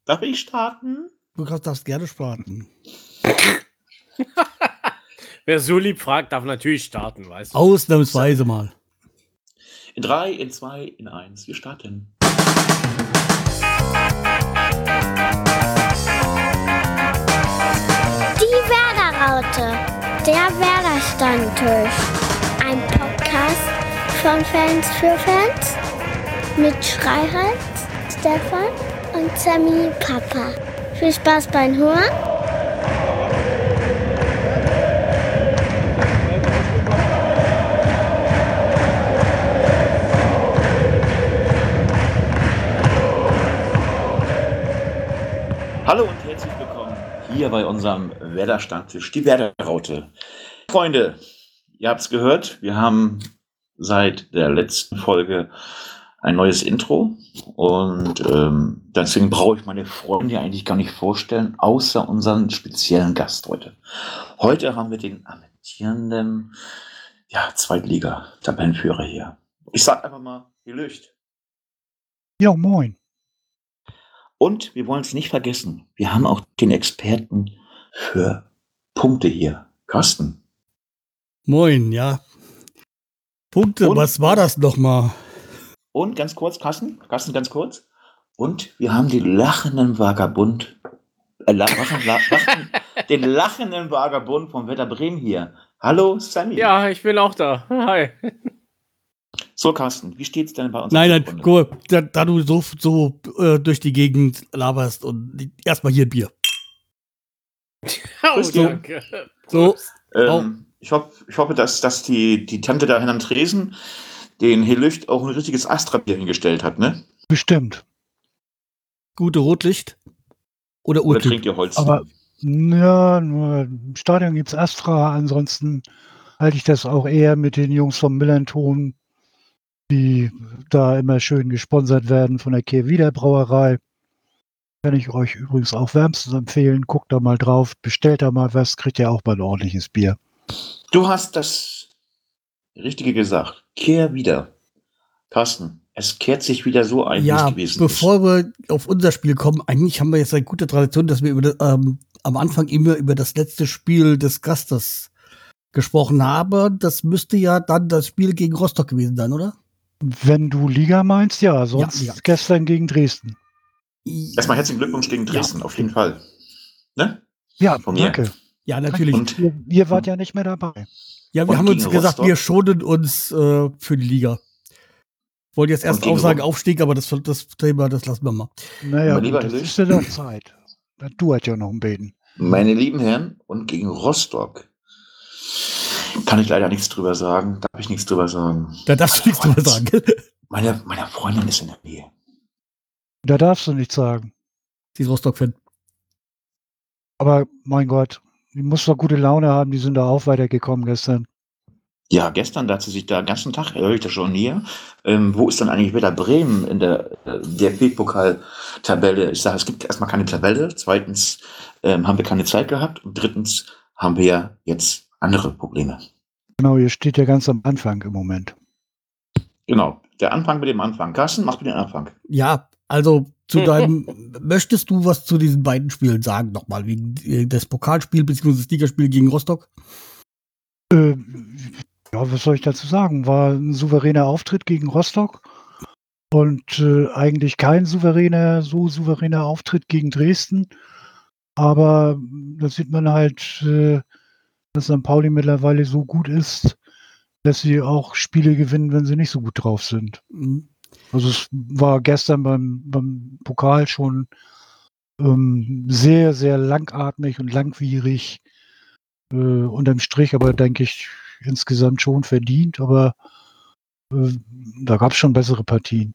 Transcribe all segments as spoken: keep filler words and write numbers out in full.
Darf ich starten? Du darfst gerne starten. Wer so lieb fragt, darf natürlich starten, weißt du. Ausnahmsweise mal. In drei, in zwei, in eins. Wir starten. Die Werder-Raute. Der Werder-Stammtisch. Ein Podcast von Fans für Fans. Mit Schreihals, Stefan und Sammy Papa. Viel Spaß beim Hören. Hallo und herzlich willkommen hier bei unserem Werder-Stammtisch, die Werder-Raute. Freunde, ihr habt es gehört, wir haben seit der letzten Folge ein neues Intro und ähm, deswegen brauche ich meine Freunde eigentlich gar nicht vorstellen, außer unseren speziellen Gast heute. Heute haben wir den amtierenden ja, Zweitliga-Tabellenführer hier. Ich sag einfach mal, ihr Lücht. Ja, moin. Und wir wollen es nicht vergessen, wir haben auch den Experten für Punkte hier. Carsten. Moin, ja. Punkte, Und- was war das nochmal? Und ganz kurz, Carsten, Carsten, ganz kurz. Und wir haben den lachenden Vagabund, äh, la- was, la- was, den lachenden Vagabund von Werder Bremen hier. Hallo, Sammy. Ja, ich bin auch da. Hi. So, Carsten, wie steht's denn bei uns? Nein, in nein, der Runde? guck mal, da, da du so, so äh, durch die Gegend laberst und erstmal hier ein Bier. Oh, So. danke. So, Ähm, ich, hoff, ich hoffe, dass, dass die, die Tante da hinterm Tresen den Helücht auch ein richtiges Astra-Bier hingestellt hat, ne? Bestimmt. gute Rotlicht oder Oder Urtyp. trinkt ihr Holz? Aber ja, nur im Stadion gibt es Astra. Ansonsten halte ich das auch eher mit den Jungs vom Millanton, die da immer schön gesponsert werden von der Kehrwieder Brauerei. Kann ich euch übrigens auch wärmstens empfehlen. Guckt da mal drauf, bestellt da mal was, kriegt ihr auch mal ein ordentliches Bier. Du hast das Richtige gesagt. Kehr wieder. Carsten, es kehrt sich wieder so ein, wie Ja, es gewesen bevor wir auf unser Spiel kommen, eigentlich haben wir jetzt eine gute Tradition, dass wir über das, ähm, am Anfang immer über das letzte Spiel des Gastes gesprochen haben. Das müsste ja dann das Spiel gegen Rostock gewesen sein, oder? Wenn du Liga meinst, ja, sonst Ja, ja. gestern gegen Dresden. ist. Erstmal herzlichen Glückwunsch gegen Dresden, Ja. auf jeden Fall. Ne? Ja, Von mir. danke. Ja, natürlich. Und Ihr, ihr wart ja nicht mehr dabei. Ja, wir Und haben uns gegen gesagt, Rostock? wir schonen uns äh, für die Liga. Wollte jetzt erst gegen auch sagen Ro- Aufstieg, aber das, das Thema, das lassen wir mal. Naja, Mein lieber gut, das Hillel. ist ja doch Zeit. Du hast ja noch ein Beten. meine lieben Herren, und gegen Rostock kann ich leider nichts drüber sagen. Darf ich nichts drüber sagen. Da darfst du nichts drüber sagen. Meine, meine Freundin ist in der Nähe. Da darfst du nichts sagen. Die ist Rostock-Fan. Aber mein Gott, die muss doch gute Laune haben, die sind da auch weitergekommen gestern. Ja, gestern, da hat sie sich da den ganzen Tag, höre ich das schon hier. Ähm, wo ist dann eigentlich Werder Bremen in der äh, D F B-Pokal-Tabelle? Ich sage, es gibt erstmal keine Tabelle. Zweitens ähm, haben wir keine Zeit gehabt. Und drittens haben wir ja jetzt andere Probleme. Genau, ihr steht ja ganz am Anfang im Moment. Genau, der Anfang mit dem Anfang. Carsten, mach mir den Anfang. Ja, also zu deinem, möchtest du was zu diesen beiden Spielen sagen nochmal, wegen äh, des Pokalspiel bzw. das Ligaspiel gegen Rostock? Äh, ja, was soll ich dazu sagen? War ein souveräner Auftritt gegen Rostock und äh, eigentlich kein souveräner, so souveräner Auftritt gegen Dresden. Aber da sieht man halt, äh, dass Sankt Pauli mittlerweile so gut ist, dass sie auch Spiele gewinnen, wenn sie nicht so gut drauf sind. Mhm. Also es war gestern beim, beim Pokal schon ähm, sehr, sehr langatmig und langwierig äh, unterm Strich, aber denke ich insgesamt schon verdient, aber äh, da gab es schon bessere Partien.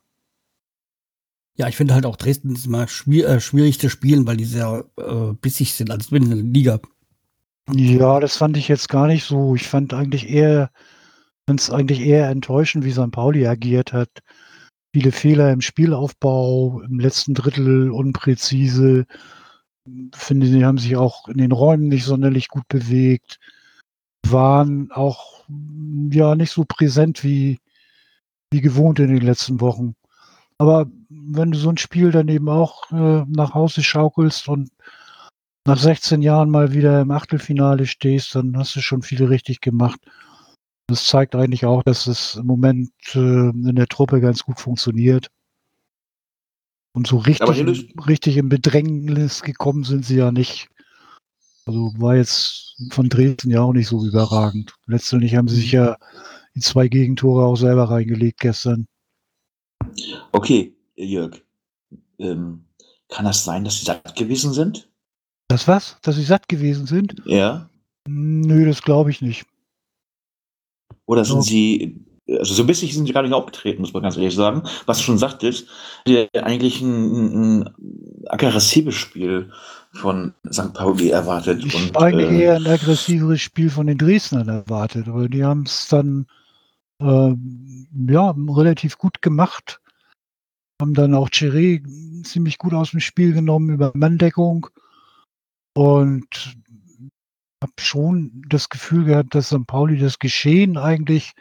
Ja, ich finde halt auch Dresden ist immer schwier äh, schwierig zu spielen, weil die sehr äh, bissig sind, als wenn in der Liga. Ja, das fand ich jetzt gar nicht so. Ich fand eigentlich eher, fand es eigentlich eher enttäuschend, wie Sankt Pauli agiert hat. Viele Fehler im Spielaufbau, im letzten Drittel unpräzise. Finde, sie haben sich auch in den Räumen nicht sonderlich gut bewegt. Waren auch ja nicht so präsent wie, wie gewohnt in den letzten Wochen. Aber wenn du so ein Spiel dann eben auch äh, nach Hause schaukelst und nach sechzehn Jahren mal wieder im Achtelfinale stehst, dann hast du schon viel richtig gemacht. Das zeigt eigentlich auch, dass es im Moment äh, in der Truppe ganz gut funktioniert. Und so Aber richtig, hier in, richtig in Bedrängnis gekommen sind sie ja nicht. Also war jetzt von Dresden ja auch nicht so überragend. Letztendlich haben sie sich ja die zwei Gegentore auch selber reingelegt gestern. Okay, Jörg. Ähm, kann das sein, dass sie satt gewesen sind? Das was? Dass sie satt gewesen sind? Ja. Nö, das glaube ich nicht. Oder sind Ja. sie, also so bissig sind sie gar nicht aufgetreten, muss man ganz ehrlich sagen. Was du schon sagtest, die eigentlich ein, ein aggressives Spiel von Sankt Pauli erwartet. Ich Und, habe eigentlich äh, eher ein aggressiveres Spiel von den Dresdnern erwartet, aber die haben es dann äh, ja, relativ gut gemacht. Haben dann auch Chiré ziemlich gut aus dem Spiel genommen über Manndeckung und habe schon das Gefühl gehabt, dass Sankt Pauli das Geschehen eigentlich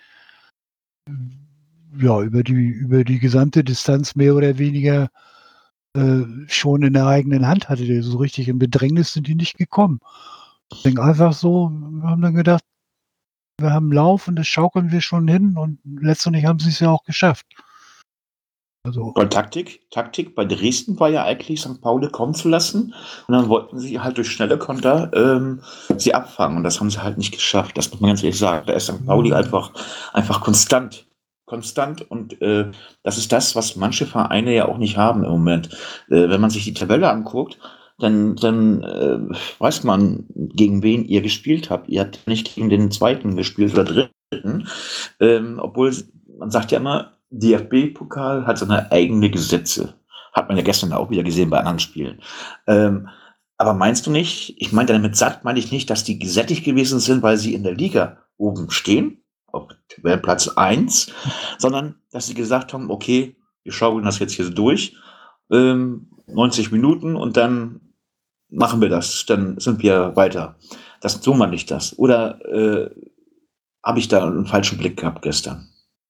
ja über die über die gesamte Distanz mehr oder weniger äh, schon in der eigenen Hand hatte. So richtig in Bedrängnis sind die nicht gekommen. Ich denke einfach so, wir haben dann gedacht, wir haben Lauf und das schaukeln wir schon hin und letztendlich haben sie es ja auch geschafft. Also, Bei Taktik, Taktik bei Dresden war ja eigentlich, Sankt Pauli kommen zu lassen. Und dann wollten sie halt durch schnelle Konter ähm, sie abfangen. Und das haben sie halt nicht geschafft. Das muss man ganz ehrlich sagen. Da ist Sankt Pauli einfach, einfach konstant. Konstant. Und äh, das ist das, was manche Vereine ja auch nicht haben im Moment. Äh, wenn man sich die Tabelle anguckt, dann, dann äh, weiß man, gegen wen ihr gespielt habt. Ihr habt nicht gegen den zweiten gespielt oder dritten. Ähm, obwohl, man sagt ja immer, D F B-Pokal hat seine eigenen Gesetze. Hat man ja gestern auch wieder gesehen bei anderen Spielen. Ähm, aber meinst du nicht, ich meine damit satt, meine ich nicht, dass die gesättigt gewesen sind, weil sie in der Liga oben stehen, auf Platz eins, sondern dass sie gesagt haben, okay, wir schaukeln das jetzt hier so durch, ähm, neunzig Minuten und dann machen wir das, dann sind wir weiter. Das, so meine ich das. Oder äh, habe ich da einen falschen Blick gehabt gestern?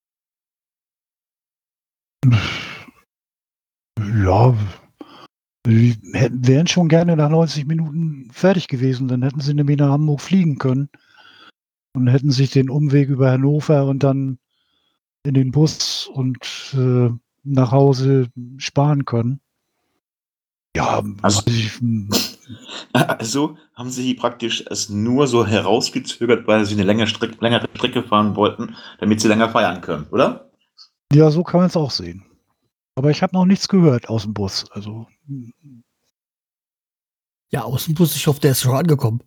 ja, die hätten, wären schon gerne nach neunzig Minuten fertig gewesen. Dann hätten sie nämlich nach Hamburg fliegen können und hätten sich den Umweg über Hannover und dann in den Bus und äh, nach Hause sparen können. Ja, Also, ich, also haben sie praktisch es nur so herausgezögert, weil sie eine längere Strecke, längere Strecke fahren wollten, damit sie länger feiern können, oder? ja, so kann man es auch sehen. Aber ich habe noch nichts gehört aus dem Bus. Also Ja, Außenbus, ich hoffe, der ist schon angekommen.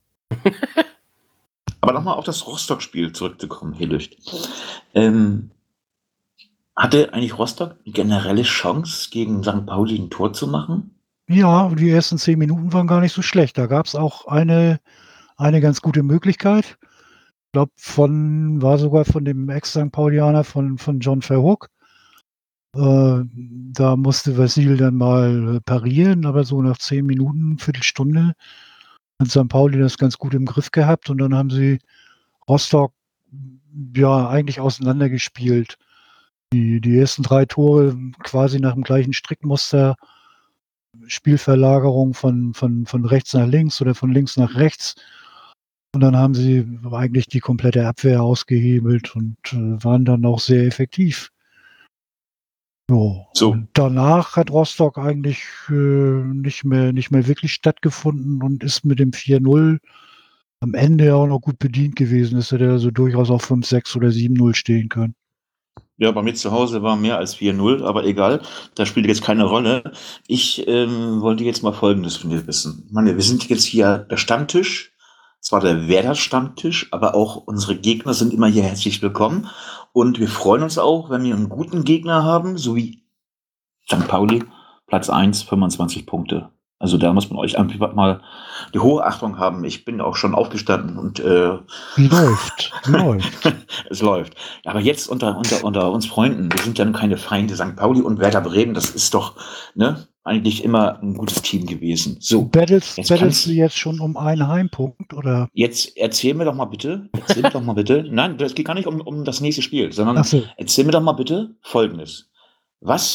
Aber nochmal auf das Rostock-Spiel zurückzukommen, Helicht. Ähm, hatte eigentlich Rostock eine generelle Chance, gegen Sankt Pauli ein Tor zu machen? ja, die ersten zehn Minuten waren gar nicht so schlecht. Da gab es auch eine, eine ganz gute Möglichkeit. Ich glaube, von, war sogar von dem Ex-Sankt Paulianer von, von John Verhoek. Äh, da musste Vasil dann mal parieren, aber so nach zehn Minuten, Viertelstunde, hat Sankt Pauli das ganz gut im Griff gehabt und dann haben sie Rostock ja eigentlich auseinandergespielt. Die, die ersten drei Tore quasi nach dem gleichen Strickmuster, Spielverlagerung von, von, von rechts nach links oder von links nach rechts. Und dann haben sie eigentlich die komplette Abwehr ausgehebelt und äh, waren dann auch sehr effektiv. Jo. So. Und danach hat Rostock eigentlich äh, nicht mehr, nicht mehr wirklich stattgefunden und ist mit dem vier null am Ende auch noch gut bedient gewesen. Es hätte also durchaus auch fünf sechs oder sieben null stehen können. Ja, bei mir zu Hause war mehr als vier null, aber egal, das spielt jetzt keine Rolle. Ich ähm, wollte jetzt mal Folgendes von dir wissen. Ich meine, wir sind jetzt hier der Stammtisch, zwar der Werder-Stammtisch, aber auch unsere Gegner sind immer hier herzlich willkommen. Und wir freuen uns auch, wenn wir einen guten Gegner haben, so wie Sankt Pauli, Platz eins, fünfundzwanzig Punkte. Also da muss man euch einfach mal die hohe Achtung haben. Ich bin auch schon aufgestanden und äh, läuft, läuft. Es läuft. Aber jetzt unter, unter, unter uns Freunden, wir sind ja nun keine Feinde. Sankt Pauli und Werder Bremen, das ist doch ne, eigentlich immer ein gutes Team gewesen. So, Battles, jetzt battles kannst- du jetzt schon um einen Heimpunkt oder? jetzt erzähl mir doch mal bitte, erzähl mir doch mal bitte, nein, das geht gar nicht um, um das nächste Spiel, sondern Ach so. erzähl mir doch mal bitte Folgendes. Was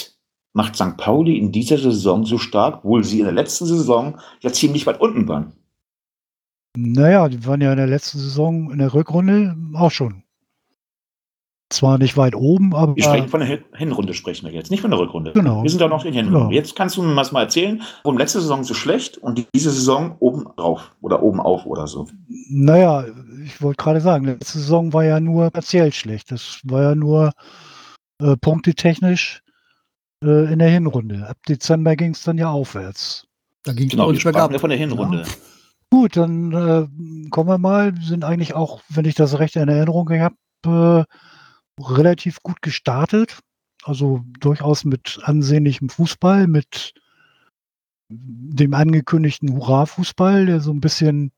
macht Sankt Pauli in dieser Saison so stark, obwohl sie in der letzten Saison ja ziemlich weit unten waren? Naja, die waren ja in der letzten Saison in der Rückrunde auch schon. Zwar nicht weit oben, aber. Wir sprechen von der Hin- Hinrunde, sprechen wir jetzt, nicht von der Rückrunde. Genau. Wir sind da noch in der Hinrunde. Ja. Jetzt kannst du mir was mal erzählen, warum letzte Saison so schlecht und diese Saison oben drauf oder oben auf oder so. Naja, ich wollte gerade sagen, letzte Saison war ja nur partiell schlecht. Das war ja nur äh, punktetechnisch äh, in der Hinrunde. Ab Dezember ging es dann ja aufwärts. Da ging es Genau, wir uns bergab. sprachen ja von der Hinrunde. Ja. Gut, dann äh, kommen wir mal. Wir sind eigentlich auch, wenn ich das recht in Erinnerung habe, äh, relativ gut gestartet. Also durchaus mit ansehnlichem Fußball, mit dem angekündigten Hurra-Fußball, der so ein bisschen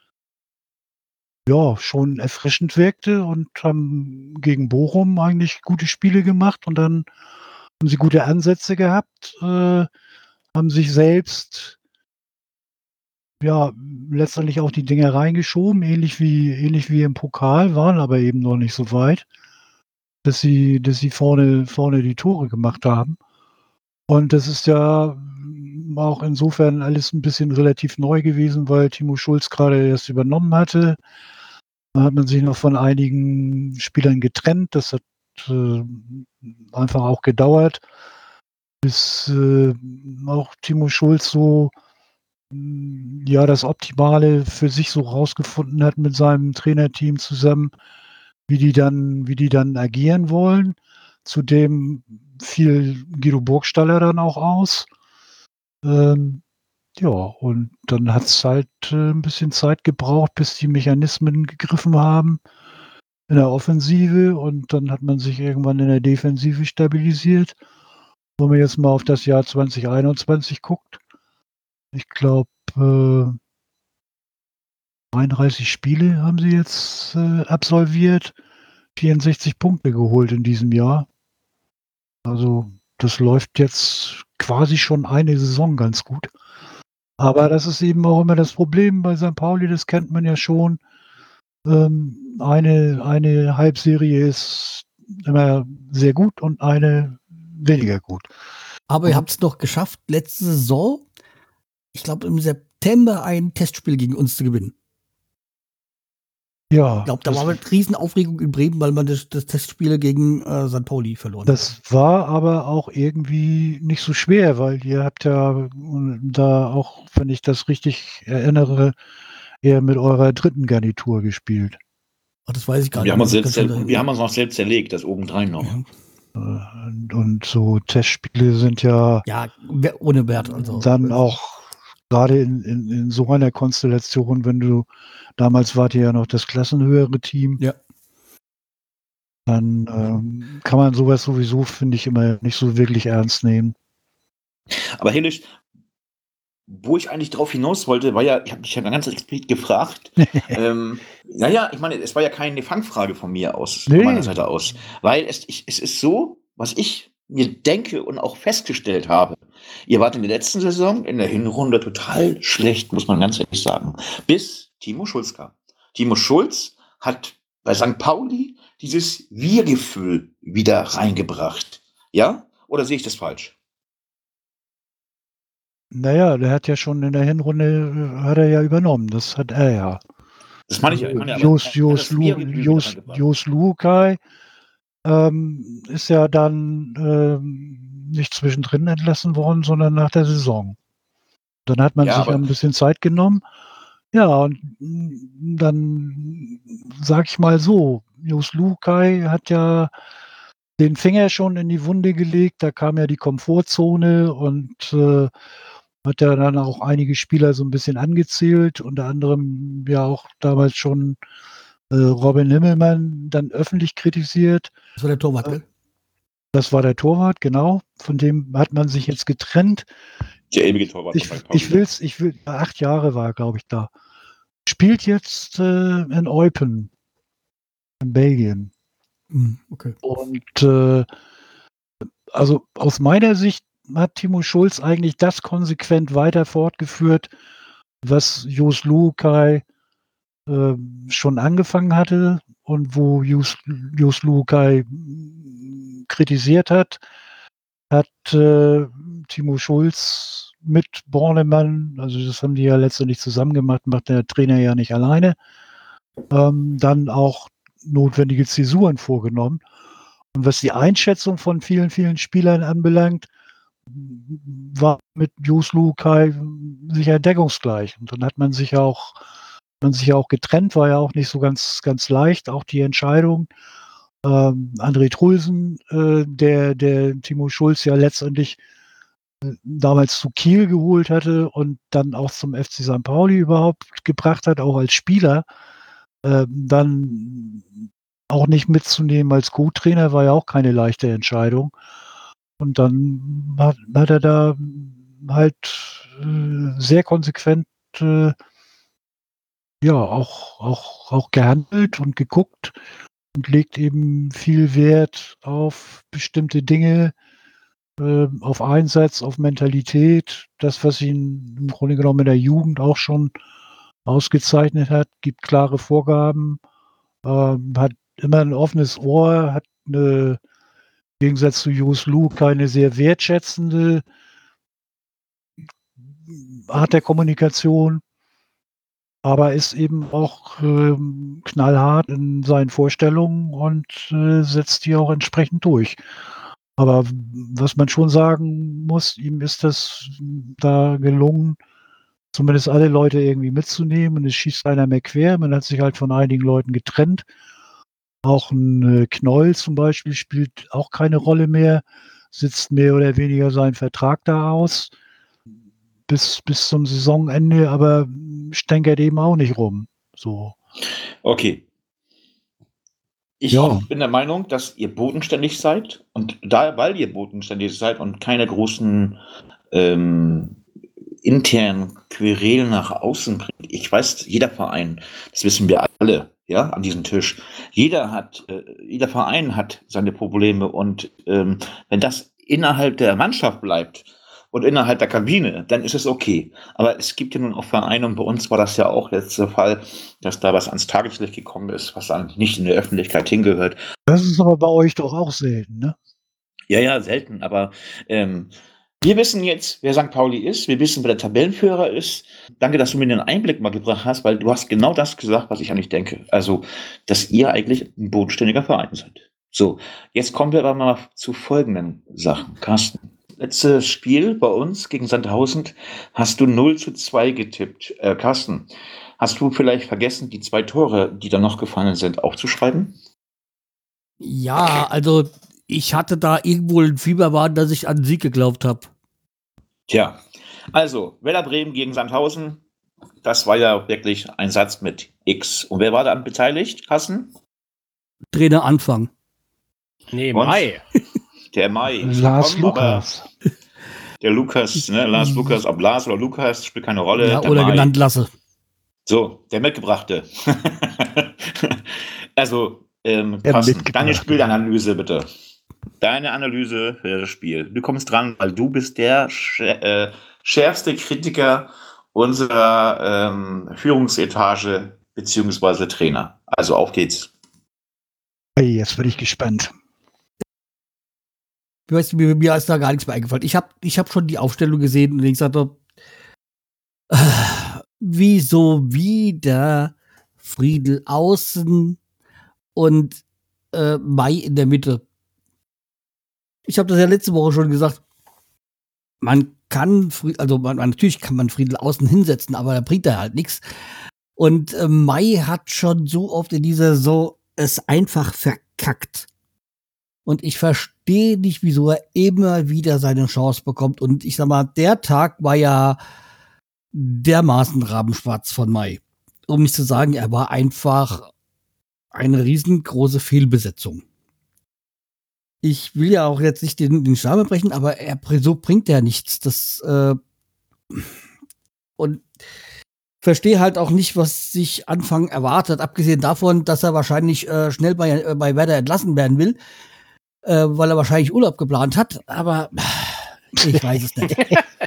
ja schon erfrischend wirkte, und haben gegen Bochum eigentlich gute Spiele gemacht, und dann haben sie gute Ansätze gehabt, äh, haben sich selbst ja letztendlich auch die Dinge reingeschoben, ähnlich wie ähnlich wie im Pokal, waren aber eben noch nicht so weit, dass sie dass sie vorne vorne die Tore gemacht haben. Und das ist ja auch insofern alles ein bisschen relativ neu gewesen, weil Timo Schulz gerade erst übernommen hatte. Da hat man sich noch von einigen Spielern getrennt. Das hat äh, einfach auch gedauert, bis äh, auch Timo Schulz so mh, ja das Optimale für sich so rausgefunden hat mit seinem Trainerteam zusammen, wie die dann, wie die dann agieren wollen. Zudem fiel Guido Burgstaller dann auch aus. Ähm, ja, und dann hat es halt äh, ein bisschen Zeit gebraucht, bis die Mechanismen gegriffen haben in der Offensive, und dann hat man sich irgendwann in der Defensive stabilisiert. Wenn man jetzt mal auf das Jahr zwanzig einundzwanzig guckt, ich glaube, äh, dreiunddreißig Spiele haben sie jetzt äh, absolviert, vierundsechzig Punkte geholt in diesem Jahr. Also das läuft jetzt quasi schon eine Saison ganz gut. Aber das ist eben auch immer das Problem bei Sankt Pauli, das kennt man ja schon. Ähm, eine, eine Halbserie ist immer sehr gut und eine weniger gut. Aber ihr habt es noch geschafft, letzte Saison, ich glaube im September, ein Testspiel gegen uns zu gewinnen. Ja, Ich glaube, da das, war eine Riesenaufregung in Bremen, weil man das, das Testspiel gegen äh, Sankt Pauli verloren hat. das war aber auch irgendwie nicht so schwer, weil ihr habt ja äh, da auch, wenn ich das richtig erinnere, eher mit eurer dritten Garnitur gespielt. Ach, das weiß ich gar Wir haben, uns nicht. selbst, zer- wir haben uns noch selbst zerlegt, das obendrein noch. Ja, Äh, Und, und so Testspiele sind ja ja wer- ohne Wert. Also. dann auch gerade in, in, in so einer Konstellation, wenn du, damals wart ihr ja noch das klassenhöhere Team, Ja. dann ähm, kann man sowas sowieso, finde ich, immer nicht so wirklich ernst nehmen. Aber Helisch, wo ich eigentlich drauf hinaus wollte, war ja, ich habe mich ja ganz explizit gefragt, ähm, naja, ich meine, es war ja keine Fangfrage von mir aus, Nee. von meiner Seite aus, weil es, ich, es ist so, was ich mir denke und auch festgestellt habe, ihr wart in der letzten Saison in der Hinrunde total schlecht, muss man ganz ehrlich sagen, bis Timo Schulz kam. Timo Schulz hat bei Sankt Pauli dieses Wir-Gefühl wieder reingebracht, ja? Oder sehe ich das falsch? Naja, der hat ja schon in der Hinrunde, äh, hat er ja übernommen, das hat er ja. Das meine ich ja. Ich meine, aber Jos, er hat Jos, das Lu, Wir-Gefühl wieder Jos, reingebracht. Jos Lukai ähm, ist ja dann ähm, nicht zwischendrin entlassen worden, sondern nach der Saison. Dann hat man Ja, sich aber- ein bisschen Zeit genommen. Ja, und mm, dann sag ich mal so, Jos Lukai hat ja den Finger schon in die Wunde gelegt, da kam ja die Komfortzone, und äh, hat ja dann auch einige Spieler so ein bisschen angezählt, unter anderem ja auch damals schon äh, Robin Himmelmann dann öffentlich kritisiert. Das war der Torwart, gell? Das war der Torwart, genau. Von dem hat man sich jetzt getrennt. Der ewige Torwart Ich, von Sankt Pauli. ich will's, ich will, acht Jahre war er, glaube ich, da. Spielt jetzt äh, in Eupen, in Belgien. Hm, okay. Und äh, also aus meiner Sicht hat Timo Schulz eigentlich das konsequent weiter fortgeführt, was Jos Lukai äh, schon angefangen hatte und wo Jos, Jos Lukai kritisiert hat. hat äh, Timo Schulz mit Bornemann, also das haben die ja letztendlich zusammen gemacht, macht der Trainer ja nicht alleine, ähm, dann auch notwendige Zäsuren vorgenommen. Und was die Einschätzung von vielen, vielen Spielern anbelangt, war mit Joslu Kai sicher deckungsgleich. Und dann hat man sich auch, man sich auch getrennt, war ja auch nicht so ganz, ganz leicht, auch die Entscheidung. Ähm, André Trulsen, äh, der, der Timo Schulz ja letztendlich äh, damals zu Kiel geholt hatte und dann auch zum F C Sankt Pauli überhaupt gebracht hat, auch als Spieler, äh, dann auch nicht mitzunehmen als Co-Trainer, war ja auch keine leichte Entscheidung. Und dann hat, hat er da halt äh, sehr konsequent äh, ja auch, auch, auch gehandelt und geguckt und legt eben viel Wert auf bestimmte Dinge, äh, auf Einsatz, auf Mentalität, das, was ihn im Grunde genommen in der Jugend auch schon ausgezeichnet hat, gibt klare Vorgaben, äh, hat immer ein offenes Ohr, hat eine, im Gegensatz zu Jos Lu, keine sehr wertschätzende Art der Kommunikation, aber ist eben auch ähm, knallhart in seinen Vorstellungen und äh, setzt die auch entsprechend durch. Aber was man schon sagen muss, ihm ist das da gelungen, zumindest alle Leute irgendwie mitzunehmen. Und es schießt einer mehr quer. Man hat sich halt von einigen Leuten getrennt. Auch ein äh, Knoll zum Beispiel spielt auch keine Rolle mehr, sitzt mehr oder weniger seinen Vertrag da aus. Bis, bis zum Saisonende, aber stänkert eben auch nicht rum. So. Okay. Ich Ja. bin der Meinung, dass ihr bodenständig seid und da, weil ihr bodenständig seid und keine großen ähm, internen Querelen nach außen bringt. Ich weiß, jeder Verein, das wissen wir alle, ja, an diesem Tisch. Jeder hat, äh, jeder Verein hat seine Probleme und ähm, wenn das innerhalb der Mannschaft bleibt und innerhalb der Kabine, dann ist es okay. Aber es gibt ja nun auch Vereine, und bei uns war das ja auch jetzt der Fall, dass da was ans Tageslicht gekommen ist, was dann nicht in der Öffentlichkeit hingehört. Das ist aber bei euch doch auch selten, ne? Ja, ja, selten, aber ähm, wir wissen jetzt, wer Sankt Pauli ist, wir wissen, wer der Tabellenführer ist. Danke, dass du mir den Einblick mal gebracht hast, weil du hast genau das gesagt, was ich eigentlich denke. Also, dass ihr eigentlich ein bodenständiger Verein seid. So, jetzt kommen wir aber mal zu folgenden Sachen. Carsten, letztes Spiel bei uns gegen Sandhausen hast du null zu zwei getippt. Äh, Carsten, hast du vielleicht vergessen, die zwei Tore, die da noch gefallen sind, aufzuschreiben? Ja, also ich hatte da irgendwo ein Fieberwahn, dass ich an Sieg geglaubt habe. Tja, also Werder Bremen gegen Sandhausen, das war ja wirklich ein Satz mit X. Und wer war daran beteiligt, Carsten? Trainer Anfang. Nee, Und? Mai. Der Mai. Lars Komm, aber Lukas. Der Lukas, ne, Lars Lukas, ob Lars oder Lukas, spielt keine Rolle. Ja, Der oder Mai. genannt Lasse. So, der Mitgebrachte. also, ähm, Der Carsten, Mitgebrachte. deine Spielanalyse bitte. Deine Analyse für das Spiel. Du kommst dran, weil du bist der schä- äh, schärfste Kritiker unserer ähm, Führungsetage beziehungsweise Trainer. Also auf geht's. Hey, jetzt bin ich gespannt. Weißt du, mir, mir ist da gar nichts mehr eingefallen. Ich habe ich hab schon die Aufstellung gesehen und ich gesagt, äh, wieso wieder Friedl außen und äh, Mai in der Mitte? Ich habe das ja letzte Woche schon gesagt. Man kann, Fried, also man, natürlich kann man Friedl außen hinsetzen, aber da bringt er halt nichts. Und äh, Mai hat schon so oft in dieser Saison es einfach verkackt. Und ich verstehe nicht, wieso er immer wieder seine Chance bekommt. Und ich sag mal, der Tag war ja dermaßen rabenschwarz von Mai. Um nicht zu sagen, er war einfach eine riesengroße Fehlbesetzung. Ich will ja auch jetzt nicht den, den Stamm brechen, aber er, so bringt er nichts. Das, äh, und verstehe halt auch nicht, was sich Anfang erwartet, abgesehen davon, dass er wahrscheinlich äh, schnell bei, äh, bei Werder entlassen werden will. Äh, weil er wahrscheinlich Urlaub geplant hat, aber ich weiß es nicht.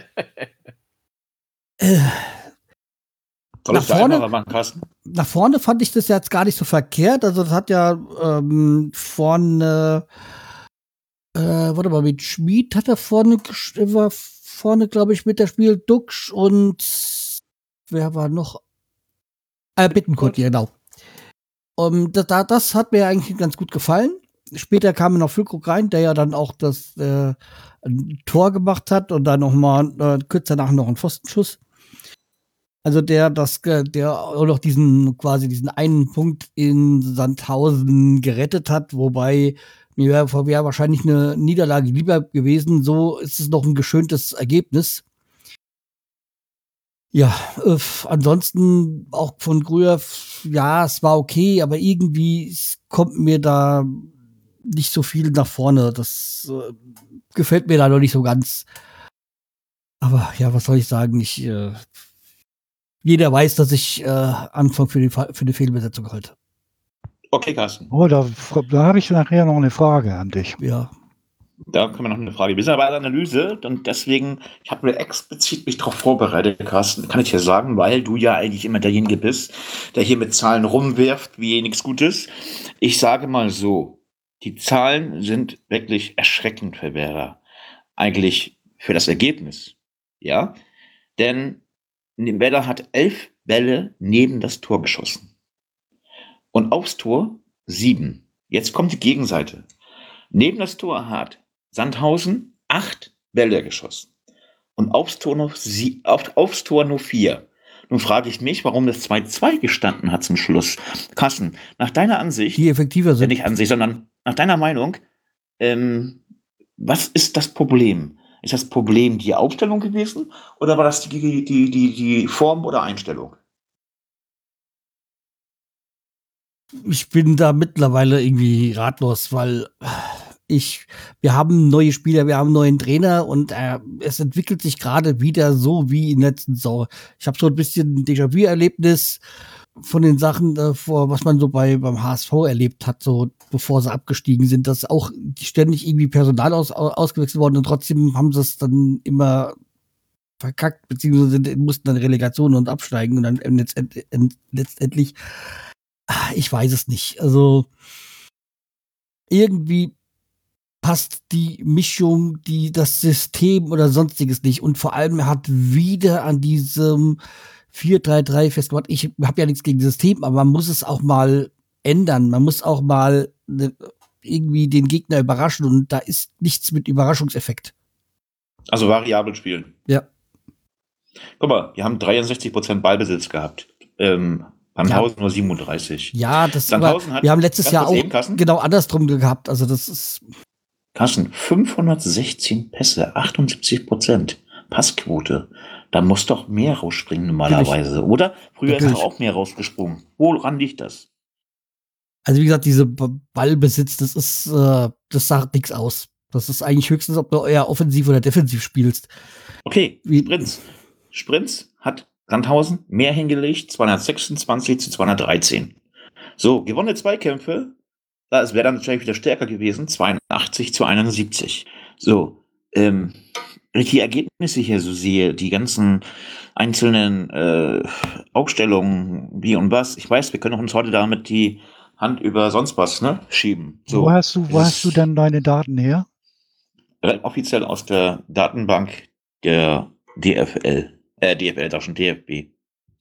äh, Soll nach, ich da vorne, einfacher machen, Carsten? nach vorne fand ich das jetzt gar nicht so verkehrt. Also das hat ja ähm, vorne äh, äh, warte mal, mit Schmid hat er vorne, gesch- war vorne, glaube ich, mit der Spiel Duxch und wer war noch? Äh, Bittenkurt, ja, genau. Um, da, da- das hat mir eigentlich ganz gut gefallen. Später kam noch Füllkrug rein, der ja dann auch das äh, ein Tor gemacht hat und dann noch mal äh, kurz danach noch einen Pfostenschuss. Also der das ge- der auch noch diesen quasi diesen einen Punkt in Sandhausen gerettet hat, wobei mir wäre wär wahrscheinlich eine Niederlage lieber gewesen. So ist es noch ein geschöntes Ergebnis. Ja, äh, ansonsten auch von Grüher, f- ja, es war okay, aber irgendwie es kommt mir da nicht so viel nach vorne. Das äh, gefällt mir da noch nicht so ganz. Aber ja, was soll ich sagen? Ich, äh, jeder weiß, dass ich äh, Anfang für die, Fa- für die Fehlbesetzung halte. Okay, Carsten. Oh, da, da habe ich nachher noch eine Frage an dich. Ja. Da können wir noch eine Frage. Wir sind aber bei der Analyse und deswegen, ich habe mir explizit mich darauf vorbereitet, Carsten, kann ich dir sagen, weil du ja eigentlich immer derjenige bist, der hier mit Zahlen rumwirft, wie nichts Gutes. Ich sage mal so, die Zahlen sind wirklich erschreckend für Werder. Eigentlich für das Ergebnis. Ja, denn Werder hat elf Bälle neben das Tor geschossen. Und aufs Tor sieben. Jetzt kommt die Gegenseite. Neben das Tor hat Sandhausen acht Bälle geschossen. Und aufs Tor, noch sie, auf, aufs Tor nur vier. Nun frage ich mich, warum das zwei zwei gestanden hat zum Schluss. Carsten, nach deiner Ansicht, Die effektiver ja sind. nicht Ansicht, sondern nach deiner Meinung, ähm, was ist das Problem? Ist das Problem die Aufstellung gewesen oder war das die, die, die, die Form oder Einstellung? Ich bin da mittlerweile irgendwie ratlos, weil ich, wir haben neue Spieler, wir haben einen neuen Trainer und äh, es entwickelt sich gerade wieder so wie in der letzten Saison. Ich habe so ein bisschen ein Déjà-vu-Erlebnis von den Sachen, äh, vor, was man so bei beim H S V erlebt hat, so bevor sie abgestiegen sind, dass auch die ständig irgendwie Personal aus, au- ausgewechselt worden und trotzdem haben sie es dann immer verkackt, beziehungsweise sind- mussten dann Relegation und absteigen und dann äh, letztend, äh, letztendlich, ah, ich weiß es nicht. Also irgendwie passt die Mischung, die, das System oder sonstiges nicht. Und vor allem er hat wieder an diesem vier drei drei festgemacht. Ich habe ja nichts gegen System, aber man muss es auch mal ändern. Man muss auch mal ne, irgendwie den Gegner überraschen und da ist nichts mit Überraschungseffekt. Also variabel spielen. Ja. Guck mal, wir haben dreiundsechzig Prozent Ballbesitz gehabt. Ähm, beim Ja. Haus nur siebenunddreißig. Ja, das Sandhausen aber, hat- wir haben letztes ganz Jahr kurz auch eben, Carsten? genau andersrum gehabt. Also das ist Carsten, fünfhundertsechzehn Pässe, achtundsiebzig Prozent Passquote. Da muss doch mehr rausspringen normalerweise, oder? Früher ist Natürlich. doch auch mehr rausgesprungen. Woran liegt das? Also wie gesagt, diese B- Ballbesitz, das ist, äh, das sagt nichts aus. Das ist eigentlich höchstens, ob du eher offensiv oder defensiv spielst. Okay, Wie- Sprints. Sprints hat Sandhausen mehr hingelegt, zweihundertsechsundzwanzig zu zweihundertdreizehn. So, gewonnene Zweikämpfe, da wäre dann natürlich wieder stärker gewesen, zweiundachtzig zu einundsiebzig. So, ähm, wenn ich die Ergebnisse hier so sehe, die ganzen einzelnen äh, Aufstellungen, wie und was, ich weiß, wir können uns heute damit die Hand über sonst was ne, schieben. So, Wo hast du, wo das hast du ist denn deine Daten her? offiziell aus der Datenbank der D F L, äh, D F L, da schon D F B.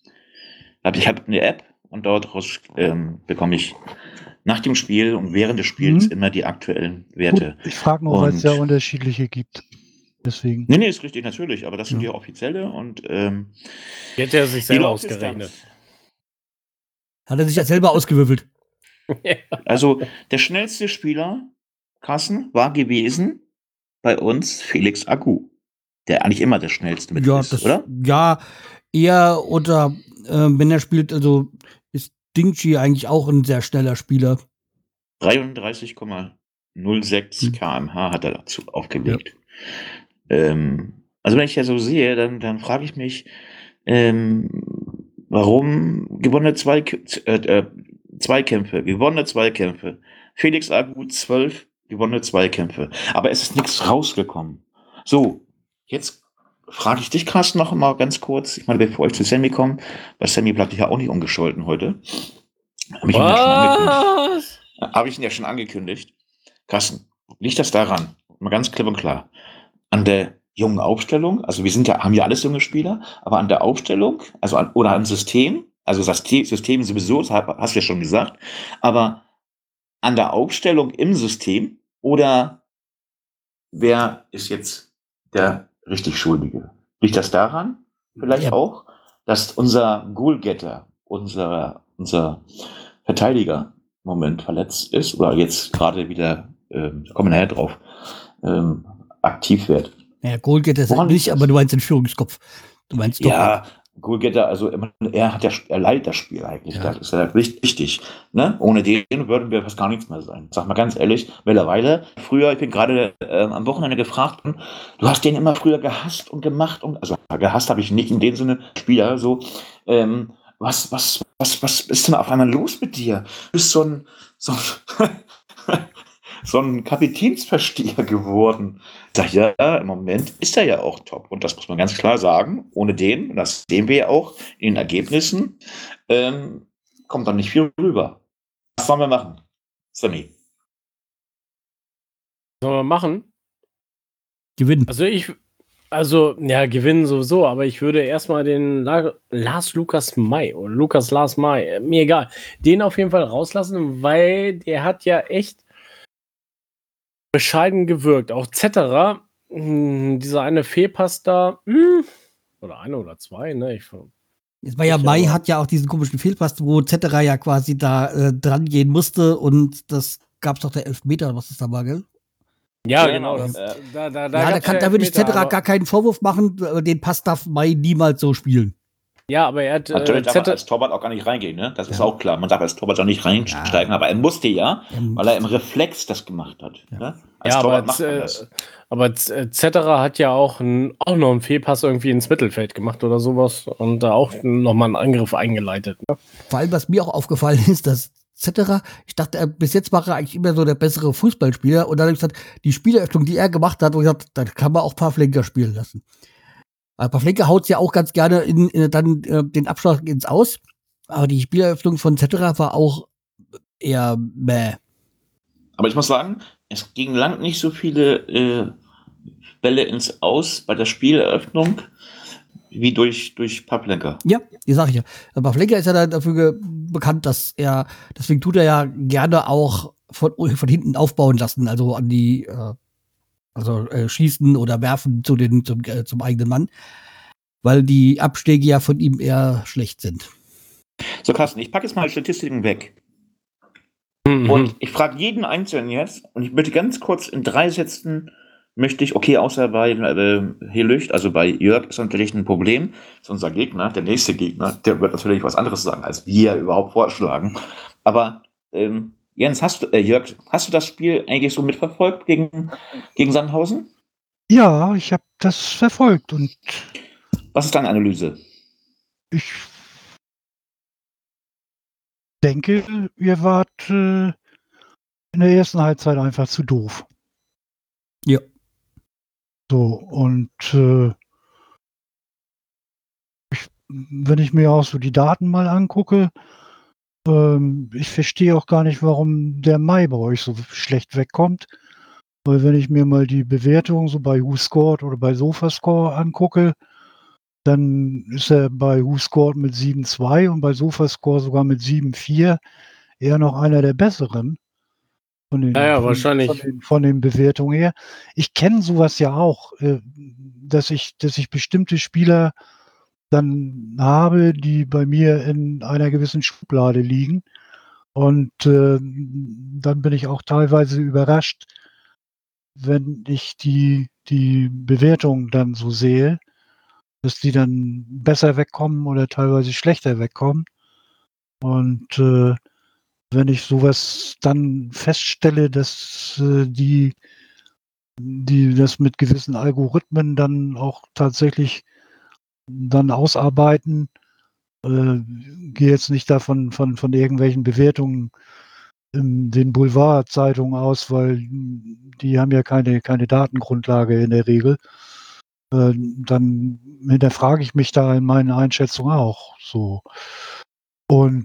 Hab- Ich habe eine App und dort raus, ähm, bekomme ich nach dem Spiel und während des Spiels Mhm. immer die aktuellen Gut, Werte. ich frage nur, weil es Und- ja unterschiedliche gibt. Deswegen. Nee, nee, ist richtig, natürlich, aber das sind Ja. die offizielle und ähm, Die hat er sich die selber Laufdistanz. ausgerechnet. Hat er sich ja selber ausgewürfelt. Also der schnellste Spieler, Carsten, war gewesen bei uns Felix Agu, der eigentlich immer der schnellste mit Ja, ist, das, oder? ja, eher oder äh, wenn er spielt, also ist Dingchi eigentlich auch ein sehr schneller Spieler. dreiunddreißig Komma null sechs Hm. Kilometer pro Stunde hat er dazu aufgelegt. Ähm, also wenn ich ja so sehe, dann, dann frage ich mich, ähm, warum gewonnene Zweik äh, äh, Zweikämpfe, gewonnene Zweikämpfe. Felix Agu zwölf gewonnene Zweikämpfe. Aber es ist nichts rausgekommen. So, jetzt frage ich dich, Carsten, noch mal ganz kurz. Ich meine, bevor ich zu Sammy komme, weil Sammy bleibt ja auch nicht ungescholten heute. Habe ich ihn ja schon angekündigt. Was? Habe ich ihn ja schon angekündigt. Carsten, liegt das daran, mal ganz klipp und klar. An der jungen Aufstellung, also wir sind ja, haben ja alles junge Spieler, aber an der Aufstellung, also an, oder am System, also das Te- System sowieso, das hast hast du ja schon gesagt, aber an der Aufstellung im System oder wer ist jetzt der richtig Schuldige? Liegt das daran vielleicht Ja. auch, dass unser Goalgetter, unser, unser Verteidiger im Moment verletzt ist oder jetzt gerade wieder, ähm, da kommen wir nachher drauf, ähm, aktiv wird? Ja, Goalgetter ist Woran halt nicht, liegt aber das? du meinst den Führungskopf. Du meinst doch. Ja, Goalgetter, also immer- er hat ja, er leitet das Spiel eigentlich. Ja. Das ist ja richtig wichtig. Ne? Ohne den würden wir fast gar nichts mehr sein. Sag mal ganz ehrlich, mittlerweile, früher, ich bin gerade ähm, am Wochenende gefragt, worden, du hast den immer früher gehasst und gemacht und, also gehasst habe ich nicht in dem Sinne, Spieler, so, ähm, was, was, was, was ist denn auf einmal los mit dir? Du bist so ein, so ein, so ein Kapitänsversteher geworden. Sag ich, ja, im Moment ist er ja auch top. Und das muss man ganz klar sagen. Ohne den, und das sehen wir ja auch in den Ergebnissen, ähm, kommt dann nicht viel rüber. Was sollen wir machen? Sammy. Sollen wir machen? Gewinnen. Also ich, also, ja, gewinnen sowieso, aber ich würde erstmal den La Lars Lukas May oder Lukas Lars May, äh, mir egal, den auf jeden Fall rauslassen, weil der hat ja echt bescheiden gewirkt. Auch Zetterer, mh, dieser eine Fehlpass da, mh, oder eine oder zwei, ne? Ich, Es war ja, Ich, Mai aber- hat ja auch diesen komischen Fehlpass, wo Zetterer ja quasi da äh, dran gehen musste und das gab's doch der Elfmeter, was ist da war, gell? ja, Ja, genau. genau, Das, äh, da, da, da, Ja, da, gab's kann, ja da würde ich Elfmeter, Zetterer aber- gar keinen Vorwurf machen, äh, den Pass darf Mai niemals so spielen. Ja, aber er hat äh, Natürlich darf er Zettel, als Torwart auch gar nicht reingehen, ne? Das ist Ja. auch klar. Man darf als Torwart auch nicht reinsteigen, Ja. aber er musste ja, Ähm, weil er im Reflex das gemacht hat. Ja. Ne? Als ja, aber, Torwart macht man äh, das. aber Z- Zetterer hat ja auch, ein, auch noch einen Fehlpass irgendwie ins Mittelfeld gemacht oder sowas und da auch nochmal einen Angriff eingeleitet. Ne? Vor allem, was mir auch aufgefallen ist, dass Zetterer, ich dachte, er, bis jetzt war er eigentlich immer so der bessere Fußballspieler und dann habe ich gesagt, die Spieleröffnung, die er gemacht hat, wo ich gesagt, da kann man auch Pavlenka spielen lassen. Aber Pavlenka haut ja auch ganz gerne in, in, dann äh, den Abschlag ins Aus, aber die Spieleröffnung von Zetterer war auch eher mäh. Aber ich muss sagen, es ging lang nicht so viele äh, Bälle ins Aus bei der Spieleröffnung wie durch, durch Pavlenka. Ja, die sag ich ja. Aber Pavlenka ist ja da dafür ge- bekannt, dass er, deswegen tut er ja gerne auch von, von hinten aufbauen lassen, also an die, äh, also äh, schießen oder werfen zu den, zum, äh, zum eigenen Mann, weil die Abschläge ja von ihm eher schlecht sind. So, Carsten, ich packe jetzt mal Statistiken weg. Mhm. Und ich frage jeden Einzelnen jetzt, und ich möchte ganz kurz in drei Sätzen, möchte ich, okay, außer bei äh, Helücht, also bei Jörg ist natürlich ein Problem, ist unser Gegner, der nächste Gegner, der wird natürlich was anderes sagen, als wir überhaupt vorschlagen. Aber ähm, Jens, hast du, äh, Jörg, hast du das Spiel eigentlich so mitverfolgt gegen, gegen Sandhausen? Ja, ich habe das verfolgt und Was ist deine Analyse? ich denke, ihr wart äh, in der ersten Halbzeit einfach zu doof. Ja. So, und äh, ich, wenn ich mir auch so die Daten mal angucke, ähm, ich verstehe auch gar nicht, warum der Mai bei euch so schlecht wegkommt. Weil wenn ich mir mal die Bewertung so bei WhoScored oder bei SofaScore angucke, dann ist er bei WhoScored mit sieben Komma zwei und bei SofaScore sogar mit sieben Komma vier eher noch einer der besseren. Von den, Ja, ja, von, wahrscheinlich. Von den, von den Bewertungen her. Ich kenne sowas ja auch, äh, dass ich, dass ich bestimmte Spieler dann habe, die bei mir in einer gewissen Schublade liegen. Und äh, dann bin ich auch teilweise überrascht, wenn ich die, die Bewertung dann so sehe, dass die dann besser wegkommen oder teilweise schlechter wegkommen. Und äh, wenn ich sowas dann feststelle, dass äh, die, die das mit gewissen Algorithmen dann auch tatsächlich dann ausarbeiten, äh, gehe jetzt nicht davon von, von irgendwelchen Bewertungen in den Boulevardzeitungen aus, weil die haben ja keine, keine Datengrundlage in der Regel. Äh, dann hinterfrage ich mich da in meinen Einschätzungen auch so. Und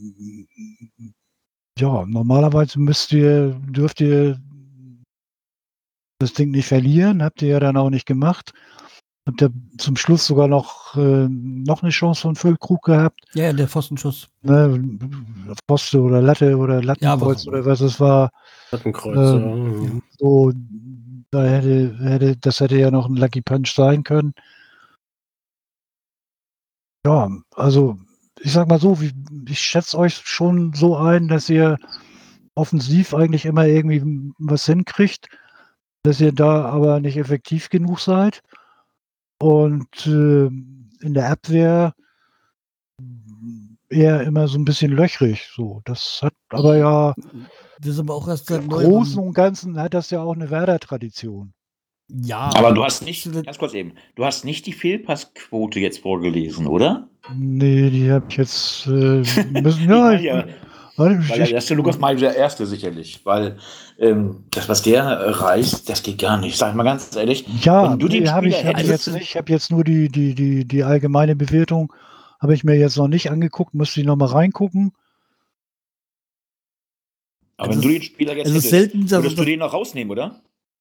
ja, normalerweise müsst ihr, dürft ihr das Ding nicht verlieren. Habt ihr ja dann auch nicht gemacht. Habt ihr zum Schluss sogar noch, äh, noch eine Chance von Füllkrug gehabt. Ja, der Pfostenschuss. Ne, Pfoste oder Latte oder Lattenkreuz Ja, oder was es war. Lattenkreuz, Ähm, ja. So, da hätte, hätte, das hätte ja noch ein Lucky Punch sein können. Ja, also ich sag mal so, wie, ich schätze euch schon so ein, dass ihr offensiv eigentlich immer irgendwie was hinkriegt, dass ihr da aber nicht effektiv genug seid. Und äh, in der Abwehr eher immer so ein bisschen löchrig. So, das hat aber ja Das ist aber auch erst seit im neuem. Großen und Ganzen hat das ja auch eine Werder-Tradition. Ja. Aber du hast nicht, ganz kurz eben, du hast nicht die Fehlpassquote jetzt vorgelesen, oder? Nee, die habe ich jetzt äh, müssen, Ich ja, meine ich, ja, warte, weil der ich, erste Lukas May der erste sicherlich, weil ähm, das, was der äh, reißt, das geht gar nicht. Sag ich mal ganz ehrlich. ja, wenn du den nee, habe Spieler ich, hab ich hättest, jetzt nicht. Ich habe jetzt nur die, die, die, die allgemeine Bewertung, habe ich mir jetzt noch nicht angeguckt, müsste ich noch mal reingucken. aber Es wenn du ist- den Spieler jetzt es ist hättest, selten, dass- würdest du den noch rausnehmen, oder?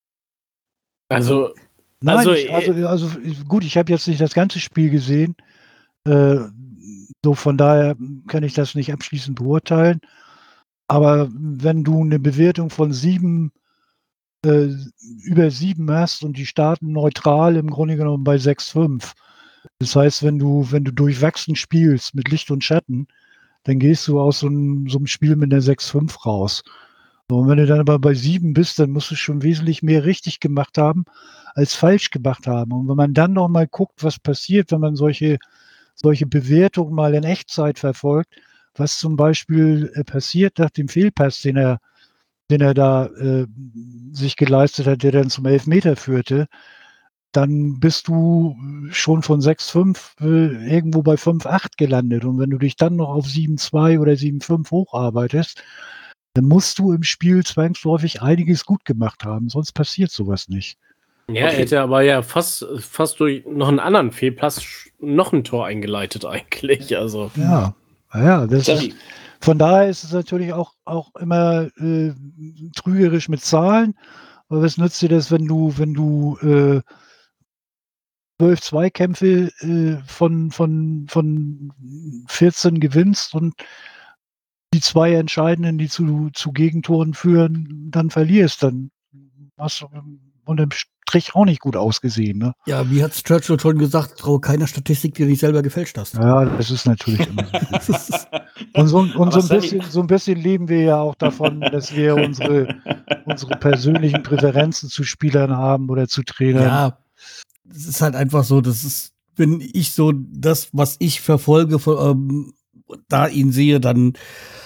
Also, Nein, Also, ich, also, also ich- gut, ich habe jetzt nicht das ganze Spiel gesehen. Äh, so von daher kann ich das nicht abschließend beurteilen. Aber wenn du eine Bewertung von sieben, äh, über sieben hast und die starten neutral im Grunde genommen bei sechs Komma fünf. Das heißt, wenn du, wenn du durchwachsen spielst mit Licht und Schatten, dann gehst du aus so einem, so einem Spiel mit einer sechs Komma fünf raus. So, und wenn du dann aber bei sieben bist, dann musst du schon wesentlich mehr richtig gemacht haben, als falsch gemacht haben. Und wenn man dann noch mal guckt, was passiert, wenn man solche, solche Bewertungen mal in Echtzeit verfolgt, was zum Beispiel äh, passiert nach dem Fehlpass, den er, den er da äh, sich geleistet hat, der dann zum Elfmeter führte, dann bist du schon von sechs Komma fünf äh, irgendwo bei fünf Komma acht gelandet. Und wenn du dich dann noch auf sieben Komma zwei oder sieben Komma fünf hocharbeitest, dann musst du im Spiel zwangsläufig einiges gut gemacht haben, sonst passiert sowas nicht. ja, Okay. er hätte aber ja fast, fast durch noch einen anderen Fehlpass sch- noch ein Tor eingeleitet eigentlich. Also, Ja, ja, das ist, Sammy, von daher ist es natürlich auch, auch immer äh, trügerisch mit Zahlen. Aber was nützt dir das, wenn du, wenn du äh, zwölf Zweikämpfe äh, von, von, von vierzehn gewinnst und die zwei entscheidenden, die zu, zu Gegentoren führen, dann verlierst, dann hast du unterm Strich auch nicht gut ausgesehen. Ne? Ja, wie hat Churchill schon gesagt, traue keiner Statistik, die du nicht selber gefälscht hast. Ja, das ist natürlich immer so. Und, so, und Aber so, ein Sammy- bisschen, so ein bisschen leben wir ja auch davon, dass wir unsere, unsere persönlichen Präferenzen zu Spielern haben oder zu Trainern. Ja, es ist halt einfach so, das ist, wenn ich so das, was ich verfolge, von, ähm, da ihn sehe, dann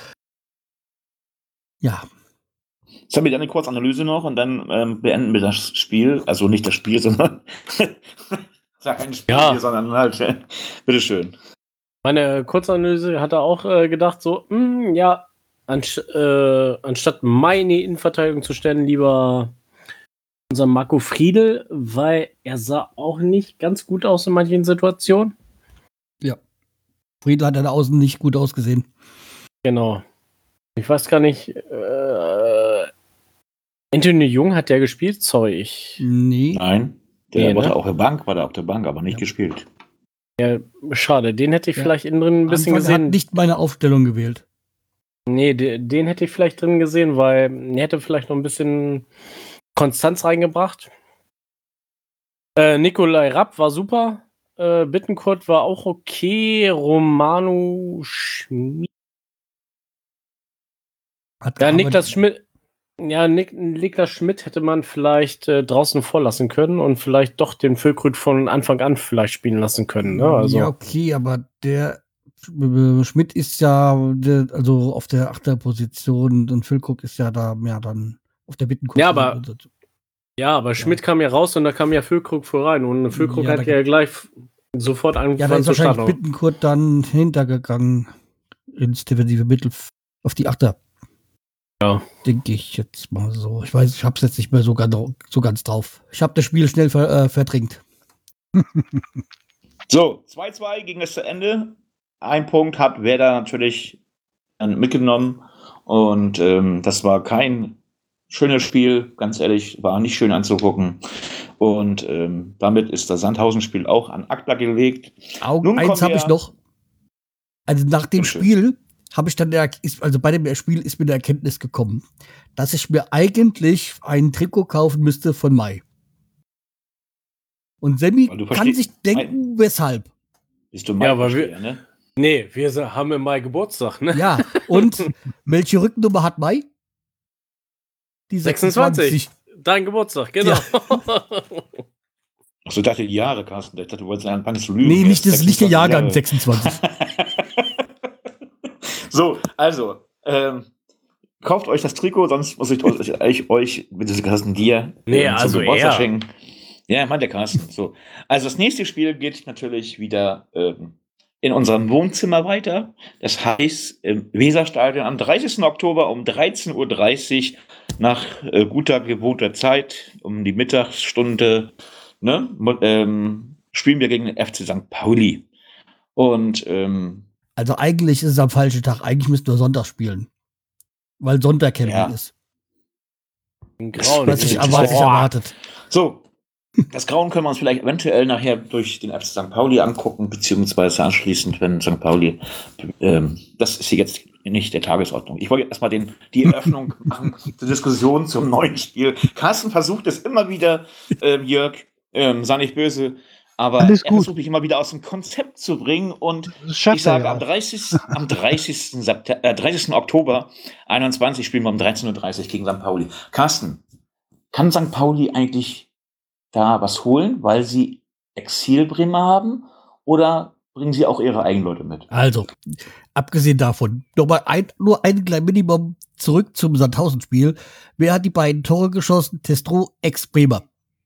ja, Sammy, dann eine Kurzanalyse noch und dann ähm, beenden wir das Spiel. Also nicht das Spiel, sondern sag kein Spiel, Ja. hier, sondern halt, äh, bitteschön. meine Kurzanalyse hat er auch äh, gedacht, so, hm, ja, anst äh, anstatt meine Innenverteidigung zu stellen, lieber unser Marco Friedl, weil er sah auch nicht ganz gut aus in manchen Situationen. Friedl hat an der Außen nicht gut ausgesehen. Genau. Ich weiß gar nicht, äh, Anthony Jung hat der gespielt? Sorry, ich. Nee. Nein, der Nee, war ne? da auf der Bank, war da auf der Bank, aber nicht Ja. gespielt. Ja, schade, den hätte ich Ja. vielleicht innen drin ein bisschen Anfang hat gesehen. nicht meine Aufstellung gewählt. Nee, de den hätte ich vielleicht drin gesehen, weil er hätte vielleicht noch ein bisschen Konstanz reingebracht. Äh, Nikolai Rapp war super. Äh, Bittencourt war auch okay. Romano Schmid. Hat Ja, aber- Niklas Schmidt. Ja, Nik Niklas Schmidt hätte man vielleicht äh, draußen vorlassen können und vielleicht doch den Füllkrug von Anfang an vielleicht spielen lassen können. Ne? Also, Ja, okay, aber der äh, Schmidt ist ja der, also auf der Achterposition und Füllkrug ist ja da mehr dann auf der Bittenkurs. Ja, aber- ja, aber Schmidt kam ja raus und da kam ja Füllkrug vor rein und Füllkrug Ja, da hat ja gleich f- sofort Ja, da angefangen ist zu wahrscheinlich starten. Bittenkurt dann hintergegangen ins defensive Mittel auf die Achter. Ja. Denke ich jetzt mal so. Ich weiß, ich hab's jetzt nicht mehr so ganz, so ganz drauf. Ich habe das Spiel schnell ver, äh, verdrängt. So, zwei zwei ging es zu Ende. Ein Punkt hat Werder natürlich dann mitgenommen und ähm, das war kein schönes Spiel, ganz ehrlich, war nicht schön anzugucken. Und ähm, damit ist das Sandhausen-Spiel auch an Akta gelegt. Augen, Nun eins kommen habe wir- ich noch. Also nach dem Sehr schön. Spiel habe ich dann, der, ist, also bei dem Spiel ist mir der Erkenntnis gekommen, dass ich mir eigentlich ein Trikot kaufen müsste von Mai. Und Sammy Weil du kann versteh- sich denken, weshalb. Bist du Ja, mein aber wir- Versteher, ne? Nee, wir se- haben im Mai Geburtstag, ne? Ja, und welche Rückennummer hat Mai? Die sechsundzwanzig. Dein Geburtstag, genau. Achso, ich dachte die Jahre, Carsten. Ich dachte, du wolltest anfangen zu lügen. Nee, nicht, Erst das, nicht der sechsundzwanzig Jahrgang Jahre. sechsundzwanzig. So, also, ähm, kauft euch das Trikot, sonst muss ich euch, euch, euch bitte Carsten, dir Nee, ähm, zum also Geburtstag er. schenken. Ja, meint der Carsten. So. Also das nächste Spiel geht natürlich wieder ähm, in unserem Wohnzimmer weiter. Das heißt, im Weserstadion am dreißigsten Oktober um dreizehn Uhr dreißig nach äh, guter gewohnter Zeit, um die Mittagsstunde, ne, mo- ähm, spielen wir gegen den F C Sankt Pauli. Und ähm, Also eigentlich ist es am falschen Tag. Eigentlich müssten wir Sonntag spielen. Weil Sonntag Camping Ja. ist. Ein Grauen. Was sich Boah. erwartet, sich erwartet. so, das Grauen können wir uns vielleicht eventuell nachher durch den F C Sankt Pauli angucken, beziehungsweise anschließend, wenn Sankt Pauli, ähm, das ist hier jetzt nicht der Tagesordnung. Ich wollte erstmal den, die Eröffnung machen, die Diskussion zum neuen Spiel. Carsten versucht es immer wieder, ähm, Jörg, ähm, sei nicht böse, aber Alles er gut. versucht mich immer wieder aus dem Konzept zu bringen und Das schafft ich sage, er ja am auch. dreißigsten am dreißigsten September, äh, dreißigsten Oktober einundzwanzig spielen wir um dreizehn Uhr dreißig gegen Sankt Pauli. Carsten, kann Sankt Pauli eigentlich da was holen, weil sie Exil-Bremer haben? Oder bringen sie auch ihre eigenen Leute mit? Also, abgesehen davon, nochmal ein, nur ein kleines Minimum zurück zum Sandhausen-Spiel. Wer hat die beiden Tore geschossen? Testro, Ex-Bremer.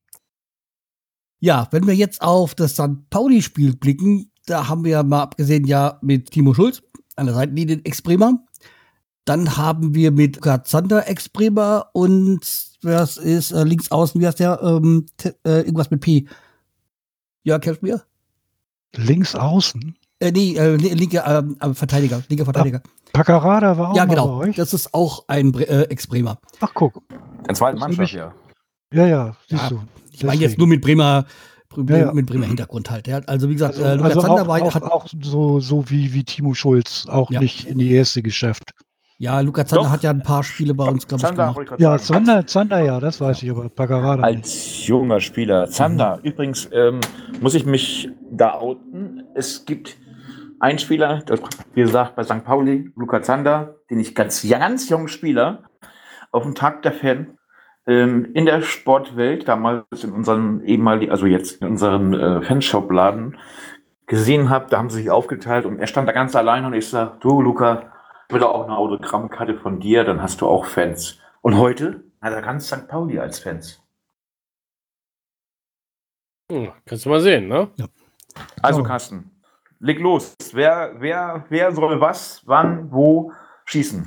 Ja, wenn wir jetzt auf das Sankt Pauli-Spiel blicken, da haben wir mal abgesehen ja mit Timo Schulz an der Seitenlinie den Ex-Bremer. Dann haben wir mit Luca Zander Ex-Bremer und was ist äh, links außen, wie heißt der? Ähm, t- äh, irgendwas mit P. Ja, kennst du mir? Links außen. Äh, nee, äh, li- linke ähm, äh, Verteidiger, linker Verteidiger. Paccarada war auch Ja, mal genau. bei euch. Das ist auch ein Bre äh, Ex-Bremer. Ach, guck. Der zweiten Das Mannschaft, ist ja. Ja, ja, siehst Ja, du. Ich meine jetzt Deswegen. nur mit Bremer, Bre Ja, ja. mit Bremer Hintergrund halt. Ja. Also wie gesagt, Also, äh, Luca also Zander auch, war, auch, hat, auch so, so wie, wie Timo Schulz, auch Ja. nicht in die erste geschafft. ja, Luca Zander Doch. hat ja ein paar Spiele bei uns, glaube ich, Zander, gemacht. wollte ich grad Ja, sagen. Zander, Zander, ja, das weiß ich, aber Paccarada nicht. Als junger Spieler. Zander, übrigens ähm, muss ich mich da outen. Es gibt einen Spieler, das, wie gesagt, bei Sankt Pauli, Luca Zander, den ich ganz, ganz jungen Spieler auf dem Tag der Fan ähm, in der Sportwelt, damals in unserem ehemaligen, also jetzt in unserem äh, Fanshop-Laden gesehen habe. Da haben sie sich aufgeteilt und er stand da ganz allein und ich sage, du Luca, ich will auch eine Autogrammkarte von dir, dann hast du auch Fans. Und heute hat er ganz Sankt Pauli als Fans. Hm, kannst du mal sehen, ne? Also Oh. Carsten, leg los. Wer, wer, wer soll was, wann, wo schießen?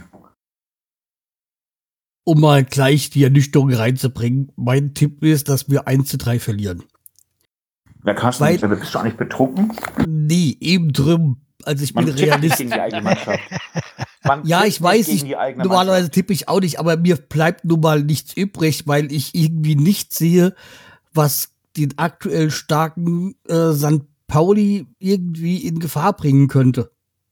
Um mal gleich die Ernüchterung reinzubringen, mein Tipp ist, dass wir eins zu drei verlieren. Wer Carsten, Weil- bist du auch nicht betrunken? Nee, eben drum. Also ich Man bin tippt nicht Realist. gegen die eigene Mannschaft. Man Ja, tippt ich weiß, gegen ich, die eigene normalerweise Mannschaft. tippe ich auch nicht, aber mir bleibt nun mal nichts übrig, weil ich irgendwie nicht sehe, was den aktuell starken äh, Sankt Pauli irgendwie in Gefahr bringen könnte.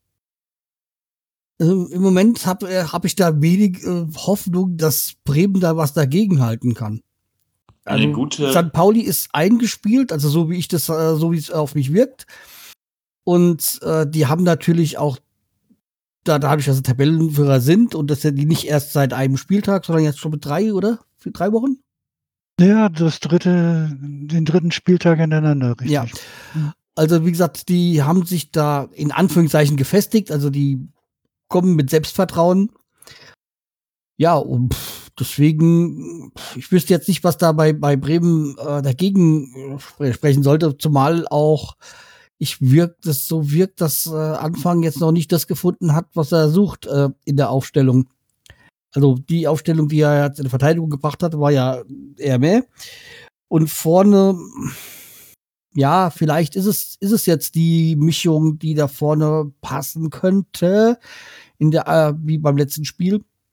Also im Moment habe äh, hab ich da wenig äh, Hoffnung, dass Bremen da was dagegen halten kann. Eine Also, gute- Sankt Pauli ist eingespielt, also so wie ich das, äh, so wie es auf mich wirkt. Und äh, die haben natürlich auch, da dadurch, dass sie Tabellenführer sind und dass ja die nicht erst seit einem Spieltag, sondern jetzt schon mit drei, oder? Für drei Wochen? Ja, das dritte, den dritten Spieltag hintereinander, richtig. Ja. Also wie gesagt, die haben sich da in Anführungszeichen gefestigt, also die kommen mit Selbstvertrauen. Ja, und pff, deswegen, pff, ich wüsste jetzt nicht, was da bei, bei Bremen äh, dagegen äh, spre- sprechen sollte, zumal auch ich wirkt, das so wirkt, dass äh, Anfang jetzt noch nicht das gefunden hat, was er sucht äh, in der Aufstellung. Also die Aufstellung, die er jetzt in der Verteidigung gebracht hat, war ja eher mehr. Und vorne, ja, vielleicht ist es, ist es jetzt die Mischung, die da vorne passen könnte, in der, äh, wie beim letzten Spiel.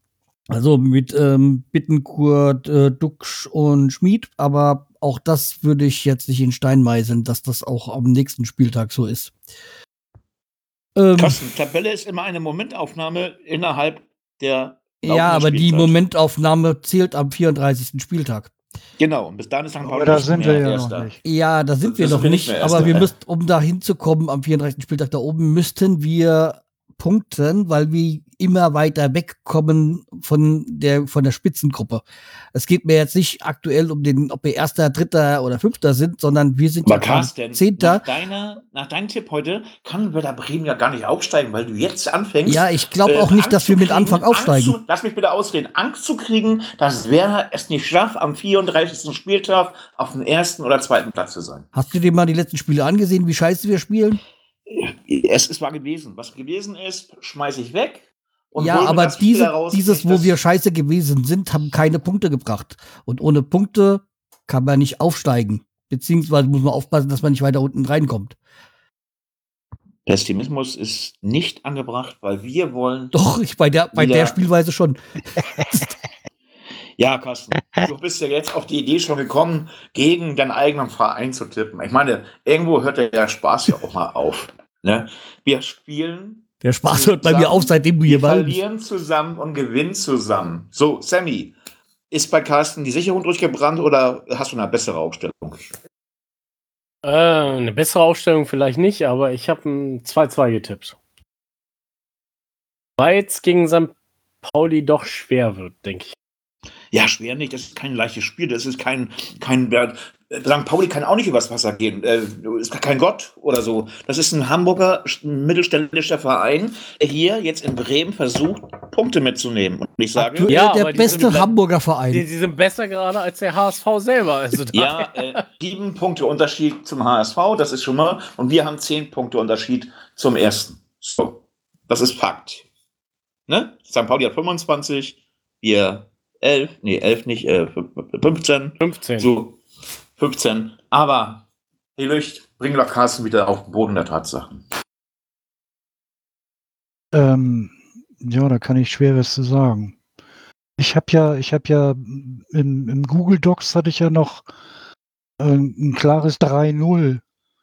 Also mit ähm, Bittenkurt, äh, Duxch und Schmid, aber auch das würde ich jetzt nicht in Stein meißeln, dass das auch am nächsten Spieltag so ist. Ähm, Carsten, Tabelle ist immer eine Momentaufnahme innerhalb der ja, aber die Spielzeit. Momentaufnahme zählt am vierunddreißigsten Spieltag. Genau, und bis dahin ist Sankt Aber Pauli da nicht sind mehr wir ja Erster. noch nicht. Ja, da sind Das wir sind noch wir nicht nicht, mehr aber Erster. wir müssten, um da hinzukommen am vierunddreißigsten Spieltag da oben, müssten wir punkten, weil wir immer weiter wegkommen von der, von der Spitzengruppe. Es geht mir jetzt nicht aktuell um den, ob wir Erster, Dritter oder Fünfter sind, sondern wir sind Aber ja gerade Carsten, Zehnter. nach, deiner, nach deinem Tipp heute kann Werder Bremen ja gar nicht aufsteigen, weil du jetzt anfängst. Ja, ich glaube äh, auch nicht, Angst dass wir zu mit kriegen, Anfang Angst aufsteigen. Zu, lass mich bitte ausreden. Angst zu kriegen, dass Werder es nicht schafft, am vierunddreißigsten Spieltag auf dem ersten oder zweiten Platz zu sein. Hast du dir mal die letzten Spiele angesehen, wie scheiße wir spielen? Es ist war gewesen. Was gewesen ist, schmeiße ich weg. Und Ja, hol mir aber das Spiel diese, raus, dieses, wo das- wir scheiße gewesen sind, haben keine Punkte gebracht. Und ohne Punkte kann man nicht aufsteigen. Beziehungsweise muss man aufpassen, dass man nicht weiter unten reinkommt. Pessimismus ist nicht angebracht, weil wir wollen. Doch, ich bei der, bei Wieder- der Spielweise schon. Ja, Carsten, du bist ja jetzt auf die Idee schon gekommen, gegen deinen eigenen Verein zu tippen. Ich meine, irgendwo hört der Spaß ja auch mal auf. Ne? Wir spielen, Der Spaß hört bei mir auf, seitdem du wir hier warst. verlieren zusammen und gewinnen zusammen. So, Sammy, ist bei Carsten die Sicherung durchgebrannt oder hast du eine bessere Aufstellung? Äh, eine bessere Aufstellung vielleicht nicht, aber ich habe ein zwei zwei getippt. Weil es gegen Sankt Pauli doch schwer wird, denke ich. Ja, schwer nicht. Das ist kein leichtes Spiel. Das ist kein, kein äh, Sankt Pauli kann auch nicht übers Wasser gehen. Äh, ist kein Gott oder so. Das ist ein Hamburger mittelständischer Verein, der hier jetzt in Bremen versucht, Punkte mitzunehmen. Und ich sage, Aktuell Ja, der aber die beste sind- Hamburger Verein. Die, die sind besser gerade als der H S V selber. Also da, ja, äh, sieben Punkte Unterschied zum H S V, das ist schon mal. Und wir haben zehn Punkte Unterschied zum ersten. So, das ist Fakt. Ne? Sankt Pauli hat fünfundzwanzig, wir elf, nee, elf nicht, äh, fünfzehn. fünfzehn. So, fünfzehn. Aber, hey Lücht, bring doch Carsten wieder auf den Boden der Tatsachen. Ähm, ja, da kann ich schwer was zu sagen. Ich habe ja, ich habe ja im, im Google Docs hatte ich ja noch äh, ein klares drei null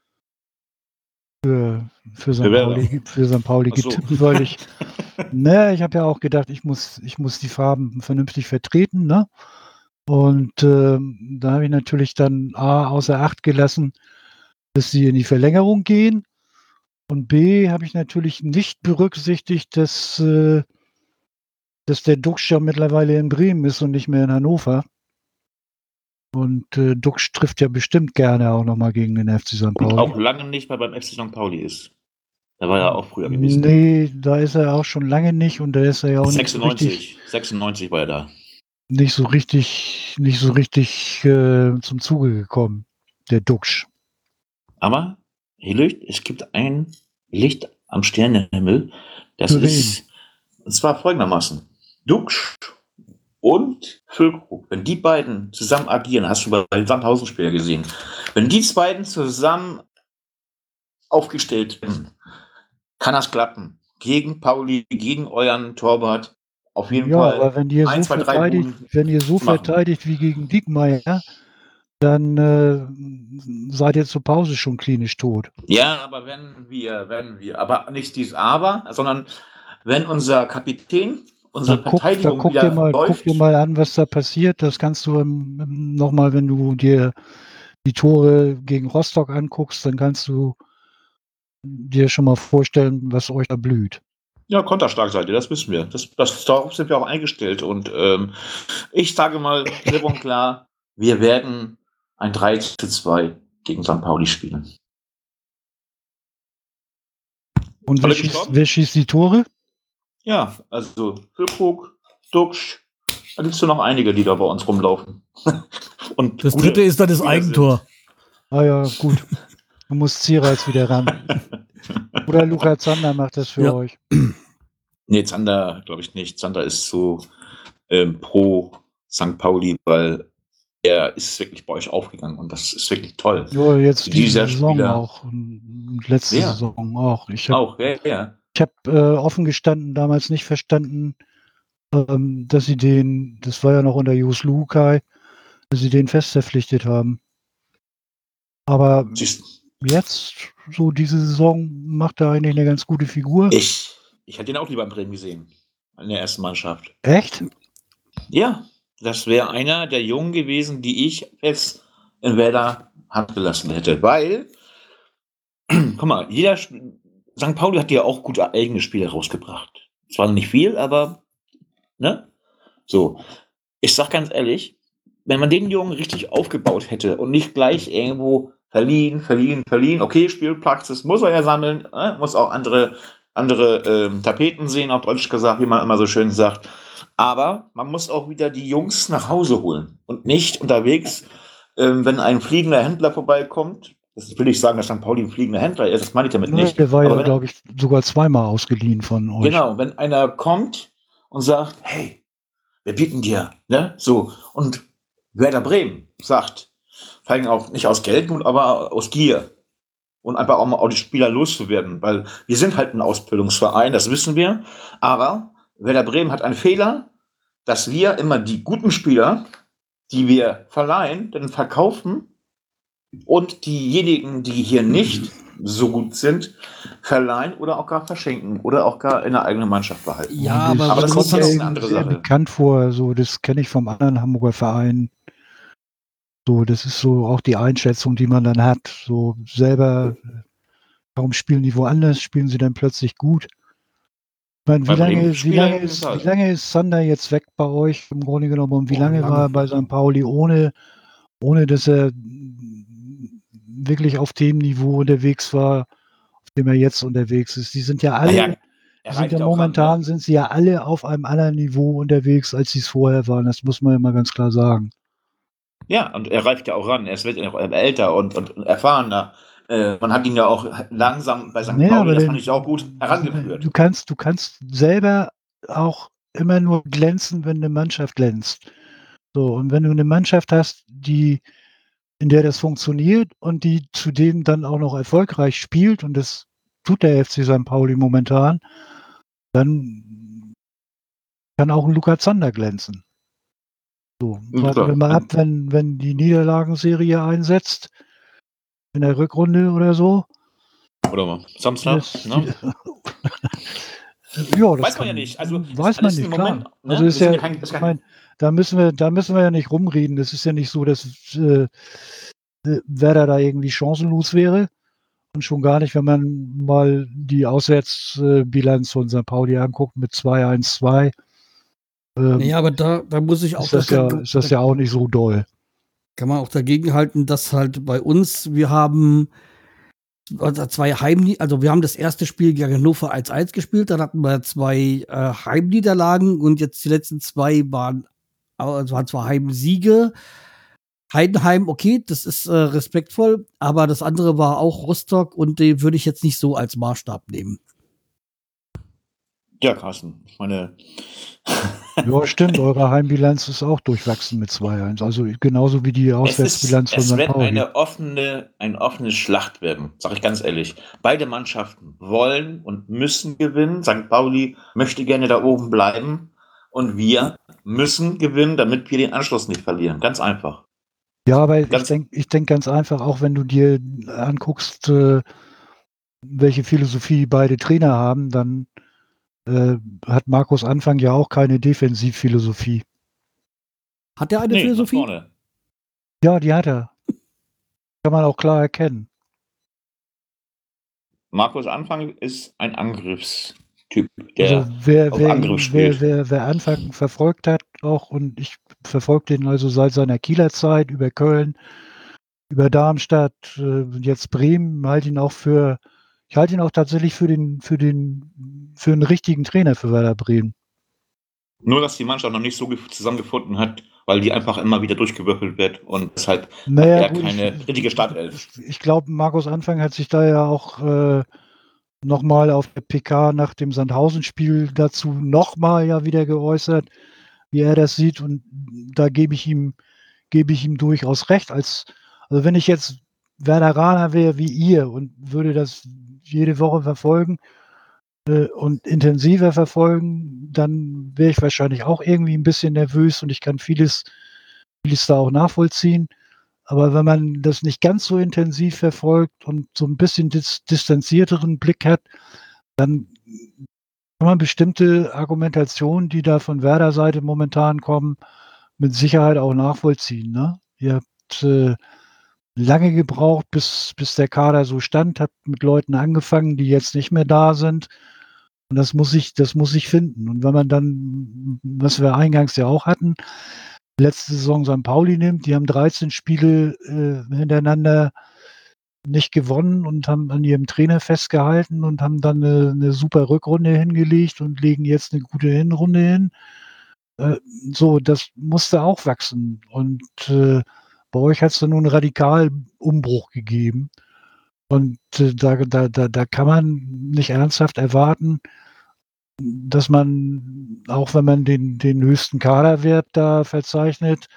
für, für Sankt Werder. Pauli, für Sankt Pauli Ach so. getippt, weil ich, ne, ich habe ja auch gedacht, ich muss, ich muss die Farben vernünftig vertreten, ne? Und ähm, da habe ich natürlich dann A außer Acht gelassen, dass sie in die Verlängerung gehen. Und B habe ich natürlich nicht berücksichtigt, dass, äh, dass der Duxch ja mittlerweile in Bremen ist und nicht mehr in Hannover. Und äh, Duxch trifft ja bestimmt gerne auch nochmal gegen den F C Sankt Und Pauli. auch lange nicht mehr beim F C Sankt Pauli ist. Da war er auch früher gewesen. Nee, da ist er auch schon lange nicht und da ist er ja auch nicht so richtig, sechsundneunzig, sechsundneunzig war er da. nicht so richtig, nicht so richtig äh, zum Zuge gekommen, der Duxch. Aber, hey Lücht, es gibt ein Licht am Sternenhimmel. Das Für wen? ist, und zwar folgendermaßen. Duxch und Füllkrug, wenn die beiden zusammen agieren, hast du bei Sandhausen-Spieler gesehen, wenn die beiden zusammen aufgestellt werden, kann das klappen. Gegen Pauli, gegen euren Torwart. Auf jeden Ja, Fall. aber wenn ihr ein, so zwei, drei verteidigt, Buden wenn ihr so machen. verteidigt wie gegen Diekmeyer, dann äh, seid ihr zur Pause schon klinisch tot. Ja, aber wenn wir, wenn wir, aber nicht dieses Aber, sondern wenn unser Kapitän, unsere Dann guck, da Verteidigung guck, wieder dir mal, guck läuft. dir mal an, was da passiert. Das kannst du ähm, nochmal, wenn du dir die Tore gegen Rostock anguckst, dann kannst du dir schon mal vorstellen, was euch da blüht. Ja, konterstark seid ihr, das wissen wir. Das, das, darauf sind wir auch eingestellt. Und ähm, ich sage mal klipp und klar, wir werden ein drei zu zwei gegen Sankt Pauli spielen. Und wer Alle schießt, gestorben? wer schießt die Tore? Ja, also Füllkrug, Duxch, da gibt es noch einige, die da bei uns rumlaufen. Und Das gute dritte ist dann das Spieler Eigentor. Ah ja, gut. Da muss Zierreiz wieder ran. Oder Luca Zander macht das für Ja. euch. Nee, Zander glaube ich nicht. Zander ist so ähm, pro Sankt Pauli, weil er ist wirklich bei euch aufgegangen und das ist wirklich toll. Nur jetzt diese Dieser Saison Spieler. auch. Und letzte Ja. Saison auch. Ich habe Auch, ja, ja. ich hab, äh, offen gestanden damals nicht verstanden, ähm, dass sie den, das war ja noch unter Jos Lukai, dass sie den fest verpflichtet haben. Aber Siehst, jetzt, so diese Saison, macht er eigentlich eine ganz gute Figur. ich, ich hätte ihn auch lieber in Bremen gesehen. In der ersten Mannschaft. Echt? Ja, das wäre einer der Jungen gewesen, die ich jetzt in Werder Hand gelassen hätte. Weil, guck mal, jeder Sp- Sankt Pauli hat ja auch gute eigene Spiele rausgebracht. Zwar nicht viel, aber, ne? So. Ich sag ganz ehrlich, wenn man den Jungen richtig aufgebaut hätte und nicht gleich irgendwo verliehen, verliehen, verliehen, okay, Spielpraxis muss er ja sammeln, äh, muss auch andere, andere ähm, Tapeten sehen, auf Deutsch gesagt, wie man immer so schön sagt. Aber man muss auch wieder die Jungs nach Hause holen und nicht unterwegs, ähm, wenn ein fliegender Händler vorbeikommt. Das will ich sagen, dass Sankt Pauli ein fliegender Händler ist, das meine ich damit Nee, nicht. der war Aber ja, wenn- glaube ich, sogar zweimal ausgeliehen von euch. Genau, wenn einer kommt und sagt, hey, wir bieten dir, ne, so, und Werder Bremen sagt, vor allem auch nicht aus Geldnot, aber aus Gier und einfach auch mal auch die Spieler loszuwerden, weil wir sind halt ein Ausbildungsverein, das wissen wir, aber Werder Bremen hat einen Fehler, dass wir immer die guten Spieler, die wir verleihen, dann verkaufen und diejenigen, die hier nicht so gut sind, verleihen oder auch gar verschenken oder auch gar in der eigenen Mannschaft behalten. Ja, Und aber, Aber was das muss ist man ja auch- eine andere sehr Sache. bekannt vor, so das kenne ich vom anderen Hamburger Verein. So, das ist so auch die Einschätzung, die man dann hat. So selber, warum spielen die woanders? Spielen sie dann plötzlich gut? Ich meine, wie Bei Bremen lange, wie Spieler lange auf jeden ist, Fall. wie lange ist Sander jetzt weg bei euch im Grunde genommen und wie Oh, lange lange. war er bei Sankt Pauli, ohne, ohne dass er mm, wirklich auf dem Niveau unterwegs war, auf dem er jetzt unterwegs ist? Die sind ja alle, Naja, die er sind reicht ja ja auch ran, momentan ne? sind sie ja alle auf einem anderen Niveau unterwegs, als sie es vorher waren. Das muss man ja mal ganz klar sagen. Ja, und er reift ja auch ran. Er wird ja auch älter und, und erfahrener. Äh, man hat ihn ja auch langsam bei Sankt Nee, Pauli, aber das den- fand ich auch gut, herangeführt. Du kannst, du kannst selber auch immer nur glänzen, wenn eine Mannschaft glänzt. So, und wenn du eine Mannschaft hast, die, in der das funktioniert und die zudem dann auch noch erfolgreich spielt, und das tut der F C Sankt Pauli momentan, dann kann auch ein Luca Zander glänzen. So, Ja, warten klar. wir mal ab, wenn, wenn die Niederlagenserie einsetzt, in der Rückrunde oder so. Oder mal Samstag, Das, ne? ja, das Weiß man kann, ja nicht. Also, weiß ist man alles nicht, im klar. Moment, ne? Also Wir ist sind ja, ja kein- ist ich kein- mein, da müssen wir, da müssen wir ja nicht rumreden. Das ist ja nicht so, dass äh, äh, Werder da irgendwie chancenlos wäre. Und schon gar nicht, wenn man mal die Auswärtsbilanz von Sankt Pauli anguckt mit zwei eins zwei. Ähm, Nee, aber da, da muss ich auch ist, das ja, ist das ja auch nicht so doll. kann man auch dagegen halten, dass halt bei uns, wir haben also zwei Heimniederlagen, also wir haben das erste Spiel gegen Hannover eins eins gespielt, dann hatten wir zwei äh, Heimniederlagen und jetzt die letzten zwei waren, also waren zwar Heimsiege. Heidenheim, okay, das ist äh, respektvoll, aber das andere war auch Rostock und den würde ich jetzt nicht so als Maßstab nehmen. Ja, Carsten, ich meine, Ja, stimmt, eure Heimbilanz ist auch durchwachsen mit zwei eins. Also genauso wie die es, ist, Auswärtsbilanz von es Sankt wird Pauli. eine offene, ein offene Schlacht werden, sag ich ganz ehrlich. Beide Mannschaften wollen und müssen gewinnen. Sankt Pauli möchte gerne da oben bleiben und wir müssen gewinnen, damit wir den Anschluss nicht verlieren. Ganz einfach. Ja, aber ich Ganz- denke ich denk ganz einfach, auch wenn du dir anguckst, äh, welche Philosophie beide Trainer haben, dann äh, hat Markus Anfang ja auch keine Defensivphilosophie. Hat der eine Nee, nach Philosophie? vorne. Ja, die hat er. Kann man auch klar erkennen. Markus Anfang ist ein Angriffstyp, der Also wer, auf wer, Angriff ihn, wer, spielt. wer, wer Anfang verfolgt hat auch, und ich verfolge den also seit seiner Kieler Zeit über Köln, über Darmstadt, äh, jetzt Bremen, halte ihn auch für, ich halte ihn auch tatsächlich für den, für den, für einen richtigen Trainer für Werder Bremen. Nur, dass die Mannschaft noch nicht so ge- zusammengefunden hat, weil die einfach immer wieder durchgewürfelt wird und deshalb Naja, hat er gut, keine ich, richtige Startelf. Ich, ich glaube, Markus Anfang hat sich da ja auch äh, nochmal auf der P K nach dem Sandhausen-Spiel dazu nochmal ja wieder geäußert, wie er das sieht. Und da gebe ich ihm, gebe ich ihm durchaus recht. Als, also wenn ich jetzt Werderaner wäre wie ihr und würde das jede Woche verfolgen, äh, und intensiver verfolgen, dann wäre ich wahrscheinlich auch irgendwie ein bisschen nervös und ich kann vieles, vieles da auch nachvollziehen. Aber wenn man das nicht ganz so intensiv verfolgt und so ein bisschen dis distanzierteren Blick hat, dann kann man bestimmte Argumentationen, die da von Werder-Seite momentan kommen, mit Sicherheit auch nachvollziehen, ne? Ihr habt, äh, lange gebraucht, bis bis der Kader so stand, habt mit Leuten angefangen, die jetzt nicht mehr da sind. Und das muss ich das muss ich finden. Und wenn man dann, was wir eingangs ja auch hatten, letzte Saison Sankt Pauli nimmt, die haben dreizehn Spiele, äh, hintereinander nicht gewonnen und haben an ihrem Trainer festgehalten und haben dann 'ne 'ne super Rückrunde hingelegt und legen jetzt 'ne gute Hinrunde hin. Äh, so, das musste auch wachsen. Und, äh, bei euch hat's dann nur 'n Radikalumbruch gegeben. Und, äh, da da da da kann man nicht ernsthaft erwarten, dass man, auch wenn man den den höchsten Kaderwert da verzeichnet,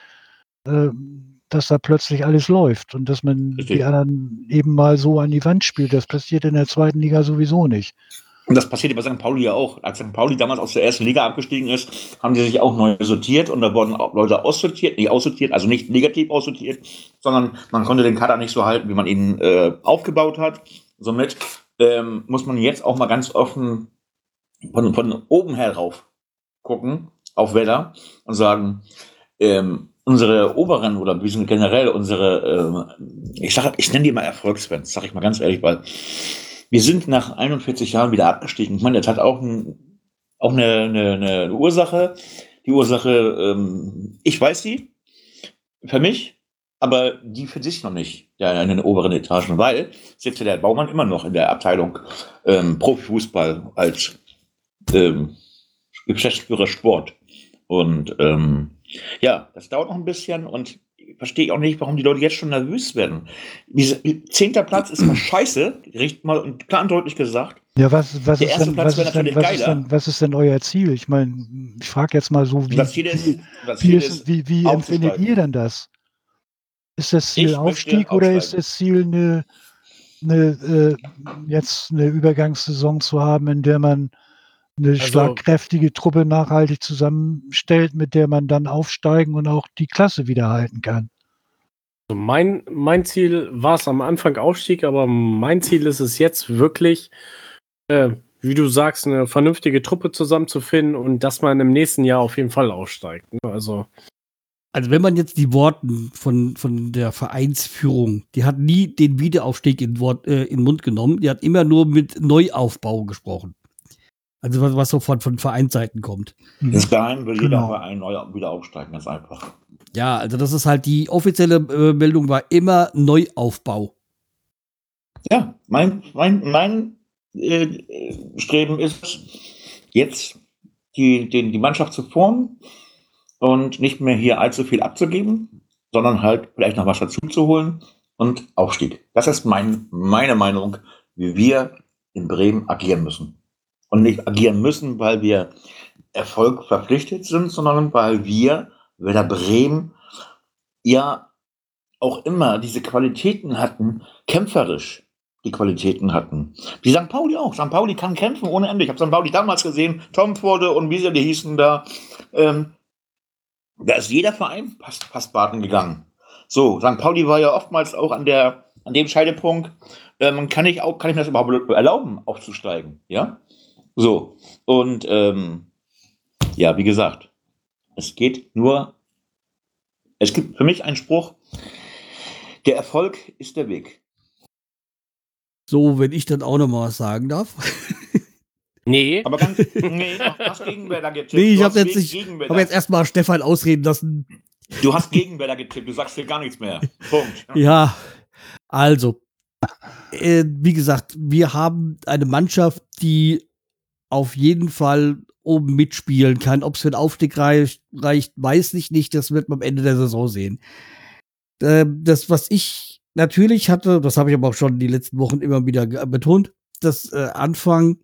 ähm, dass da plötzlich alles läuft und dass man die Richtig. anderen eben mal so an die Wand spielt. Das passiert in der zweiten Liga sowieso nicht. Und das passiert bei Sankt Pauli ja auch. Als Sankt Pauli damals aus der ersten Liga abgestiegen ist, haben die sich auch neu sortiert und da wurden auch Leute aussortiert, nicht aussortiert, also nicht negativ aussortiert, sondern man konnte den Kader nicht so halten, wie man ihn äh, aufgebaut hat. Somit ähm, muss man jetzt auch mal ganz offen von, von oben herauf gucken auf Werder und sagen, ähm, unsere oberen oder wir sind generell unsere, äh, ich sage, ich nenne die mal Erfolgsfans, sage ich mal ganz ehrlich, weil wir sind nach einundvierzig Jahren wieder abgestiegen. Ich meine, das hat auch, ein, auch eine, eine, eine Ursache. Die Ursache, ähm, ich weiß sie, für mich, aber die für sich noch nicht, ja, in den oberen Etagen, weil sitzt der Baumann immer noch in der Abteilung ähm, Profifußball als ähm, Geschäftsführer Sport. Und ähm, ja, das dauert noch ein bisschen und verstehe ich auch nicht, warum die Leute jetzt schon nervös werden. Diese, zehnter Platz ist mal scheiße, richtig mal und klar und deutlich gesagt. Ja, was was Der ist erste denn Platz was wäre ist denn natürlich was ist geiler. denn was ist denn euer Ziel? Ich meine, ich frage jetzt mal so, wie Das Ziel ist, wie das wie Ziel ist ist wie wie empfindet aufzusteigen. ihr denn das? Ist das Ziel Ich möchte Aufstieg oder ist aufsteigen. das Ziel 'ne 'ne, äh, jetzt 'ne Übergangssaison zu haben, in der man 'ne Also schlagkräftige Truppe nachhaltig zusammenstellt, mit der man dann aufsteigen und auch die Klasse wieder halten kann? Also mein, mein Ziel war es am Anfang Aufstieg, aber mein Ziel ist es jetzt wirklich, äh, wie du sagst, eine vernünftige Truppe zusammenzufinden und dass man im nächsten Jahr auf jeden Fall aufsteigt. Ne? Also, Also wenn man jetzt die Worten von, von der Vereinsführung, die hat nie den Wiederaufstieg in, Wort, äh, in den Mund genommen, die hat immer nur mit Neuaufbau gesprochen. Also was, was so von, von Vereinsseiten kommt. Insgeheim will jeder Genau. Verein neu wieder aufsteigen, ganz einfach. Ja, also das ist halt die offizielle äh, Meldung war immer Neuaufbau. Ja, mein, mein, mein äh, Streben ist, jetzt die, den, die Mannschaft zu formen und nicht mehr hier allzu viel abzugeben, sondern halt vielleicht noch was dazu zu holen und Aufstieg. Das ist mein, meine Meinung, wie wir in Bremen agieren müssen. Und nicht agieren müssen, weil wir Erfolg verpflichtet sind, sondern weil wir, Werder Bremen, ja auch immer diese Qualitäten hatten, kämpferisch die Qualitäten hatten. Wie Sankt Pauli auch. Sankt Pauli kann kämpfen ohne Ende. Ich habe Sankt Pauli damals gesehen, Tomforde und wie sie die hießen da. Ähm, da ist jeder Verein fast, fast baden gegangen. So, Sankt Pauli war ja oftmals auch an der, an dem Scheidepunkt, ähm, kann ich auch, kann ich mir das überhaupt erlauben, aufzusteigen, ja? So, und ähm, ja, wie gesagt, es geht nur, es gibt für mich einen Spruch, der Erfolg ist der Weg. So, wenn ich dann auch noch mal was sagen darf. nee. Aber ganz, nee, du hast Gegenwälder getippt. Nee, ich Du habe hast jetzt, gegen nicht- Gegenwälder. hab jetzt erstmal Stefan ausreden lassen. Du hast Gegenwälder getippt, du sagst hier gar nichts mehr. Punkt. Ja, also, äh, wie gesagt, wir haben eine Mannschaft, die auf jeden Fall oben mitspielen kann. Ob es für den Aufstieg reicht, reicht, weiß ich nicht. Das wird man am Ende der Saison sehen. Äh, das, was ich natürlich hatte, das habe ich aber auch schon die letzten Wochen immer wieder ge- betont, dass äh, Anfang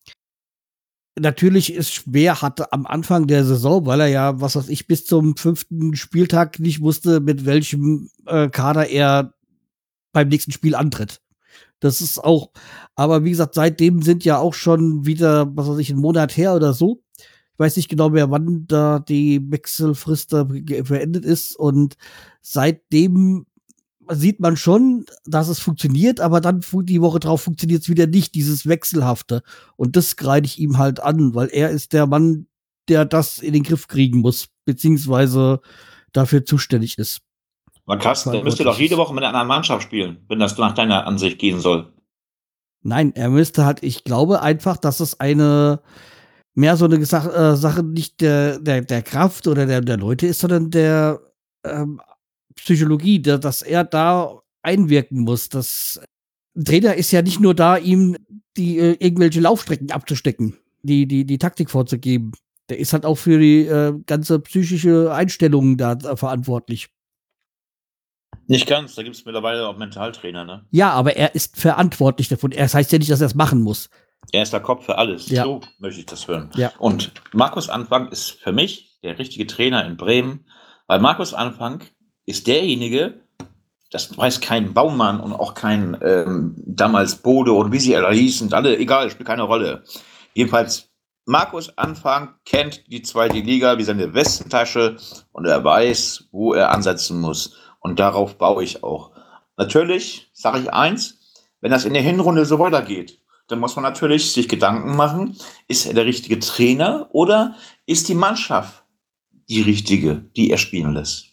natürlich ist schwer hatte am Anfang der Saison, weil er ja, was weiß ich, bis zum fünften Spieltag nicht wusste, mit welchem äh, Kader er beim nächsten Spiel antritt. Das ist auch, aber wie gesagt, seitdem sind ja auch schon wieder, was weiß ich, ein Monat her oder so. Ich weiß nicht genau mehr, wann da die Wechselfrist da ge- beendet ist. Und seitdem sieht man schon, dass es funktioniert, aber dann fu- die Woche drauf funktioniert es wieder nicht, dieses Wechselhafte. Und das greide ich ihm halt an, weil er ist der Mann, der das in den Griff kriegen muss, beziehungsweise dafür zuständig ist. Man Carsten, der müsste doch jede Woche mit einer anderen Mannschaft spielen, wenn das nach deiner Ansicht gehen soll. Nein, er müsste halt, ich glaube einfach, dass es eine mehr so eine Gesach- äh, Sache nicht der, der, der Kraft oder der, der Leute ist, sondern der ähm, Psychologie, der, dass er da einwirken muss. Das ein Trainer ist ja nicht nur da, ihm die äh, irgendwelche Laufstrecken abzustecken, die, die, die Taktik vorzugeben. Der ist halt auch für die äh, ganze psychische Einstellung da äh, verantwortlich. Nicht ganz, da gibt es mittlerweile auch Mentaltrainer, ne? Ja, aber er ist verantwortlich davon. Das heißt ja nicht, dass er es machen muss. Er ist der Kopf für alles. Ja. So möchte ich das hören. Ja. Und Markus Anfang ist für mich der richtige Trainer in Bremen, weil Markus Anfang ist derjenige, das weiß kein Baumann und auch kein ähm, damals Bode und wie sie alle hießen, alle, egal, spielt keine Rolle. Jedenfalls, Markus Anfang kennt die zweite Liga wie seine Westentasche und er weiß, wo er ansetzen muss. Und darauf baue ich auch. Natürlich sage ich eins, wenn das in der Hinrunde so weitergeht, dann muss man natürlich sich Gedanken machen, ist er der richtige Trainer oder ist die Mannschaft die richtige, die er spielen lässt?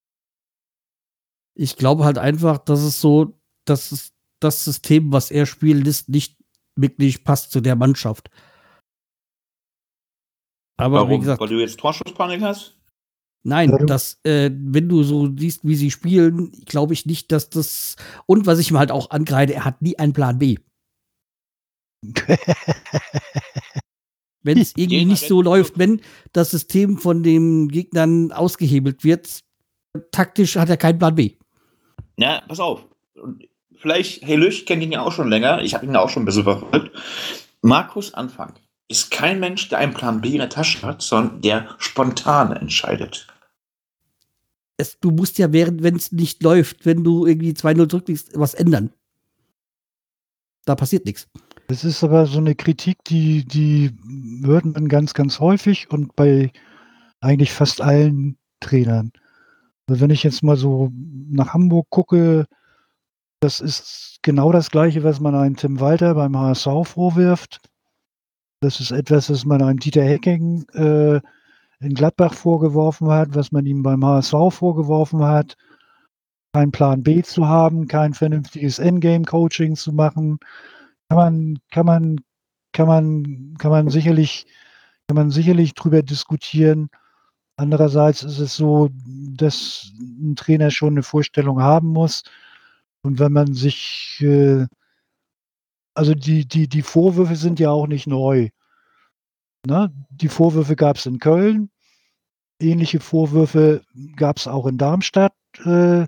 Ich glaube halt einfach, dass es so, dass es das System, was er spielen lässt, nicht wirklich passt zu der Mannschaft. Aber Warum? wie gesagt, Weil du jetzt Torschusspanik hast? nein, Ja, du- das, äh, wenn du so siehst, wie sie spielen, glaube ich nicht, dass das. Und was ich ihm halt auch angreide, er hat nie einen Plan B. Wenn es irgendwie Den nicht hat er so nicht läuft, so- wenn das System von den Gegnern ausgehebelt wird, taktisch hat er keinen Plan B. Na, pass auf. Und vielleicht, hey Lüch kennt ihn ja auch schon länger. Ich habe ihn ja auch schon ein bisschen verfolgt. Markus Anfang ist kein Mensch, der einen Plan B in der Tasche hat, sondern der spontan entscheidet. Es, du musst ja, während, wenn es nicht läuft, wenn du irgendwie zwei null zurückliegst, was ändern. Da passiert nichts. Das ist aber so eine Kritik, die, die hört man ganz, ganz häufig und bei eigentlich fast allen Trainern. Also wenn ich jetzt mal so nach Hamburg gucke, das ist genau das Gleiche, was man einem Tim Walter beim H S V vorwirft. Das ist etwas, was man einem Dieter Hecking äh, in Gladbach vorgeworfen hat, was man ihm beim H S V vorgeworfen hat. Keinen Plan B zu haben, kein vernünftiges Endgame-Coaching zu machen. Kann man, kann man, kann man, kann man sicherlich, kann man sicherlich drüber diskutieren. Andererseits ist es so, dass ein Trainer schon eine Vorstellung haben muss. Und wenn man sich, äh, also die, die, die Vorwürfe sind ja auch nicht neu. Ne? Die Vorwürfe gab es in Köln. Ähnliche Vorwürfe gab es auch in Darmstadt äh,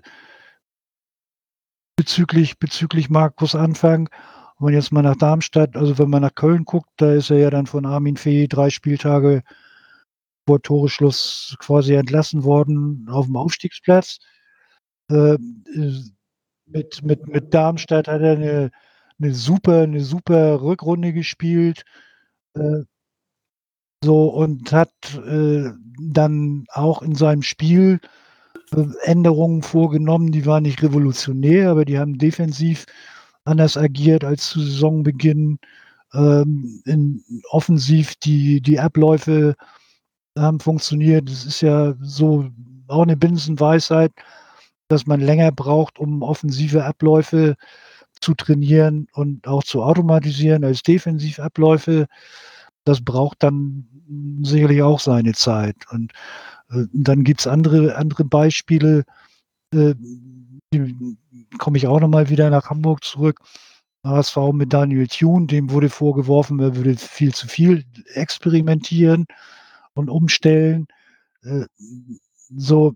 bezüglich, bezüglich Markus Anfang. Und wenn jetzt mal nach Darmstadt, also wenn man nach Köln guckt, da ist er ja dann von Armin Fee drei Spieltage vor Toreschluss quasi entlassen worden auf dem Aufstiegsplatz. Äh, äh, mit, mit, mit Darmstadt hat er eine, eine super, eine super Rückrunde gespielt. Äh, so und hat äh, dann auch in seinem Spiel äh, Änderungen vorgenommen, die waren nicht revolutionär, aber die haben defensiv anders agiert als zu Saisonbeginn. Ähm, in, offensiv die, die Abläufe haben funktioniert. Es ist ja so auch eine Binsenweisheit, dass man länger braucht, um offensive Abläufe zu trainieren und auch zu automatisieren als Defensivabläufe. Das braucht dann sicherlich auch seine Zeit. Und äh, dann gibt es andere, andere Beispiele, äh, die komme ich auch nochmal wieder nach Hamburg zurück. H S V mit Daniel Thune, dem wurde vorgeworfen, er würde viel zu viel experimentieren und umstellen. Äh, so,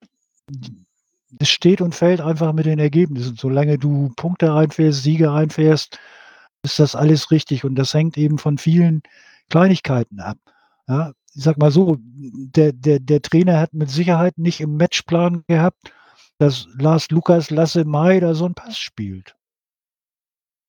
es steht und fällt einfach mit den Ergebnissen. Solange du Punkte einfährst, Siege einfährst, ist das alles richtig. Und das hängt eben von vielen Kleinigkeiten ab. Ja, ich sag mal so, der, der, der Trainer hat mit Sicherheit nicht im Matchplan gehabt, dass Lars Lukas Lasse Mai da so einen Pass spielt.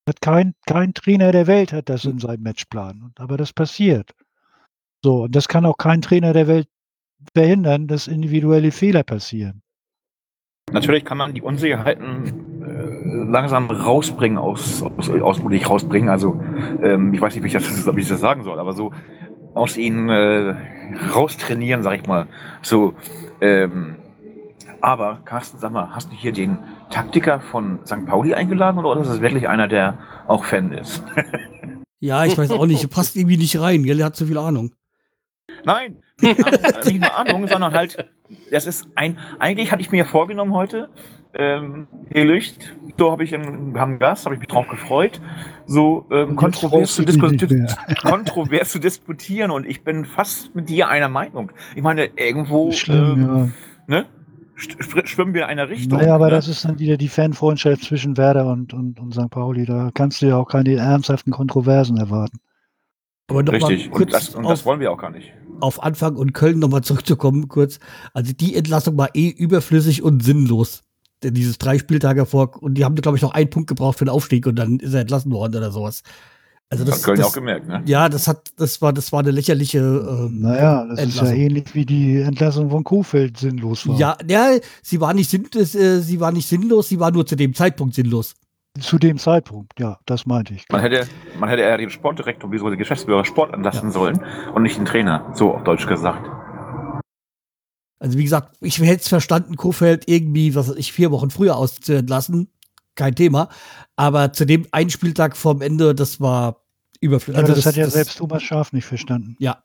Hat kein, kein Trainer der Welt hat das in seinem Matchplan. Aber das passiert. So, und das kann auch kein Trainer der Welt verhindern, dass individuelle Fehler passieren. Natürlich kann man die Unsicherheiten äh, langsam rausbringen, aus, aus, aus nicht rausbringen, also ähm, ich weiß nicht, wie ich, das, wie ich das sagen soll, aber so aus ihnen äh, raustrainieren, sag ich mal. So, ähm, aber Carsten, sag mal, hast du hier den Taktiker von Sankt Pauli eingeladen oder ist das wirklich einer, der auch Fan ist? Ja, ich weiß auch nicht, passt irgendwie nicht rein, gell? Er hat zu viel Ahnung. Nein, nicht, Ahnung, nicht nur Ahnung, sondern halt, das ist ein, eigentlich hatte ich mir vorgenommen heute, ähm, hey Licht, so habe ich einen, wir haben einen Gast, habe ich mich drauf gefreut, so ähm, kontrovers, zu disku kontrovers zu diskutieren und ich bin fast mit dir einer Meinung. Ich meine, irgendwo Schlimm, ähm, ja. ne, schwimmen wir in einer Richtung. Naja, aber ne? das ist dann wieder die Fanfreundschaft zwischen Werder und, und, und Sankt Pauli. Da kannst du ja auch keine ernsthaften Kontroversen erwarten. Aber noch Richtig, mal kurz und, das, und auf, das wollen wir auch gar nicht. auf Anfang und Köln nochmal zurückzukommen, kurz. Also die Entlassung war eh überflüssig und sinnlos. Denn dieses drei Spieltage vor, und die haben, glaube ich, noch einen Punkt gebraucht für den Aufstieg und dann ist er entlassen worden oder sowas. Also das, Das hat Köln das, auch gemerkt, ne? Ja, das hat, das war, das war eine lächerliche ähm, Naja, das Entlassung. ist ja ähnlich wie die Entlassung von Kohfeldt sinnlos war. Ja, ja, sie war nicht sinn, äh, sie war nicht sinnlos, sie war nur zu dem Zeitpunkt sinnlos. Zu dem Zeitpunkt, ja, das meinte ich. Man hätte, man hätte eher den Sportdirektor, wie so den Geschäftsführer Sport entlassen Ja. sollen und nicht den Trainer, so auf Deutsch gesagt. Also wie gesagt, ich hätte es verstanden, Kohfeldt irgendwie, was weiß ich, vier Wochen früher auszuentlassen, kein Thema. Aber zu dem einen Spieltag vorm Ende, das war überflüssig. Aber Also das, das hat ja das, selbst Thomas Schaaf nicht verstanden. Ja.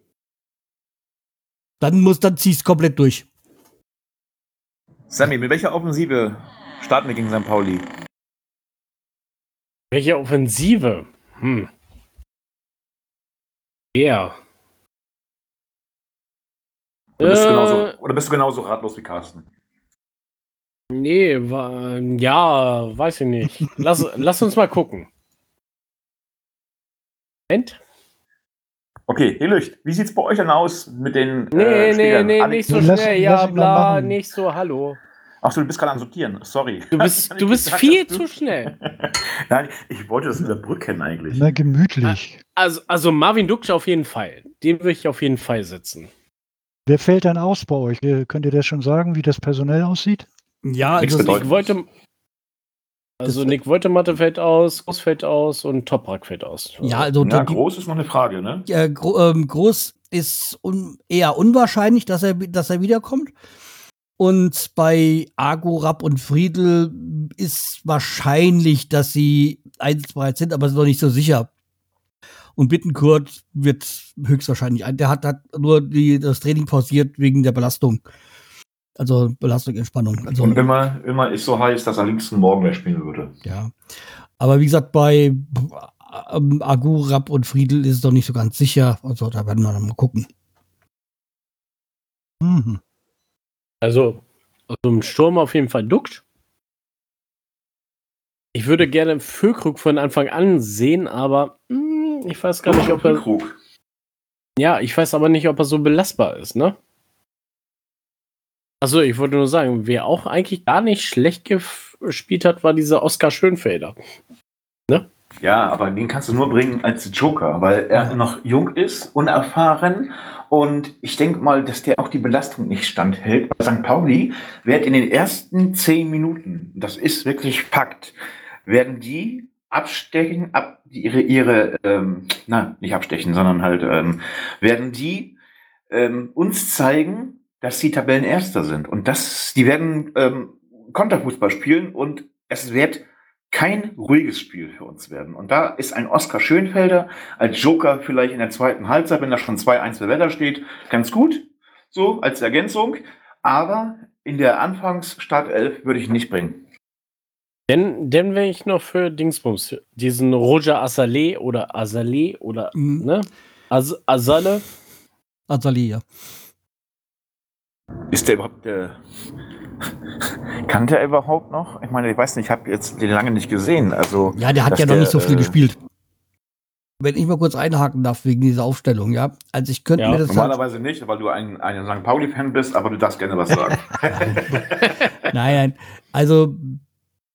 Dann muss, dann zieh's komplett durch. Sammy, mit welcher Offensive starten wir gegen Sankt Pauli? Welche Offensive? Hm. Ja. Oder bist, du Äh, genauso, oder bist du genauso ratlos wie Carsten? Nee, wa- ja, weiß ich nicht. Lass, lass uns mal gucken. Moment. Okay, hey Licht, wie sieht's bei euch denn aus mit den Nee, äh, nee, Spielern? nee, Alex- nicht so Lass- schnell. lass Ja, ihn mal bla, machen. nicht so, hallo. Achso, du bist gerade am Sortieren, sorry. Du bist, du bist viel zu schnell. Nein, ich wollte das überbrücken eigentlich. Na, gemütlich. Also, also Marvin Duksch auf jeden Fall. Den würde ich auf jeden Fall setzen. Wer fällt dann aus bei euch? Äh, Könnt ihr das schon sagen, wie das personell aussieht? Ja, Nichts also bedeutet. Nick wollte, also Das- Nick Woltematte fällt aus, Groß fällt aus und Toprak fällt aus. ja, also Ja, die, groß ist noch eine Frage, ne? äh, Gro ähm, Groß ist un eher unwahrscheinlich, dass er, dass er wiederkommt. Und bei Argo, Rapp und Friedl ist wahrscheinlich, dass sie einsatzbereit sind, aber ist noch nicht so sicher. Und Bittenkurt wird höchstwahrscheinlich ein. Der hat, hat nur die, das Training pausiert wegen der Belastung. Also Belastung, Entspannung. Also, Und immer, immer ist so heiß, dass er links einen Morgen mehr spielen würde. ja. Aber wie gesagt, bei ähm, Argo, Rapp und Friedl ist es noch nicht so ganz sicher. Also da werden wir dann mal gucken. Mhm. Also, also im Sturm auf jeden Fall Duksch. Ich würde gerne Füllkrug von Anfang an sehen, aber mh, ich weiß gar nicht, ob er. Krug. Ja, ich weiß aber nicht, ob er so belastbar ist, ne? Also, ich wollte nur sagen, wer auch eigentlich gar nicht schlecht gef- gespielt hat, war dieser Oskar Schönfelder. Ja, aber den kannst du nur bringen als Joker, weil er Ja. noch jung ist, unerfahren und ich denke mal, dass der auch die Belastung nicht standhält. Bei Sankt Pauli wird in den ersten zehn Minuten, das ist wirklich Fakt, werden die abstechen, ab, ihre, ihre ähm, na, nicht abstechen, sondern halt, ähm, werden die ähm, uns zeigen, dass sie Tabellenerster sind und das, die werden ähm, Konterfußball spielen und es wird kein ruhiges Spiel für uns werden. Und da ist ein Oskar Schönfelder als Joker vielleicht in der zweiten Halbzeit, wenn da schon zwei eins für Werder steht, ganz gut, so als Ergänzung. Aber in der Anfangs-Startelf würde ich ihn nicht bringen. Denn, denn wäre ich noch für Dingsbums, diesen Roger Azaleh oder Azaleh oder, Mhm. ne? Az Azale. Azali, ja. Ist der überhaupt, äh, kann der überhaupt noch? Ich meine, ich weiß nicht, ich habe jetzt den lange nicht gesehen. Also, Ja, der hat dass ja noch der, nicht so viel äh, gespielt. Wenn ich mal kurz einhaken darf wegen dieser Aufstellung, ja. Also ich könnte Ja, mir das halt, Normalerweise nicht, weil du ein, ein Sankt Pauli-Fan bist, aber du darfst gerne was sagen. nein, nein. Also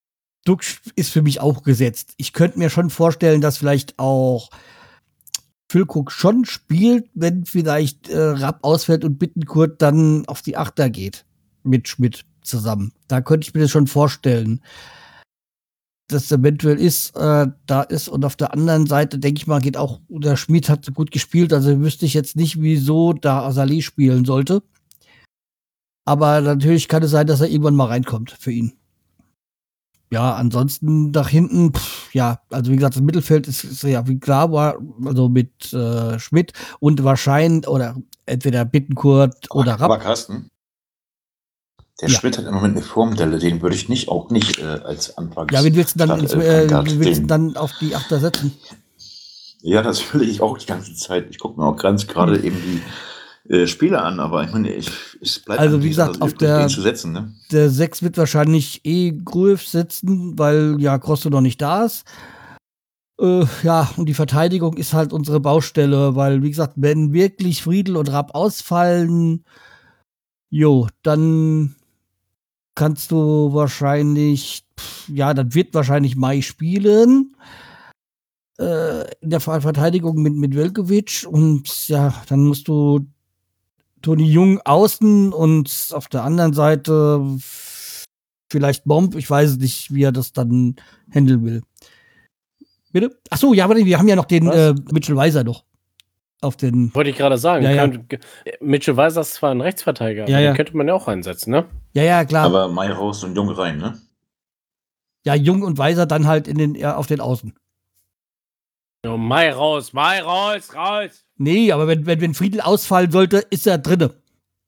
Duck ist für mich auch gesetzt. Ich könnte mir schon vorstellen, dass vielleicht auch Füllkrug schon spielt, wenn vielleicht äh, Rapp ausfällt und Bittencourt dann auf die Achter geht mit Schmidt zusammen. Da könnte ich mir das schon vorstellen, dass eventuell ist, äh, da ist. Und auf der anderen Seite, denke ich mal, geht auch, der Schmidt hat gut gespielt, also wüsste ich jetzt nicht, wieso da Saleh spielen sollte. Aber natürlich kann es sein, dass er irgendwann mal reinkommt für ihn. Ja, ansonsten nach hinten, pff, ja, also wie gesagt, das Mittelfeld ist, ist ja wie klar war, also mit äh, Schmidt und wahrscheinlich, oder entweder Bittencourt oder Rapp. Aber Carsten, der Ja. Schmidt hat im Moment eine Formdelle, den würde ich nicht auch nicht äh, als Anfangs. Ja, wen willst du dann, ins, äh, Startelf-Kandidat wen willst du den- dann auf die Achter setzen? Ja, das will ich auch die ganze Zeit. Ich gucke mir auch ganz gerade eben die äh, Spiele an, aber ich meine, ich, es bleibt Also, wie eigentlich gesagt, anders auf übrig, der- den zu setzen, ne? Der sechs wird wahrscheinlich eh Gruev sitzen, weil ja Grosso noch nicht da ist. Äh, ja, und die Verteidigung ist halt unsere Baustelle, weil, wie gesagt, wenn wirklich Friedl und Rapp ausfallen, jo, dann kannst du wahrscheinlich, pff, ja, dann wird wahrscheinlich Mai spielen. Äh, in der Ver- Verteidigung mit, mit Velkovic und ja, dann musst du Toni Jung außen und auf der anderen Seite vielleicht Bomb. Ich weiß nicht, wie er das dann handeln will. Bitte? Ach so, ja, aber wir haben ja noch den Was? äh, Mitchell Weiser noch auf den. Wollte ich gerade sagen. Ja, ja. Könnte, Mitchell Weiser ist zwar ein Rechtsverteidiger, Ja, aber ja. den könnte man ja auch einsetzen, ne? Ja, ja, klar. Aber Mai raus und Jung rein, ne? Ja, Jung und Weiser dann halt in den, ja, auf den Außen. Ja, Mai raus, Mai raus, raus! Nee, aber wenn, wenn, wenn Friedl ausfallen sollte, ist er drinne.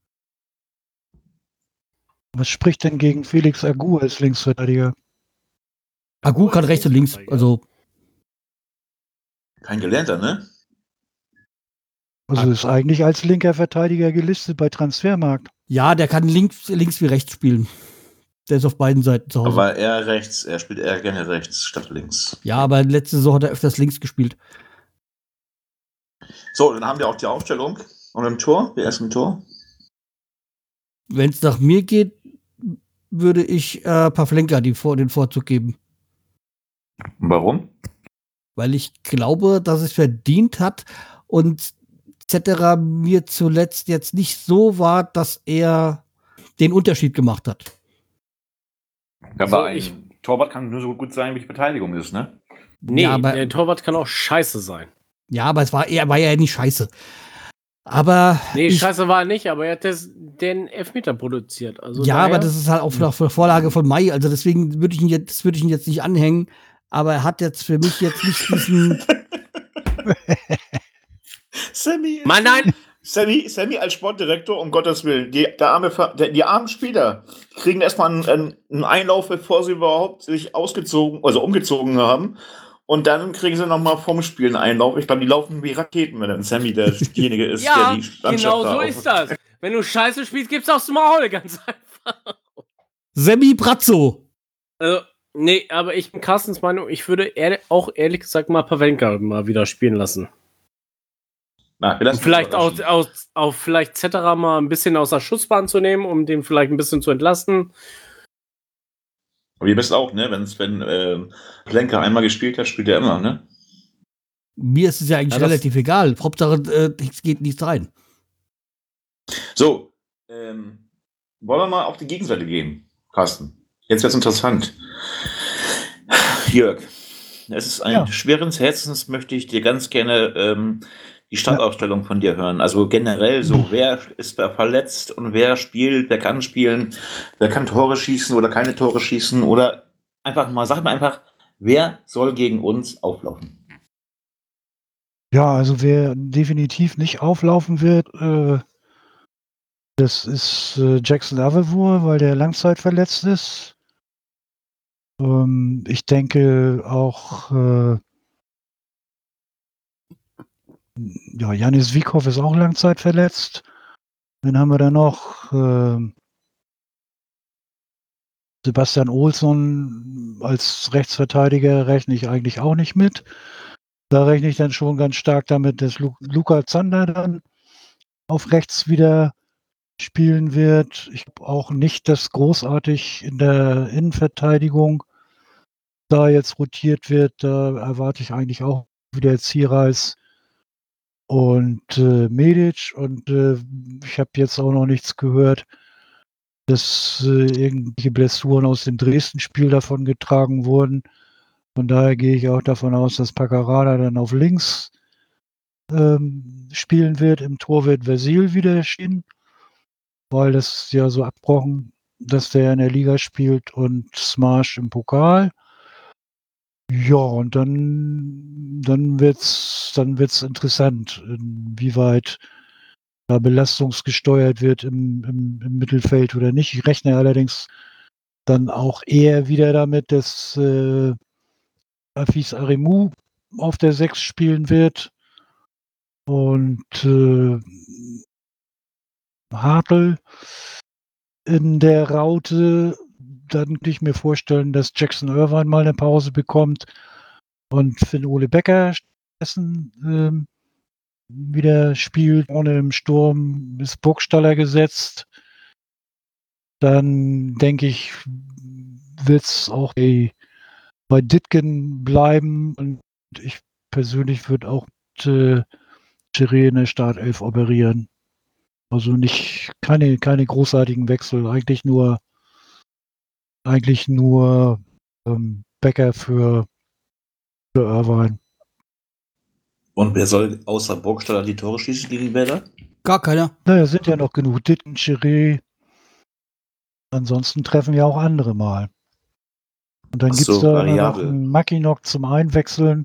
Was spricht denn gegen Felix Agu als Linksverteidiger? Agu kann rechts und links. Also, Kein Gelernter, ne? Also ist eigentlich als linker Verteidiger gelistet bei Transfermarkt. ja, der kann links, links wie rechts spielen. Der ist auf beiden Seiten zu Hause. Aber er rechts, er spielt eher gerne rechts statt links. ja, aber letzte Saison hat er öfters links gespielt. So, dann haben wir auch die Aufstellung. Und im Tor? Wer ist im Tor? Wenn es nach mir geht, würde ich äh, Pavlenka die Vor den Vorzug geben. Und warum? Weil ich glaube, dass es verdient hat und Zetterer mir zuletzt jetzt nicht so war, dass er den Unterschied gemacht hat. Aber So, ein ich- Torwart kann nur so gut sein, wie die Verteidigung ist, ne? Nee, ja, aber, der Torwart kann auch scheiße sein. ja, aber es war eher, war ja nicht scheiße. Aber Nee, ich, scheiße war er nicht, aber er hat das, den Elfmeter produziert. Also ja, daher- aber das ist halt auch nach der Vorlage von Mai, also deswegen würde ich ihn jetzt, würde ich ihn jetzt nicht anhängen. Aber er hat jetzt für mich jetzt nicht diesen. Sammy, Mann, nein! Sammy, Sammy als Sportdirektor, um Gottes Willen, die, der arme, Ver- der, die armen Spieler kriegen erstmal einen, einen, einen Einlauf, bevor sie überhaupt sich ausgezogen, also umgezogen haben. Und dann kriegen sie nochmal vom Spiel einen Einlauf. Ich glaube, die laufen wie Raketen, wenn dann Sammy derjenige ist, Ja, der die Mannschaft genau da so auf- ist das. Wenn du scheiße spielst, gibt's aufs Maul, ganz einfach. Semi Brazzo. Also, nee, aber ich bin Carstens Meinung, ich würde ehr auch ehrlich gesagt mal Pavlenka mal wieder spielen lassen. Na, wir lassen Und vielleicht uns auch, überraschen. auch, auch vielleicht Zetterer mal ein bisschen aus der Schussbahn zu nehmen, um den vielleicht ein bisschen zu entlasten. Aber ihr wisst auch, ne, wenn's, wenn äh, Plenker einmal gespielt hat, spielt er immer, ne? Mir ist es ja eigentlich Ja, das- relativ egal. Hauptsache, äh, es geht nichts rein. So, ähm, wollen wir mal auf die Gegenseite gehen, Carsten? Jetzt wird's interessant. Jörg, es ist ein Ja. schweren Herzens, möchte ich dir ganz gerne ähm, die Startaufstellung von dir hören. Also generell so, wer ist da verletzt und wer spielt, wer kann spielen, wer kann Tore schießen oder keine Tore schießen oder einfach mal, sag mal einfach, wer soll gegen uns auflaufen? Ja, also wer definitiv nicht auflaufen wird, äh, das ist äh, Jackson Avevour, weil der langzeitverletzt ist. Ähm, ich denke auch, äh, ja, Janis Wiekow ist auch langzeitverletzt. Dann haben wir da noch ähm, Sebastian Olsson als Rechtsverteidiger rechne ich eigentlich auch nicht mit. Da rechne ich dann schon ganz stark damit, dass Lu Luca Zander dann auf rechts wieder spielen wird. Ich glaube auch nicht, dass großartig in der Innenverteidigung da jetzt rotiert wird, da erwarte ich eigentlich auch wieder Zierreis und äh, Medic. Und äh, ich habe jetzt auch noch nichts gehört, dass äh, irgendwelche Blessuren aus dem Dresden-Spiel davon getragen wurden. Von daher gehe ich auch davon aus, dass Paccarada dann auf links ähm, spielen wird. Im Tor wird Versil wieder stehen, weil das ist ja so abgebrochen, dass der in der Liga spielt und Smash im Pokal. Ja, und dann, dann wird's, dann wird's interessant, inwieweit da belastungsgesteuert wird im, im, im Mittelfeld oder nicht. Ich rechne allerdings dann auch eher wieder damit, dass äh, Afis Aremu auf der sechs spielen wird und äh, Hartl in der Raute. Dann könnte ich mir vorstellen, dass Jackson Irvine mal eine Pause bekommt und Finn Ole Becker stattdessen ähm, wieder spielt. Vorne im Sturm ist Burgstaller gesetzt. Dann denke ich, wird es auch bei, bei Ditgen bleiben. Und ich persönlich würde auch mit äh, Chiré in der Startelf operieren. Also nicht keine, keine großartigen Wechsel, eigentlich nur eigentlich nur ähm, Becker für, für Irvine. Und wer soll außer Burgstaller die Tore schießen gegen die Werder? Gar keiner. Naja, sind ja noch genug. Ditgen, Chiré. Ansonsten treffen ja auch andere mal. Und dann Ach gibt es so, da immer noch variabel. einen Mackinock zum Einwechseln.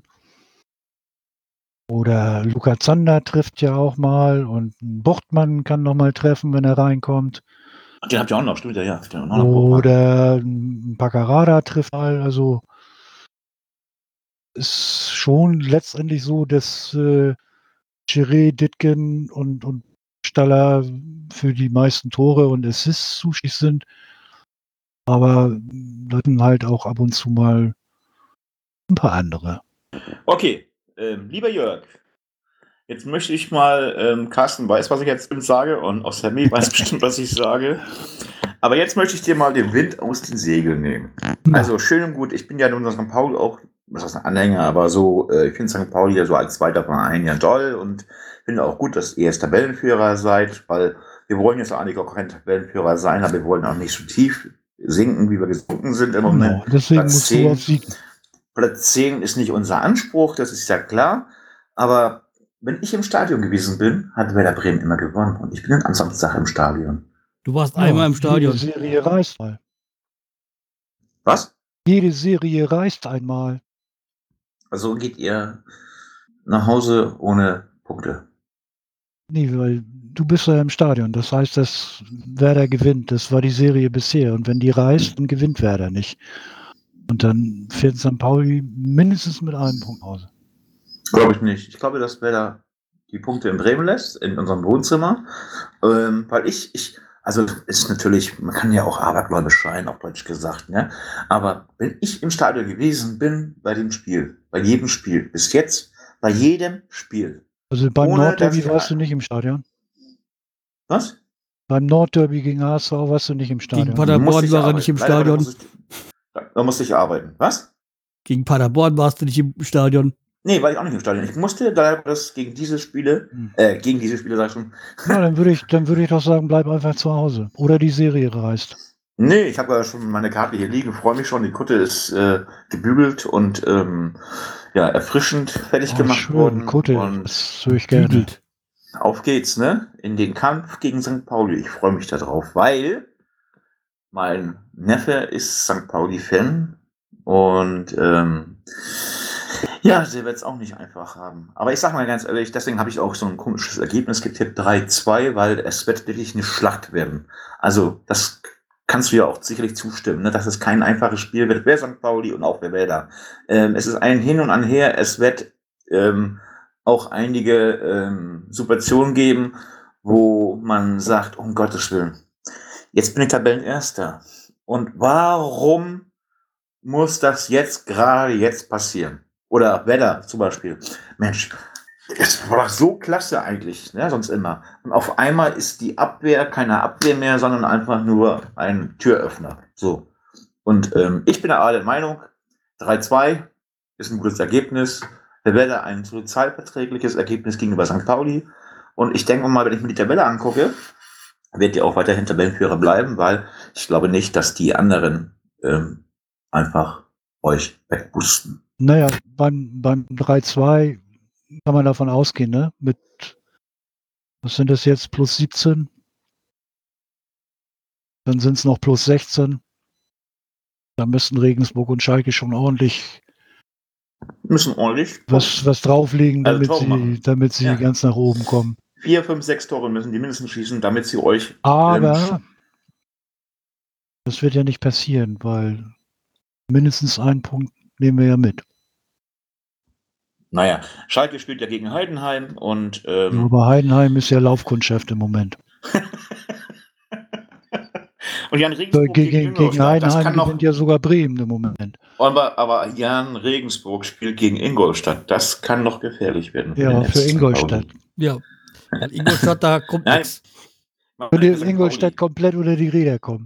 Oder Luca Zander trifft ja auch mal. Und ein Buchtmann kann noch mal treffen, wenn er reinkommt. Ach, den habt ihr auch noch, stimmt ja, ja. Den auch noch. Oder ein Paccarada trifft mal. Also ist schon letztendlich so, dass äh, Chiré, Ditgen und, und Staller für die meisten Tore und Assists zuständig sind. Aber da sind halt auch ab und zu mal ein paar andere. Okay, ähm, lieber Jörg, jetzt möchte ich mal, ähm, Carsten weiß, was ich jetzt sage und auch Sammy weiß bestimmt, was ich sage. Aber jetzt möchte ich dir mal den Wind aus den Segeln nehmen. Also schön und gut, ich bin ja nun Sankt Pauli auch, was heißt ein Anhänger, aber so, äh, ich finde Sankt Pauli ja so als zweiter Verein ja toll und finde auch gut, dass ihr jetzt Tabellenführer seid, weil wir wollen jetzt eigentlich auch kein Tabellenführer sein, aber wir wollen auch nicht so tief sinken, wie wir gesunken sind im Moment. Genau, deswegen Platz musst zehn. du auf Sieg. Platz zehn ist nicht unser Anspruch, das ist ja klar, aber wenn ich im Stadion gewesen bin, hat Werder Bremen immer gewonnen und ich bin am Samstag im Stadion. Du warst einmal im Stadion. Jede Serie reißt mal. Was? Jede Serie reißt einmal. Also geht ihr nach Hause ohne Punkte? Nee, weil du bist ja im Stadion. Das heißt, dass Werder gewinnt. Das war die Serie bisher. Und wenn die reißt, dann gewinnt Werder nicht. Und dann fährt Sankt Pauli mindestens mit einem Punkt nach Hause. Glaube ich nicht. Ich glaube, dass Werder die Punkte in Bremen lässt, in unserem Wohnzimmer. Ähm, weil ich, ich, also ist natürlich, man kann ja auch abergläubisch schreien, auf Deutsch gesagt, ne? Aber wenn ich im Stadion gewesen bin bei dem Spiel, bei jedem Spiel, bis jetzt, bei jedem Spiel. Also beim Ohne, Nordderby dass ich- warst du nicht im Stadion. Was? Beim Nordderby gegen H S V warst du nicht im Stadion. Gegen Paderborn Musste ich war er arbeiten. nicht im Leider, Stadion. Da musste, ich, da musste ich arbeiten. Was? Gegen Paderborn warst du nicht im Stadion. Nee, war ich auch nicht im Stadion. Ich musste da das gegen diese Spiele, Hm. äh, gegen diese Spiele, sag ich schon. Ja, dann würde ich, dann würde ich doch sagen, bleib einfach zu Hause. Oder die Serie reißt. Nee, ich habe ja schon meine Karte hier liegen, freue mich schon. Die Kutte ist äh, gebügelt und ähm, ja, erfrischend fertig Oh, gemacht schön, worden. Kutte, Und das höre ich gerne. Bügelt. auf geht's, ne? In den Kampf gegen Sankt Pauli. Ich freue mich da drauf, weil mein Neffe ist Sankt Pauli-Fan und ähm, ja, der wird es auch nicht einfach haben. Aber ich sag mal ganz ehrlich, deswegen habe ich auch so ein komisches Ergebnis getippt, drei zwei, weil es wird wirklich eine Schlacht werden. Also das kannst du ja auch sicherlich zustimmen, ne? Dass es kein einfaches Spiel wird, wer Sankt Pauli und auch wer Werder. Ähm, es ist ein Hin und ein Her, es wird ähm, auch einige ähm, Situationen geben, wo man sagt, um Gottes Willen, jetzt bin ich Tabellenerster. Und warum muss das jetzt gerade jetzt passieren? Oder Werder zum Beispiel. Mensch, es war doch so klasse eigentlich, ne? Sonst immer. Und auf einmal ist die Abwehr keine Abwehr mehr, sondern einfach nur ein Türöffner. So. Und ähm, ich bin der Meinung, drei zwei ist ein gutes Ergebnis. Der Werder ein sozialverträgliches Ergebnis gegenüber Sankt Pauli. Und ich denke mal, wenn ich mir die Tabelle angucke, wird die auch weiterhin Tabellenführer bleiben, weil ich glaube nicht, dass die anderen ähm, einfach euch wegboosten. Naja, beim, beim drei zwei kann man davon ausgehen, ne? Mit, was sind das jetzt, plus siebzehn? Dann sind es noch plus sechzehn. Da müssten Regensburg und Schalke schon ordentlich Müssen ordentlich was, was drauflegen, Also damit Tore sie, machen. damit sie Ja. ganz nach oben kommen. Vier, fünf, sechs Tore müssen die mindestens schießen, damit sie euch Aber ähm, das wird ja nicht passieren, weil mindestens einen Punkt nehmen wir ja mit. naja, Schalke spielt ja gegen Heidenheim und ähm, Ja, aber Heidenheim ist ja Laufkundschaft im Moment. und Jan Äh, Regensburg Gegen, gegen gegen Ingolstadt. Das Heidenheim kann noch, gewinnt ja sogar Bremen im Moment. aber, aber Jan Regensburg spielt gegen Ingolstadt. Das kann noch gefährlich werden. Ja, den für Sankt Ingolstadt. Pauli. Ja. In Ingolstadt, da kommt Nein. nichts. Man Würde denkt, Sankt Ingolstadt Pauli- komplett unter die Räder kommen.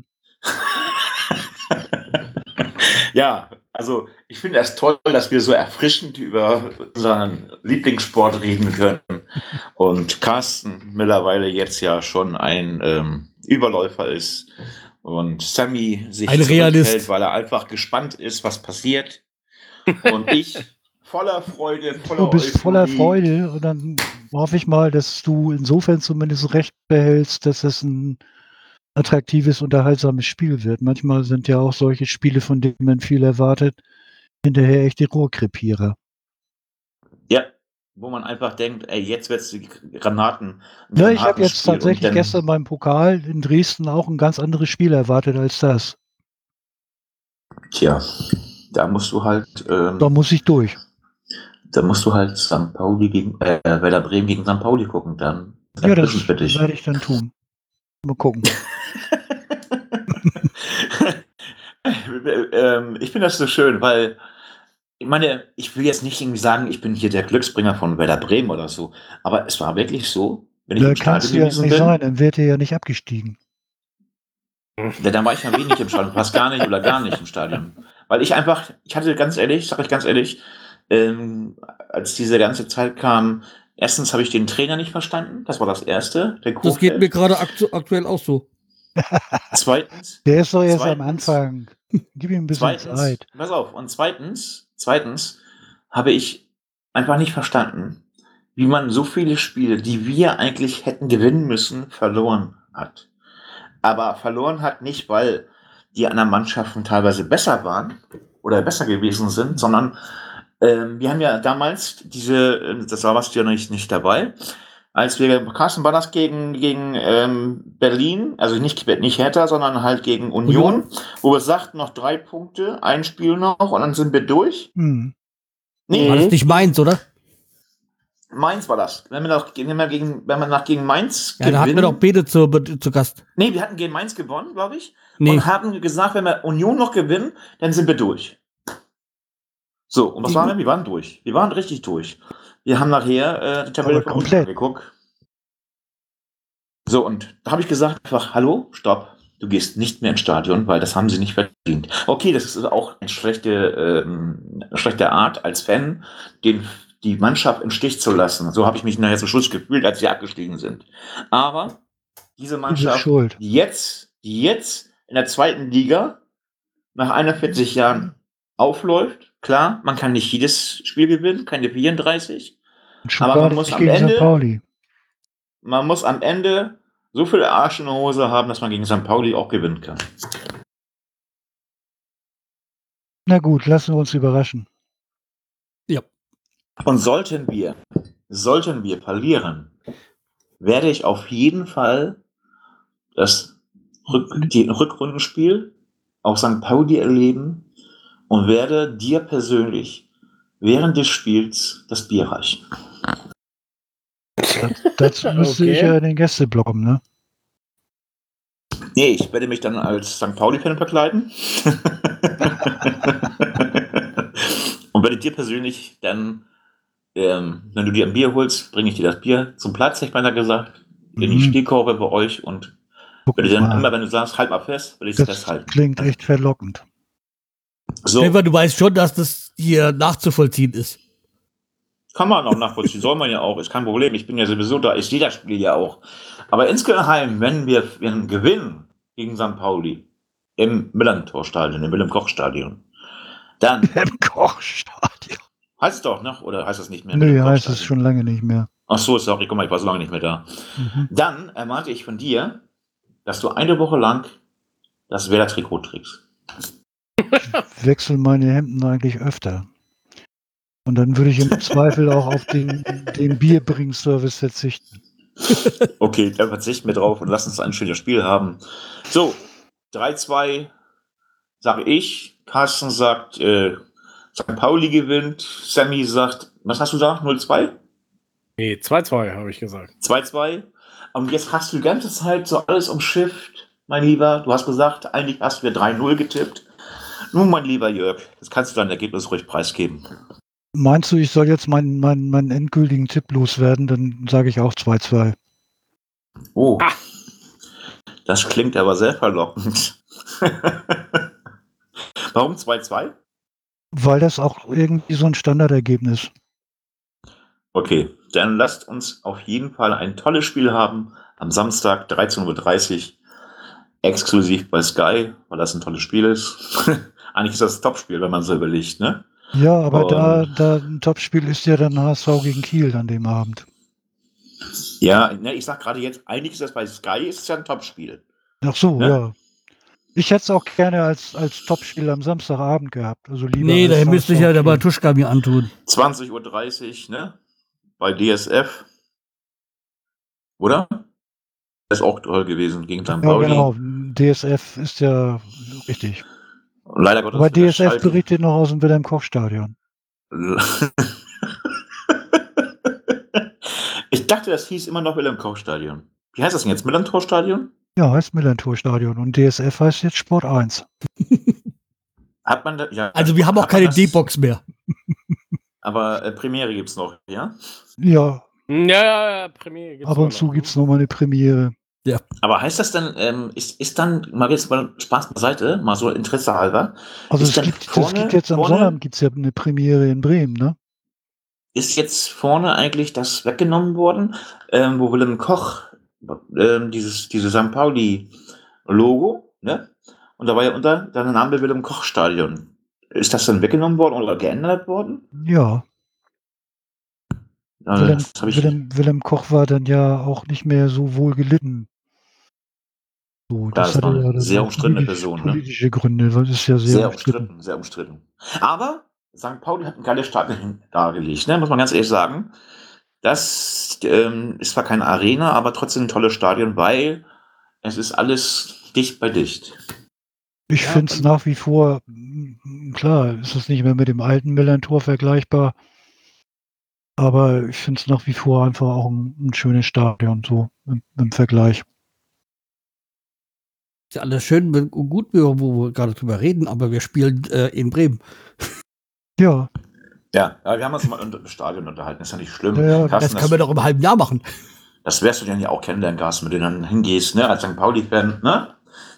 Ja, also ich finde es toll, dass wir so erfrischend über unseren Lieblingssport reden können. Und Carsten mittlerweile jetzt ja schon ein ähm, Überläufer ist und Sammy sich Ein Realist. zurückhält, weil er einfach gespannt ist, was passiert. Und ich voller Freude, voller Du bist voller Euphorie. Freude und dann hoffe ich mal, dass du insofern zumindest recht behältst, dass es ein attraktives, unterhaltsames Spiel wird. Manchmal sind ja auch solche Spiele, von denen man viel erwartet, hinterher echt die Rohrkrepierer. Ja, wo man einfach denkt, ey, jetzt wird's die Granaten. ein Ja, ich habe jetzt Granatenspiel und tatsächlich dann- gestern beim Pokal in Dresden auch ein ganz anderes Spiel erwartet als das. Tja, da musst du halt, ähm, Da muss ich durch. da musst du halt Sankt Pauli gegen, äh, Werder Bremen gegen Sankt Pauli gucken, dann Ja, das erfrischend für dich. werde ich dann tun. Mal gucken. ähm, ich finde das so schön, weil ich meine, ich will jetzt nicht irgendwie sagen, ich bin hier der Glücksbringer von Werder Bremen oder so, aber es war wirklich so, wenn ich Da im kannst Stadion du ja gewesen nicht bin, sein, dann wird er ja nicht abgestiegen. ja, dann war ich ja wenig im Stadion, fast gar nicht oder gar nicht im Stadion. Weil ich einfach, ich hatte ganz ehrlich, sag ich ganz ehrlich, ähm, als diese ganze Zeit kam, erstens habe ich den Trainer nicht verstanden, das war das Erste, der Das geht Kohfeldt. mir gerade aktu aktuell auch so. Zweitens, Der ist doch erst am Zweitens- Anfang. Gib ihm ein bisschen zweitens, Zeit. pass auf, und zweitens, zweitens habe ich einfach nicht verstanden, wie man so viele Spiele, die wir eigentlich hätten gewinnen müssen, verloren hat. Aber verloren hat nicht, weil die anderen Mannschaften teilweise besser waren oder besser gewesen sind, sondern ähm, wir haben ja damals diese, äh, das war was ja nicht, nicht dabei, als wir, Carsten, war das gegen, gegen ähm, Berlin, also nicht, nicht Hertha, sondern halt gegen Union, Union. wo wir sagten, noch drei Punkte, ein Spiel noch und dann sind wir durch. Hm. Nee, War Mhm. das nicht meins, oder? Mainz war das. Wenn wir, noch, wenn wir, gegen, wenn wir nach gegen Mainz Ja, da hatten wir doch Bede zu, zu Gast. Nee, wir hatten gegen Mainz gewonnen, glaube ich. Nee. Und haben gesagt, wenn wir Union noch gewinnen, dann sind wir durch. So, und was Mhm. waren wir? Wir waren durch. Wir waren richtig durch. Wir haben nachher äh, die Tabelle Aber von unten komplett. angeguckt. So, und da habe ich gesagt, einfach, hallo, stopp, du gehst nicht mehr ins Stadion, weil das haben sie nicht verdient. Okay, das ist auch eine schlechte, ähm, eine schlechte Art als Fan, den, die Mannschaft im Stich zu lassen. So habe ich mich nachher zum Schluss gefühlt, als sie abgestiegen sind. Aber diese Du bist Mannschaft, schuld. die jetzt, die jetzt in der zweiten Liga nach einundvierzig Jahren aufläuft, klar, man kann nicht jedes Spiel gewinnen, keine vierunddreißig. Und schon Aber gar man nicht muss am gegen Ende- Sankt Pauli. Man muss am Ende so viel Arsch in der Hose haben, dass man gegen Sankt Pauli auch gewinnen kann. Na gut, lassen wir uns überraschen. Und sollten wir, sollten wir verlieren, werde ich auf jeden Fall das Rück, die Rückrundenspiel auf Sankt Pauli erleben und werde dir persönlich während des Spiels das Bier reichen. Das, dazu müsste Okay. ich ja in den Gästeblock kommen, ne? Nee, ich werde mich dann als Sankt Pauli-Fan verkleiden. Und werde dir persönlich dann, ähm, wenn du dir ein Bier holst, bringe ich dir das Bier zum Platz, hätte ich beinahe gesagt, in die Mhm. Stehkurve bei euch und Guck werde dir dann mal. immer, wenn du sagst, halt mal fest, werde ich es Das festhalten. klingt echt verlockend. So, Stefan, du weißt schon, dass das hier nachzuvollziehen ist. kann man auch nachvollziehen, soll man ja auch, ist kein Problem. Ich bin ja sowieso da, ich sehe das Spiel ja auch. Aber insgeheim, wenn wir, wir gewinnen gegen Sankt Pauli im Millantor-Stadion, im Wilhelm-Koch-Stadion, dann Im Kochstadion. heißt es doch noch, oder heißt es nicht mehr? Nö, Wilhelm-Koch heißt es Stadion? schon lange nicht mehr. Ach so, sorry, guck mal, ich war so lange nicht mehr da. Mhm. Dann erwarte ich von dir, dass du eine Woche lang das Werder-Trikot trägst. Ich wechsle meine Hemden eigentlich öfter. Und dann würde ich im Zweifel auch auf den, den Bierbring-Service verzichten. Okay, dann verzichten wir drauf und lass uns ein schönes Spiel haben. So, drei zwei sage ich. Carsten sagt, äh, Sankt Pauli gewinnt. Sammy sagt, was hast du gesagt? null zwei? Nee, zwei zwei habe ich gesagt. zwei zwei. Und jetzt hast du die ganze Zeit so alles umschifft, mein Lieber. Du hast gesagt, eigentlich hast du drei null getippt. Nun, mein lieber Jörg, jetzt kannst du dein Ergebnis ruhig preisgeben. Meinst du, ich soll jetzt meinen, meinen, meinen endgültigen Tipp loswerden? Dann sage ich auch zwei zwei. Oh, Ah. das klingt aber sehr verlockend. Warum zwei zwei? Weil das auch irgendwie so ein Standardergebnis. Okay, dann lasst uns auf jeden Fall ein tolles Spiel haben am Samstag dreizehn Uhr dreißig, exklusiv bei Sky, weil das ein tolles Spiel ist. Eigentlich ist das ein Topspiel, wenn man so überlegt, ne? Ja, aber Und- da, da ein Topspiel ist ja dann H S V gegen Kiel an dem Abend. Ja, ne, ich sag gerade jetzt, eigentlich ist das bei Sky, ist es ja ein Topspiel. Ach so, Ne? ja. Ich hätte es auch gerne als, als Topspiel am Samstagabend gehabt. Also lieber Nee, als da müsste ich ja der Bartuschka mir antun. zwanzig Uhr dreißig, ne? Bei D S F. Oder? Das ist auch toll gewesen gegen Sankt Ja, Pauli. genau. D S F ist ja richtig. Leider Gottes. Aber wird D das S F Schalke- berichtet noch aus dem Wilhelm-Koch-Stadion. Ich dachte, das hieß immer noch Wilhelm-Koch-Stadion. Wie heißt das denn jetzt? Millantor-Stadion? Ja, heißt Millantor-Stadion. Und D S F heißt jetzt Sport eins. Hat man da, ja, Also wir haben auch hat man keine das- D-Box mehr. Aber äh, Premiere gibt's noch, ja? Ja, Hm, Ja, ja, ja, Premiere gibt's ab immer und zu noch. gibt es nochmal eine Premiere. Aber heißt das denn, ähm, ist, ist dann, mal jetzt mal Spaß beiseite, mal so Interesse halber, Also Ist es dann gibt, es vorne- gibt jetzt am vorne- Sonnabend gibt's ja eine Premiere in Bremen, ne? ist jetzt vorne eigentlich das weggenommen worden, ähm, wo Willem Koch, ähm, dieses, dieses Sankt Pauli-Logo, ne? Und da war ja unter der Name Willem Koch-Stadion. Ist das dann weggenommen worden oder geändert worden? Ja. Also, Willem, das hab ich, Willem, Willem Koch war dann ja auch nicht mehr so wohl gelitten. So, das hatte war eine dann sehr auch umstrittene politisch- Person, ne? Politische Gründe, weil das ist ja sehr, sehr umstritten. umstritten, sehr umstritten. Aber Sankt Pauli hat ein geiles Stadion dargelegt, ne? Muss man ganz ehrlich sagen. Das ähm, ist zwar keine Arena, aber trotzdem ein tolles Stadion, weil es ist alles dicht bei dicht. Ich Ja, finde es und- nach wie vor, mm, klar, ist es nicht mehr mit dem alten Millantor vergleichbar, aber ich finde es nach wie vor einfach auch ein, ein schönes Stadion, so im, im Vergleich. Ist ja alles schön und gut, wo wir gerade drüber reden, aber wir spielen äh, in Bremen. Ja, Ja, ja, wir haben uns mal unter dem Stadion unterhalten, ist ja nicht schlimm. Ja, ja, Das Carsten, können wir doch im halben Jahr machen. das wirst du dann ja auch kennenlernen, Carsten, mit denen du dann hingehst, ne, als Sankt Pauli-Fan, ne?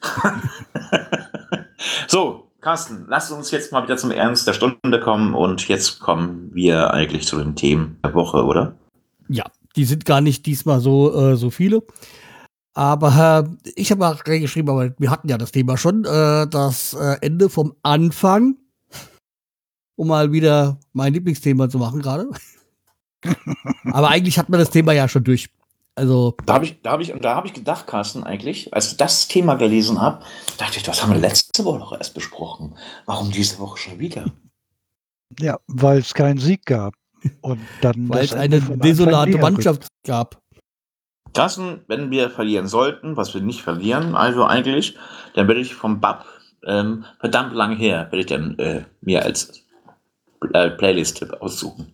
So, Carsten, lass uns jetzt mal wieder zum Ernst der Stunde kommen und jetzt kommen wir eigentlich zu den Themen der Woche, oder? Ja, die sind gar nicht diesmal so, äh, so viele. Aber äh, ich habe auch reingeschrieben, aber wir hatten ja das Thema schon, äh, das äh, Ende vom Anfang, um mal wieder mein Lieblingsthema zu machen gerade. Aber eigentlich hat man das Thema ja schon durch. Also, Da habe ich, da habe ich, da habe ich gedacht, Carsten, eigentlich, als ich das Thema gelesen habe, dachte ich, das haben wir letzte Woche doch erst besprochen. Warum diese Woche schon wieder? ja, weil es keinen Sieg gab. Und dann weil es das Ende eine vom Anfang desolate näher Mannschaft gab. Carsten, wenn wir verlieren sollten, was wir nicht verlieren, also eigentlich, dann werde ich vom B A P ähm, verdammt lang her, werde ich dann äh, mir als äh, Playlist-Tipp aussuchen.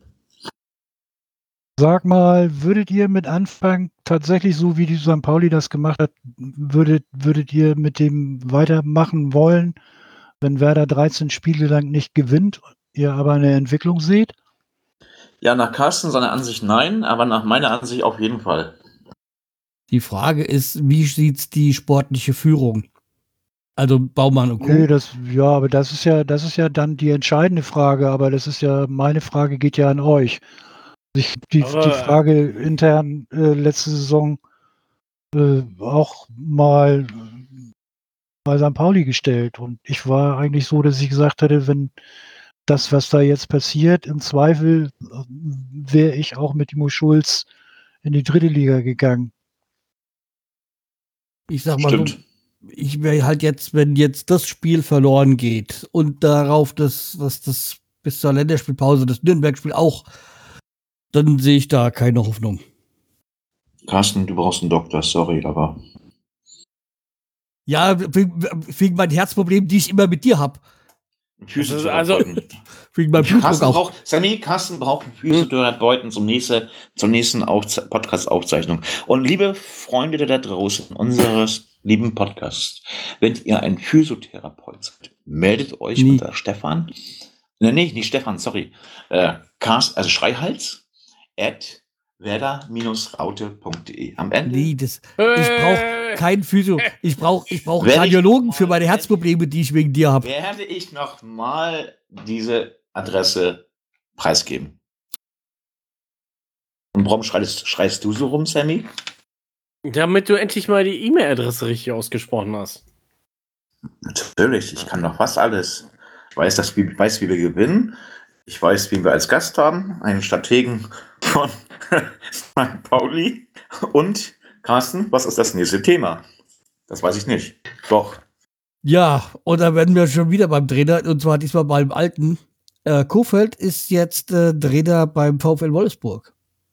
Sag mal, würdet ihr mit Anfang tatsächlich so, wie die Sankt Pauli das gemacht hat, würdet, würdet ihr mit dem weitermachen wollen, wenn Werder dreizehn Spiele lang nicht gewinnt, ihr aber eine Entwicklung seht? Ja, nach Carsten seiner Ansicht nein, aber nach meiner Ansicht auf jeden Fall. Die Frage ist, wie sieht's die sportliche Führung? Also Baumann und Co. Nee, das, ja, aber das ist ja, das ist ja dann die entscheidende Frage, aber das ist ja, meine Frage geht ja an euch. Ich, die, Aber- die Frage intern äh, letzte Saison äh, auch mal bei Sankt Pauli gestellt. Und ich war eigentlich so, dass ich gesagt hätte, wenn das, was da jetzt passiert, im Zweifel äh, wäre ich auch mit Timo Schulz in die dritte Liga gegangen. Ich sag mal so, Stimmt. ich wäre halt jetzt, wenn jetzt das Spiel verloren geht und darauf das, was das bis zur Länderspielpause, das Nürnberg-Spiel auch, dann sehe ich da keine Hoffnung. Carsten, du brauchst einen Doktor, sorry, aber. Ja, wegen, wegen mein Herzproblem, die ich immer mit dir hab. Physiotherapeuten. Wegen meinem Blutdruck Carsten auch. braucht, Sammy, Carsten braucht einen Physiotherapeuten zum nächste, zur nächsten Aufze- Podcast-Aufzeichnung. Und liebe Freunde da draußen unseres lieben Podcasts, wenn ihr ein Physiotherapeut seid, meldet euch Nie. unter Stefan. Ne, nee, nicht Stefan, sorry. Äh, Carsten, also Schreihals at werder-raute punkt de. Am Ende. Nee, das, ich brauche keinen Physio. Ich brauche ich brauch Wenn ich- Radiologen für meine Herzprobleme, die ich wegen dir habe. Werde ich nochmal diese Adresse preisgeben. Und warum schreist, schreist du so rum, Sammy? Damit du endlich mal die E-Mail-Adresse richtig ausgesprochen hast. Natürlich, ich kann noch fast alles. Ich weiß, dass, ich weiß, wie wir gewinnen. Ich weiß, wen wir als Gast haben. Einen Strategen von Sankt Pauli. Und, Carsten, was ist das nächste Thema? Das weiß ich nicht. Doch. Ja, und da werden wir schon wieder beim Trainer, und zwar diesmal beim alten. Äh, Kofeld ist jetzt äh, Trainer beim VfL Wolfsburg.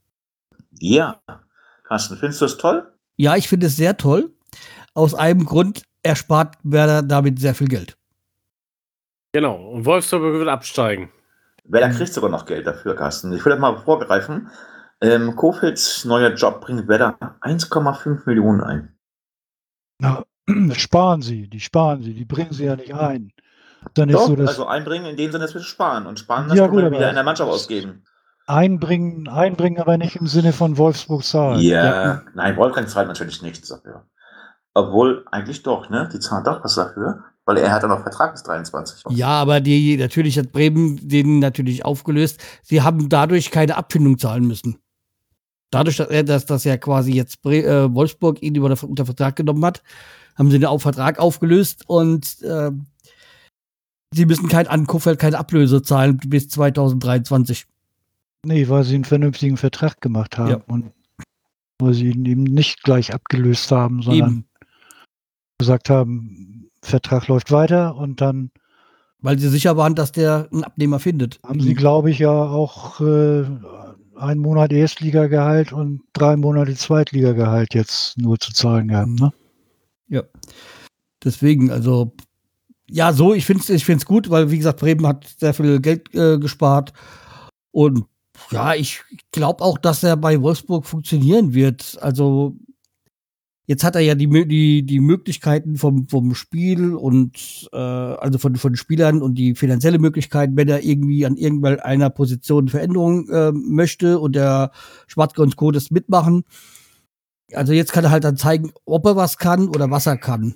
Ja. Carsten, findest du das toll? Ja, ich finde es sehr toll. Aus einem Grund, er spart Werder damit sehr viel Geld. Genau. Und Wolfsburg wird absteigen. Werder kriegt sogar noch Geld dafür, Carsten. Ich will das mal vorgreifen. Ähm, Kofelds neuer Job bringt Werder eins Komma fünf Millionen ein. Na, sparen sie, die sparen sie, die bringen sie ja nicht ein. Dann ist Doch, so, dass also einbringen in dem Sinne, dass wir sparen. Und sparen, das Ja, können gut, wir aber wieder in der Mannschaft das- ausgeben. einbringen, einbringen, aber nicht im Sinne von Wolfsburg zahlen. Ja, nein, Wolfgang zahlt natürlich nichts dafür. Obwohl, eigentlich doch, ne? Die zahlen doch was dafür, weil er hat ja noch Vertrag bis dreiundzwanzig. Ja, aber die, natürlich hat Bremen den natürlich aufgelöst. Sie haben dadurch keine Abfindung zahlen müssen. Dadurch, dass er, dass das ja quasi jetzt Bre äh, Wolfsburg ihn über der, unter Vertrag genommen hat, haben sie den auf Vertrag aufgelöst und äh, sie müssen kein an Kofeld keine Ablöse zahlen bis zweitausenddreiundzwanzig. Nee, weil sie einen vernünftigen Vertrag gemacht haben Ja. und weil sie ihn eben nicht gleich abgelöst haben, sondern Eben, gesagt haben, Vertrag läuft weiter und dann weil sie sicher waren, dass der einen Abnehmer findet. haben sie, glaube ich, ja auch äh, einen Monat Erstligagehalt und drei Monate Zweitligagehalt jetzt nur zu zahlen gehabt, ne? Ja. Deswegen, also, ja, so, ich finde es ich find's gut, weil, wie gesagt, Bremen hat sehr viel Geld äh, gespart. Und ja, ich glaube auch, dass er bei Wolfsburg funktionieren wird. Also, jetzt hat er ja die, Mö- die, die Möglichkeiten vom, vom Spiel und äh, also von, von den Spielern und die finanzielle Möglichkeiten, wenn er irgendwie an irgendeiner Position Veränderungen äh, möchte und der Schwarzke und Co. das mitmachen. Also jetzt kann er halt dann zeigen, ob er was kann oder was er kann.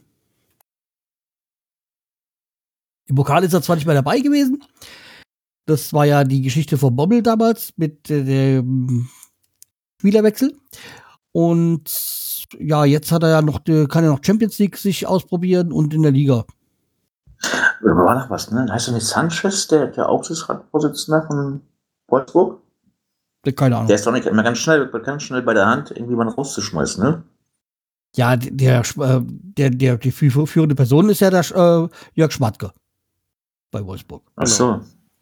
Im Pokal ist er zwar nicht mehr dabei gewesen. Das war ja die Geschichte von Bommel damals mit äh, dem Spielerwechsel. Und ja, jetzt hat er ja noch, die, kann er noch Champions League sich ausprobieren und in der Liga. Da war noch was, ne? Heißt er nicht Sanchez, der, der Aufsichtsratsvorsitzende von Wolfsburg? Keine Ahnung. Der ist doch nicht immer ganz schnell, ganz schnell bei der Hand, irgendwie mal rauszuschmeißen, ne? Ja, der, äh, der, der, die fü- führende Person ist ja der äh, Jörg Schmatke bei Wolfsburg. Ach so.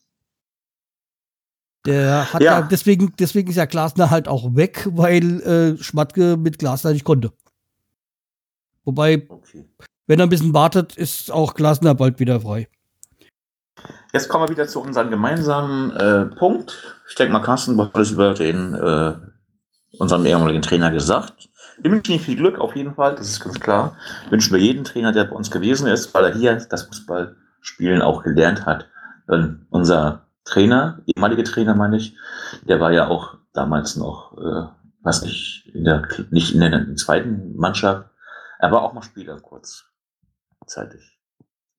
Der hat Ja. ja, deswegen, deswegen ist ja Glasner halt auch weg, weil äh, Schmatke mit Glasner nicht konnte. Wobei, Okay. wenn er ein bisschen wartet, ist auch Glasner bald wieder frei. Jetzt kommen wir wieder zu unserem gemeinsamen äh, Punkt. Ich denke mal, Carsten hat alles über den äh, unserem ehemaligen Trainer gesagt. Wir wünschen ihm viel Glück, auf jeden Fall, das ist ganz klar. Wünschen wir jeden Trainer, der bei uns gewesen ist, weil er hier das Fußballspielen auch gelernt hat. Denn unser Trainer, ehemalige Trainer meine ich, der war ja auch damals noch, äh, weiß nicht, in der, nicht in der, in der zweiten Mannschaft. Er war auch mal Spieler kurzzeitig.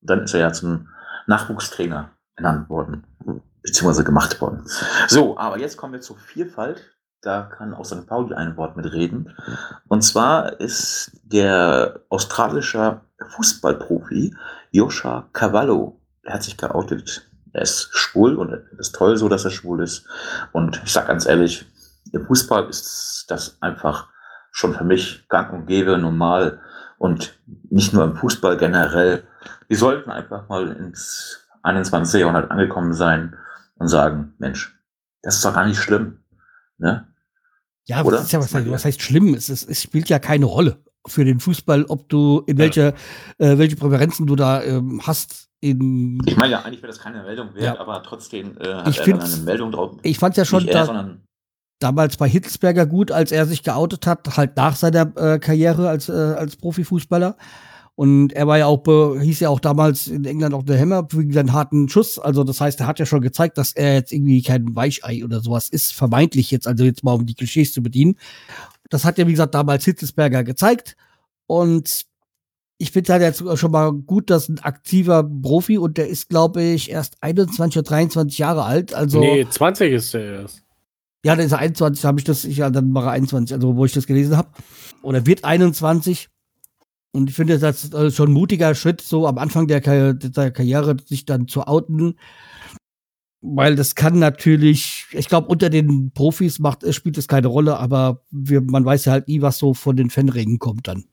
Dann ist er ja zum Nachwuchstrainer ernannt worden, beziehungsweise gemacht worden. So, aber jetzt kommen wir zur Vielfalt. Da kann auch Sankt Pauli ein Wort mitreden. Und zwar ist der australische Fußballprofi Joshua Cavallo, er hat sich geoutet. Er ist schwul und es ist toll so, dass er schwul ist. Und ich sage ganz ehrlich, im Fußball ist das einfach schon für mich gang und gäbe, normal. Und nicht nur im Fußball generell. Wir sollten einfach mal ins einundzwanzigste Jahrhundert angekommen sein und sagen, Mensch, das ist doch gar nicht schlimm. Ne? Ja, Oder? das ist ja was, was heißt schlimm? Es, ist, es spielt ja keine Rolle für den Fußball, ob du in welche, ja. äh, welche Präferenzen du da ähm, hast. In ich meine ja, eigentlich wäre das keine Meldung wert, ja. aber trotzdem äh, hat ich er dann eine Meldung drauf. Ich fand ja schon Nicht er, da, sondern damals bei Hitzelsberger gut, als er sich geoutet hat, halt nach seiner äh, Karriere als, äh, als Profifußballer. Und er war ja auch, hieß ja auch damals in England auch der Hammer wegen seinen harten Schuss. Also das heißt, er hat ja schon gezeigt, dass er jetzt irgendwie kein Weichei oder sowas ist, vermeintlich jetzt, also jetzt mal um die Klischees zu bedienen. Das hat ja, wie gesagt, damals Hitzelsberger gezeigt. Und ich finde halt jetzt schon mal gut, dass ein aktiver Profi, und der ist, glaube ich, erst einundzwanzig oder dreiundzwanzig Jahre alt. Also, nee, zwanzig ist er erst. Ja, der ist einundzwanzig, habe ich das, ich, ja, dann war er einundzwanzig, also wo ich das gelesen habe. Oder wird einundzwanzig. Und ich finde, das ist schon ein mutiger Schritt, so am Anfang der, Kar- der Karriere sich dann zu outen. Weil das kann natürlich, ich glaube, unter den Profis macht, spielt es keine Rolle, aber wir, man weiß ja halt nie, was so von den Fanrängen kommt dann.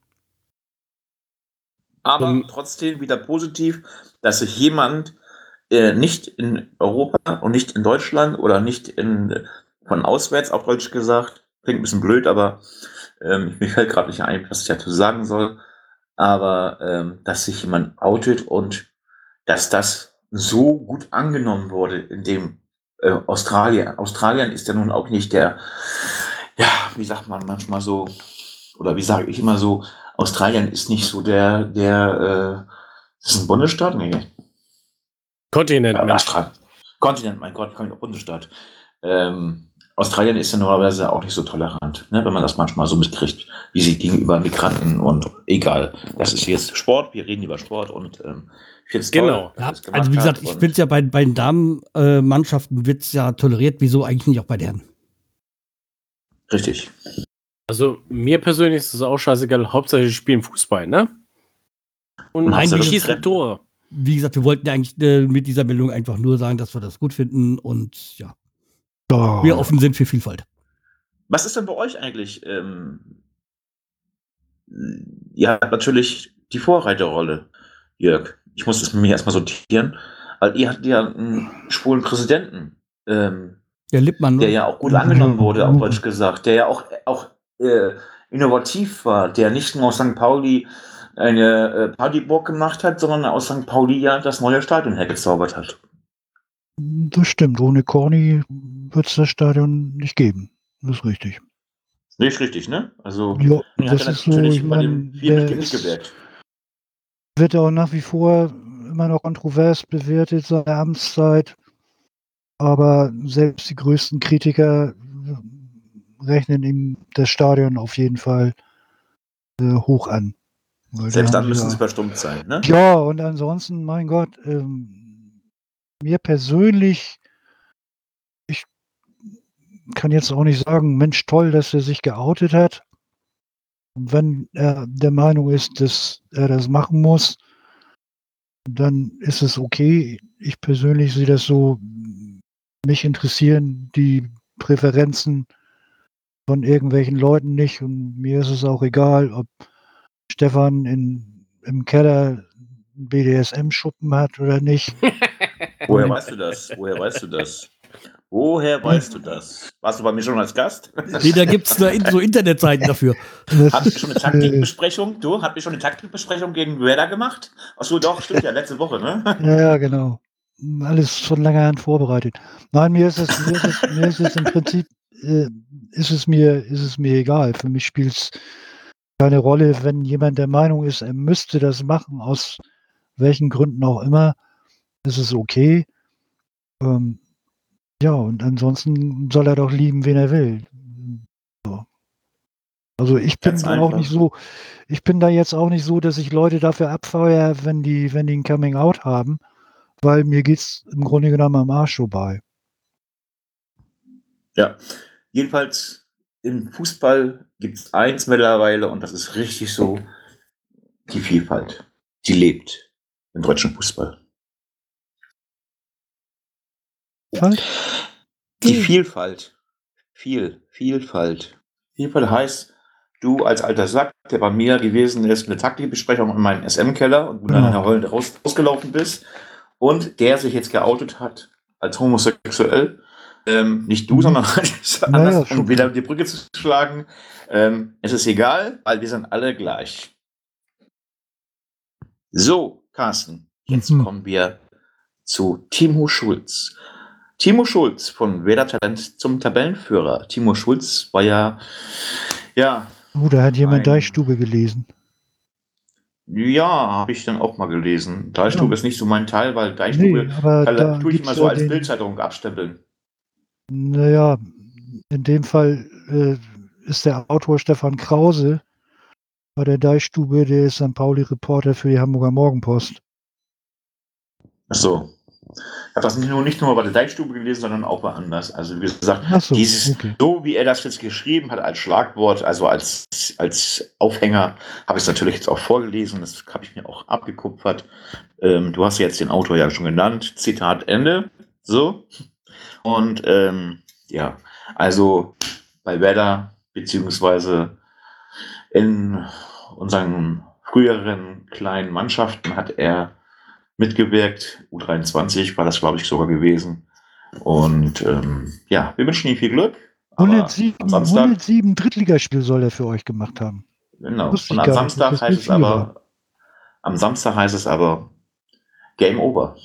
Aber Um, trotzdem wieder positiv, dass sich jemand äh, nicht in Europa und nicht in Deutschland oder nicht in von auswärts, auf Deutsch gesagt, klingt ein bisschen blöd, aber ähm, mir fällt gerade nicht ein, was ich dazu sagen soll, aber ähm, dass sich jemand outet und dass das so gut angenommen wurde in dem äh, Australien. Australien ist ja nun auch nicht der, ja, wie sagt man manchmal so, oder wie sage ich immer so, Australien ist nicht so der, der, äh, ist ein Bundesstaat? Nee. Kontinent, Ja, Mensch. Australien. Kontinent, mein Gott, kein Bundesstaat. Ähm, Australien ist ja normalerweise auch nicht so tolerant, ne, wenn man das manchmal so mitkriegt, wie sie gegenüber Migranten und egal. Das ist jetzt Sport, wir reden über Sport und ähm, ich finde es Genau. toll, dass Ja, es gemacht also wie gesagt, hat ich und- finde es ja bei, bei den Damenmannschaften wird es ja toleriert, wieso eigentlich nicht auch bei deren? Richtig. Also mir persönlich ist es auch scheißegal, hauptsächlich sie spielen Fußball, ne? Und Nein, sie wie schießen gesagt- Tore. Wie gesagt, wir wollten ja eigentlich äh, mit dieser Meldung einfach nur sagen, dass wir das gut finden und ja, Ja, wir offen sind für Vielfalt. Was ist denn bei euch eigentlich? Ähm, ihr habt natürlich die Vorreiterrolle, Jörg. Ich muss das mir erstmal sortieren, weil ihr hattet ja einen schwulen Präsidenten, ähm, Der Lippmann, der ne? ja auch gut angenommen wurde, auf Deutsch gesagt, der ja auch, auch äh, innovativ war, der nicht nur aus Sankt Pauli eine äh, Partyburg gemacht hat, sondern aus Sankt Pauli ja das neue Stadion hergezaubert hat. das stimmt. Ohne Corny wird es das Stadion nicht geben. Das ist richtig. Nicht richtig, ne? Also, Ja, er hat das ja ist so, natürlich ich bei dem meine, viel der mit, ist, mitgewirkt. wird auch nach wie vor immer noch kontrovers bewertet, seine Amtszeit. Aber selbst die größten Kritiker rechnen ihm das Stadion auf jeden Fall äh, hoch an. Weil Selbst da dann haben müssen ja, sie verstummt sein, ne? Ja, und ansonsten, mein Gott, ähm, mir persönlich, ich kann jetzt auch nicht sagen, Mensch, toll, dass er sich geoutet hat. Und wenn er der Meinung ist, dass er das machen muss, dann ist es okay. Ich persönlich sehe das so, mich interessieren die Präferenzen von irgendwelchen Leuten nicht und mir ist es auch egal, ob Stefan in, im Keller einen B D S M-Schuppen hat oder nicht. Woher weißt du das? Woher weißt du das? Woher weißt du das? Warst du bei mir schon als Gast? Nee, da gibt's da in, so Internetseiten dafür. Das Habt ihr ist, schon eine äh, Taktikbesprechung? Du, habt ihr schon eine Taktikbesprechung gegen Werder gemacht? Achso, doch, stimmt ja, letzte Woche, ne? Ja, ja, genau. Alles von langer Hand vorbereitet. Nein, mir ist es, mir ist es, mir ist es im Prinzip, äh, ist es mir, ist es mir egal. Für mich spielt es keine Rolle, wenn jemand der Meinung ist, er müsste das machen, aus welchen Gründen auch immer, ist es okay. Ähm, ja, und ansonsten soll er doch lieben, wen er will. Also ich bin Ganz auch einfach. nicht so, ich bin da jetzt auch nicht so, dass ich Leute dafür abfeuere, wenn die, wenn die ein Coming Out haben, weil mir geht's im Grunde genommen am Arsch vorbei. Ja, jedenfalls im Fußball gibt es eins mittlerweile und das ist richtig so, die Vielfalt, die lebt im deutschen Fußball. Halt? Die Hm. Vielfalt, viel, Vielfalt. Vielfalt heißt, du als alter Sack, der bei mir gewesen ist, eine Taktikbesprechung in meinem S M-Keller und du Genau. dann heulend raus, rausgelaufen bist und der sich jetzt geoutet hat als homosexuell. Ähm, nicht du, Mhm. sondern anders, Naja, schon um wieder klar. die Brücke zu schlagen. Ähm, es ist egal, weil wir sind alle gleich. So, Carsten, jetzt Mhm. kommen wir zu Timo Schulz. Timo Schulz von Werder Talent zum Tabellenführer. Timo Schulz war ja, ja, Oh, da hat jemand ein, Deichstube gelesen. ja, habe ich dann auch mal gelesen. Deichstube Ja. ist nicht so mein Teil, weil Deichstube Nee, aber verla- da tue ich gibt's immer so ja als den, Bildzeitung abstempeln. naja, in dem Fall äh, ist der Autor Stefan Krause bei der Deichstube, der ist Sankt Pauli-Reporter für die Hamburger Morgenpost. Ach so. Ich habe das nicht nur, nicht nur bei der Deichstube gelesen, sondern auch woanders. Also wie gesagt, Ach so, dieses, okay. so wie er das jetzt geschrieben hat als Schlagwort, also als, als Aufhänger, habe ich es natürlich jetzt auch vorgelesen. Das habe ich mir auch abgekupfert. Ähm, du hast jetzt den Autor ja schon genannt. Zitat Ende. So. Und ähm, ja, also bei Werder, beziehungsweise in unseren früheren kleinen Mannschaften hat er mitgewirkt. U dreiundzwanzig war das, glaube ich, sogar gewesen. Und ähm, ja, wir wünschen ihm viel Glück. Aber hundertsieben, am Samstag, hundertsieben Drittligaspiel soll er für euch gemacht haben. genau. Wusste Und ich am gar nicht, dass Samstag das so heißt es viel war. aber, am Samstag heißt es aber Game Over.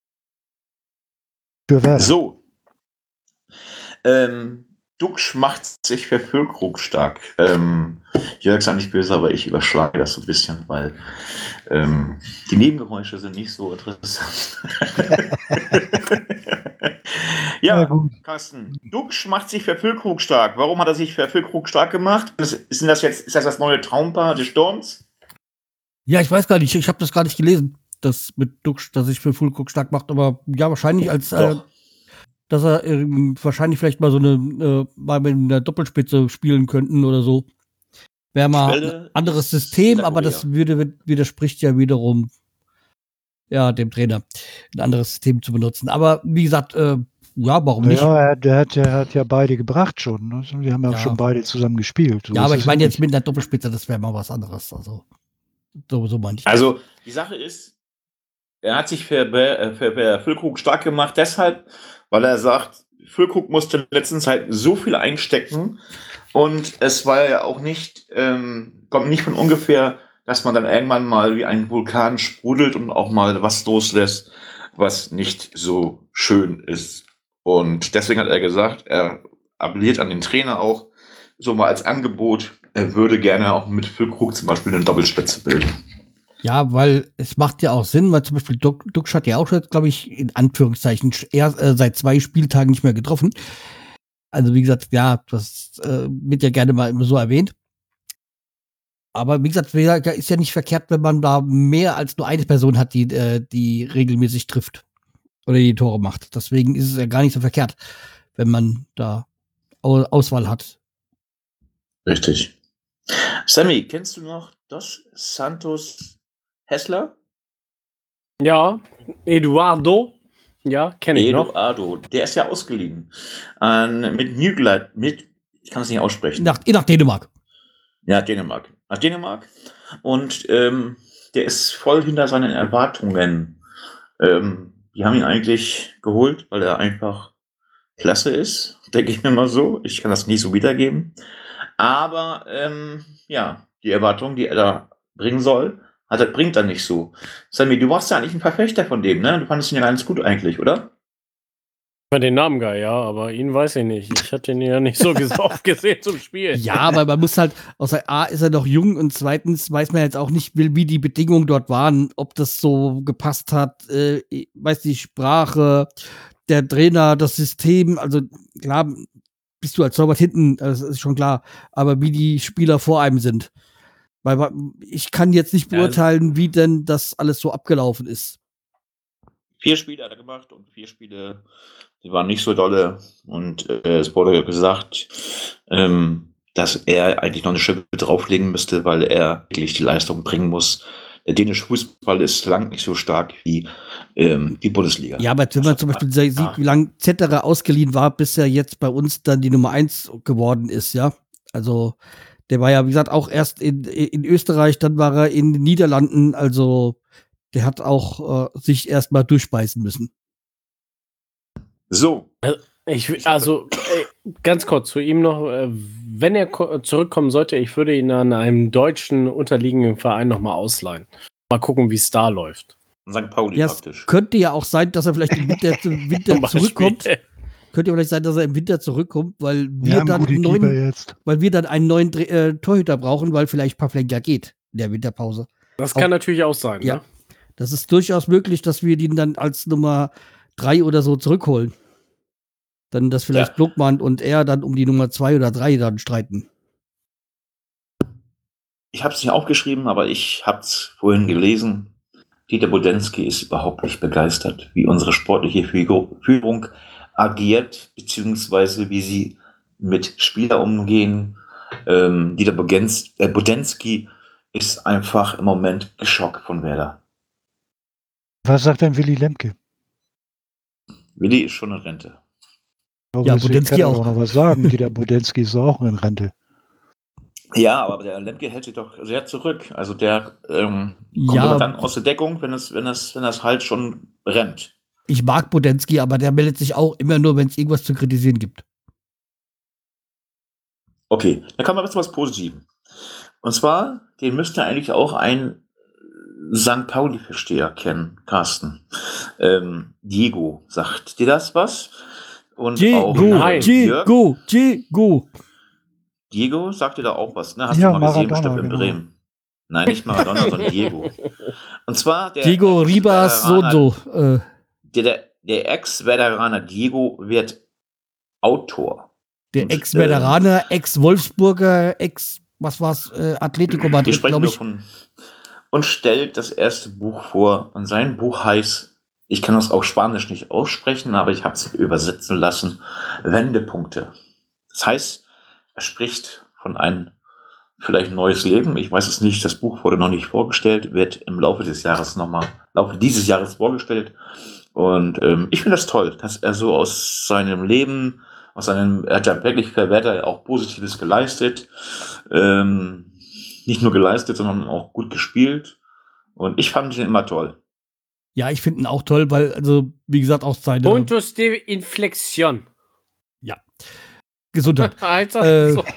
Für Werder. So. Ähm, Duxch macht sich für Füllkrug stark. Ähm, Jörg sei nicht böse, aber ich überschlage das so ein bisschen, weil ähm, die Nebengeräusche sind nicht so interessant. Ja, Ja, gut. Carsten, Duxch macht sich für Füllkrug stark. Warum hat er sich für Füllkrug stark gemacht? Ist, ist, das jetzt, ist das das neue Traumpaar des Sturms? Ja, ich weiß gar nicht, ich habe das gar nicht gelesen, das mit Duxch, dass sich für Füllkrug stark macht, aber ja, wahrscheinlich als, äh, Doch. dass er ähm, wahrscheinlich vielleicht mal so eine, äh, mal mit einer Doppelspitze spielen könnten oder so. Wäre mal Quelle ein anderes ist System, aber Südkorea. das würde, widerspricht ja wiederum, ja, dem Trainer, ein anderes System zu benutzen. Aber wie gesagt, äh, ja, warum nicht? Ja, er, der, hat, der hat ja beide gebracht schon. Ne? Die haben ja, Ja. schon beide zusammen gespielt. So Ja, ist aber es ich meine jetzt nicht. mit einer Doppelspitze, das wäre mal was anderes. Also, so, so meine ich. Also, die Sache ist, er hat sich für, für, für, für Füllkrug stark gemacht, deshalb, weil er sagt, Füllkrug musste in der letzten Zeit so viel einstecken und es war ja auch nicht, ähm, kommt nicht von ungefähr, dass man dann irgendwann mal wie ein Vulkan sprudelt und auch mal was loslässt, was nicht so schön ist. Und deswegen hat er gesagt, er appelliert an den Trainer auch, so mal als Angebot, er würde gerne auch mit Füllkrug zum Beispiel eine Doppelspitze bilden. Ja, weil es macht ja auch Sinn, weil zum Beispiel Duxch hat ja auch schon, glaube ich, in Anführungszeichen er, äh, seit zwei Spieltagen nicht mehr getroffen. Also wie gesagt, ja, das äh, wird ja gerne mal immer so erwähnt. Aber wie gesagt, ist ja nicht verkehrt, wenn man da mehr als nur eine Person hat, die, äh, die regelmäßig trifft oder die Tore macht. Deswegen ist es ja gar nicht so verkehrt, wenn man da Auswahl hat. Richtig. Sammy, kennst du noch Dos Santos Hessler? Ja, Eduardo. Ja, kenne ich noch. Eduardo, der ist ja ausgeliehen. An, mit Newglad, mit, ich kann es nicht aussprechen. Nach, nach Dänemark. Ja, Dänemark. Nach Dänemark. Und ähm, der ist voll hinter seinen Erwartungen. Ähm, die haben ihn eigentlich geholt, weil er einfach klasse ist, denke ich mir mal so. Ich kann das nicht so wiedergeben. Aber ähm, ja, die Erwartungen, die er da bringen soll, hat er, bringt er nicht so. Sammy, du warst ja eigentlich ein Verfechter von dem, ne? Du fandest ihn ja ganz gut eigentlich, oder? Ich fand den Namen geil, ja, aber ihn weiß ich nicht. Ich hatte ihn ja nicht so oft gesehen zum Spiel. Ja, aber man muss halt, außer A ist er noch jung und zweitens weiß man jetzt auch nicht, wie die Bedingungen dort waren, ob das so gepasst hat, äh, weiß die Sprache, der Trainer, das System, also klar, bist du als Torwart hinten, das ist schon klar. Aber wie die Spieler vor einem sind. Weil ich kann jetzt nicht beurteilen, wie denn das alles so abgelaufen ist. Vier Spiele hat er gemacht und vier Spiele, die waren nicht so dolle. Und äh, es wurde gesagt, ähm, dass er eigentlich noch eine Schippe drauflegen müsste, weil er wirklich die Leistung bringen muss. Der dänische Fußball ist lang nicht so stark wie ähm, die Bundesliga. Ja, aber wenn man zum Beispiel sieht, ah. wie lange Zetterer ausgeliehen war, bis er jetzt bei uns dann die Nummer eins geworden ist, ja. Also der war ja, wie gesagt, auch erst in, in Österreich, dann war er in den Niederlanden, also der hat auch äh, sich erstmal durchbeißen müssen. So. Ich, also, äh, ganz kurz zu ihm noch, äh, wenn er ko- zurückkommen sollte, ich würde ihn an einem deutschen unterliegenden Verein nochmal ausleihen. Mal gucken, wie es da läuft. Sankt Pauli ja, praktisch. Könnte ja auch sein, dass er vielleicht im Winter, im Winter zurückkommt. Könnte ja vielleicht sein, dass er im Winter zurückkommt, weil wir, wir dann, einen neuen, weil wir dann einen neuen äh, Torhüter brauchen, weil vielleicht Pavlenka geht in der Winterpause. Das kann auch, natürlich auch sein, ja. Ne? Das ist durchaus möglich, dass wir ihn dann als Nummer drei oder so zurückholen. Dann, dass vielleicht ja. Blokmann und er dann um die Nummer zwei oder drei dann streiten. Ich habe es nicht aufgeschrieben, aber ich habe es vorhin gelesen. Dieter Budensky ist überhaupt nicht begeistert, wie unsere sportliche Führung agiert, beziehungsweise wie sie mit Spielern umgehen. Ähm, Dieter Bugens- äh, Budensky ist einfach im Moment geschockt von Werder. Was sagt denn Willy Lemke? Willy ist schon in Rente. Aber ja, Budensky kann auch noch was sagen. Dieter Budensky ist auch in Rente. Ja, aber der Lemke hält sich doch sehr zurück. Also der ähm, kommt ja, aber dann aus der Deckung, wenn es, wenn es, wenn das halt schon rennt. Ich mag Budensky, aber der meldet sich auch immer nur, wenn es irgendwas zu kritisieren gibt. Okay, dann kommen wir jetzt zu was Positivem. Und zwar, den müsste eigentlich auch ein Sankt Pauli-Versteher kennen, Carsten. Ähm, Diego, sagt dir das was? Und Diego, auch Diego, Diego. Diego, sagt dir da auch was, ne? Hast ja, du mal gesehen, Maradona, bestimmt in genau. Bremen. Nein, nicht Maradona, sondern Diego. Und zwar der Diego Ribas so und so. Äh. Der, der, der Ex-Veteraner Diego wird Autor. Der Und, Ex-Veteraner, äh, Ex-Wolfsburger, Ex, was war's, äh, Atletico Madrid, glaube ich. Davon, und stellt das erste Buch vor. Und sein Buch heißt, ich kann das auf Spanisch nicht aussprechen, aber ich habe es übersetzen lassen, Wendepunkte. Das heißt, er spricht von einem vielleicht neues Leben. Ich weiß es nicht, das Buch wurde noch nicht vorgestellt, wird im Laufe des Jahres nochmal, Laufe dieses Jahres vorgestellt. Und ähm, ich finde das toll, dass er so aus seinem Leben, aus seinem, er hat ja wirklich für Werder auch Positives geleistet. Ähm, nicht nur geleistet, sondern auch gut gespielt. Und ich fand ihn immer toll. Ja, ich finde ihn auch toll, weil, also, wie gesagt, auch seine... Puntos de Inflexion. Ja. Gesundheit. äh, so.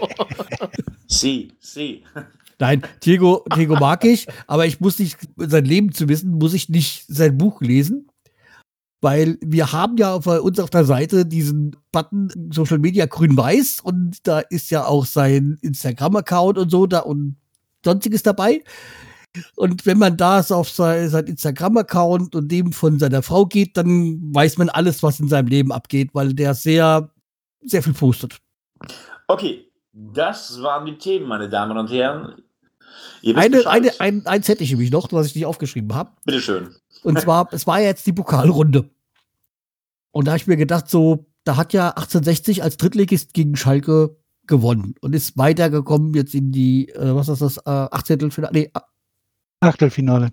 Sie, sie. Nein, Diego, Diego mag ich, aber ich muss nicht, sein Leben zu wissen, muss ich nicht sein Buch lesen. Weil wir haben ja auf uns auf der Seite diesen Button Social Media grün-weiß und da ist ja auch sein Instagram-Account und so da und sonstiges dabei. Und wenn man da auf sein, sein Instagram-Account und dem von seiner Frau geht, dann weiß man alles, was in seinem Leben abgeht, weil der sehr, sehr viel postet. Okay, das waren die Themen, meine Damen und Herren. Ihr wisst Eine, Bescheid. eine, ein, eins hätte ich nämlich noch, was ich nicht aufgeschrieben habe. Bitteschön. Und zwar, es war ja jetzt die Pokalrunde. Und da habe ich mir gedacht, so, da hat ja achtzehnhundertsechzig als Drittligist gegen Schalke gewonnen und ist weitergekommen jetzt in die, äh, was ist das, äh, Achtelfinale, nee, Achtelfinale.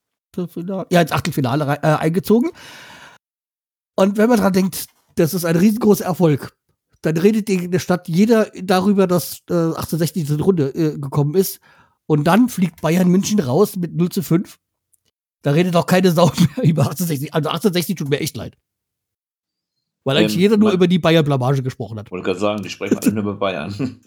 Ja, ins Achtelfinale äh, eingezogen. Und wenn man dran denkt, das ist ein riesengroßer Erfolg, dann redet in der Stadt jeder darüber, dass äh, achtzehnhundertsechzig in die Runde äh, gekommen ist. Und dann fliegt Bayern München raus mit null zu fünf. Da redet auch keine Sau mehr über achtzehnhundertsechzig. Also achtzehnhundertsechzig tut mir echt leid. Weil eigentlich ähm, jeder nur über die Bayern-Blamage gesprochen hat. Ich wollte gerade sagen, die sprechen alle nur über Bayern.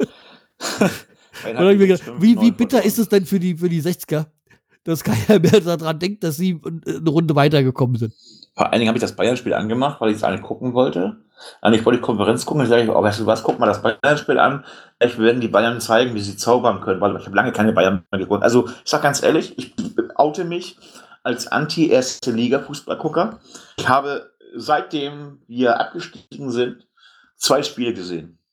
Bayern gedacht, wie, wie bitter ist es denn für die, für die sechziger, dass keiner mehr daran denkt, dass sie eine Runde weitergekommen sind? Vor allen Dingen habe ich das Bayern-Spiel angemacht, weil ich es eigentlich gucken wollte. Eigentlich wollte ich Konferenz gucken. Ich sage, oh, weißt du was, guck mal das Bayern-Spiel an. Vielleicht werden die Bayern zeigen, wie sie zaubern können, weil ich habe lange keine Bayern mehr geguckt. Also ich sage ganz ehrlich, ich oute mich als Anti-Erste-Liga-Fußballgucker. Ich habe seitdem wir abgestiegen sind, zwei Spiele gesehen.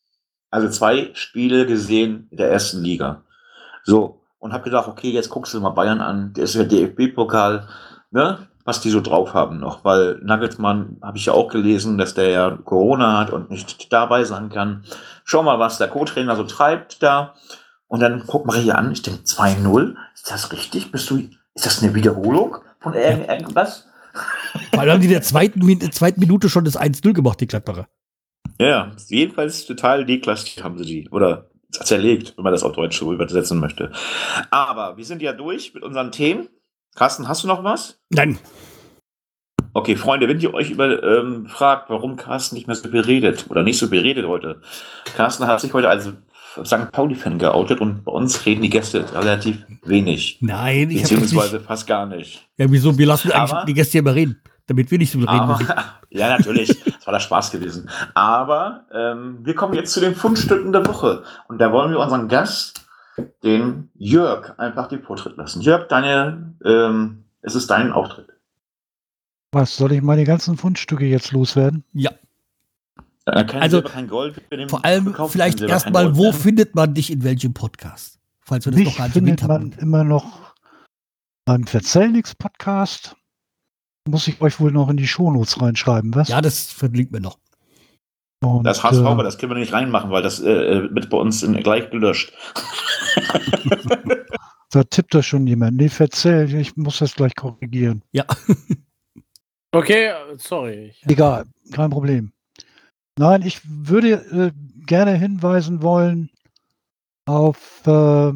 Also zwei Spiele gesehen in der ersten Liga. So, und habe gedacht, okay, jetzt guckst du mal Bayern an, der ist ja D F B-Pokal, ne? Was die so drauf haben noch, weil Nagelsmann, habe ich ja auch gelesen, dass der ja Corona hat und nicht dabei sein kann. Schau mal, was der Co-Trainer so treibt da. Und dann guck mal hier an, ich denke zwei null, ist das richtig? Bist du, ist das eine Wiederholung von irgend- irgendwas? Vor allem haben die in der zweiten, Min- zweiten Minute schon das eins null gemacht, die Gladbacher. Ja, jedenfalls total deklassiert haben sie die. Oder zerlegt, wenn man das auf Deutsch so übersetzen möchte. Aber wir sind ja durch mit unseren Themen. Carsten, hast du noch was? Nein. Okay, Freunde, wenn ihr euch über, ähm, fragt, warum Carsten nicht mehr so beredet oder nicht so beredet heute. Carsten hat sich heute als Sankt Pauli-Fan geoutet und bei uns reden die Gäste relativ wenig. Nein, ich habe Beziehungsweise nicht. fast gar nicht. Ja, wieso? Wir lassen eigentlich Aber- die Gäste immer reden, damit wir nicht so viel reden Aber, müssen. ja, natürlich, das war der Spaß gewesen. Aber ähm, wir kommen jetzt zu den Fundstücken der Woche. Und da wollen wir unseren Gast, den Jörg, einfach den Vortritt lassen. Jörg, deine, ähm, es ist dein Auftritt. Was, soll ich meine ganzen Fundstücke jetzt loswerden? Ja, Er kann Also, selber kein Gold für den vor allem verkaufen, vielleicht kann selber erstmal, kein wo Gold. findet man dich in welchem Podcast? Falls wir das noch Mich gar nicht erwähnt findet man haben. immer noch beim Verzellnix-Podcast. Muss ich euch wohl noch in die Shownotes reinschreiben, was? Ja, das verlinkt mir noch. Und, Das H S V, äh, aber das können wir nicht reinmachen, weil das äh, wird bei uns in, gleich gelöscht. da tippt da schon jemand. Nee, verzählt, ich muss das gleich korrigieren. Ja. Okay, äh, sorry. Egal, kein Problem. Nein, ich würde äh, gerne hinweisen wollen auf äh,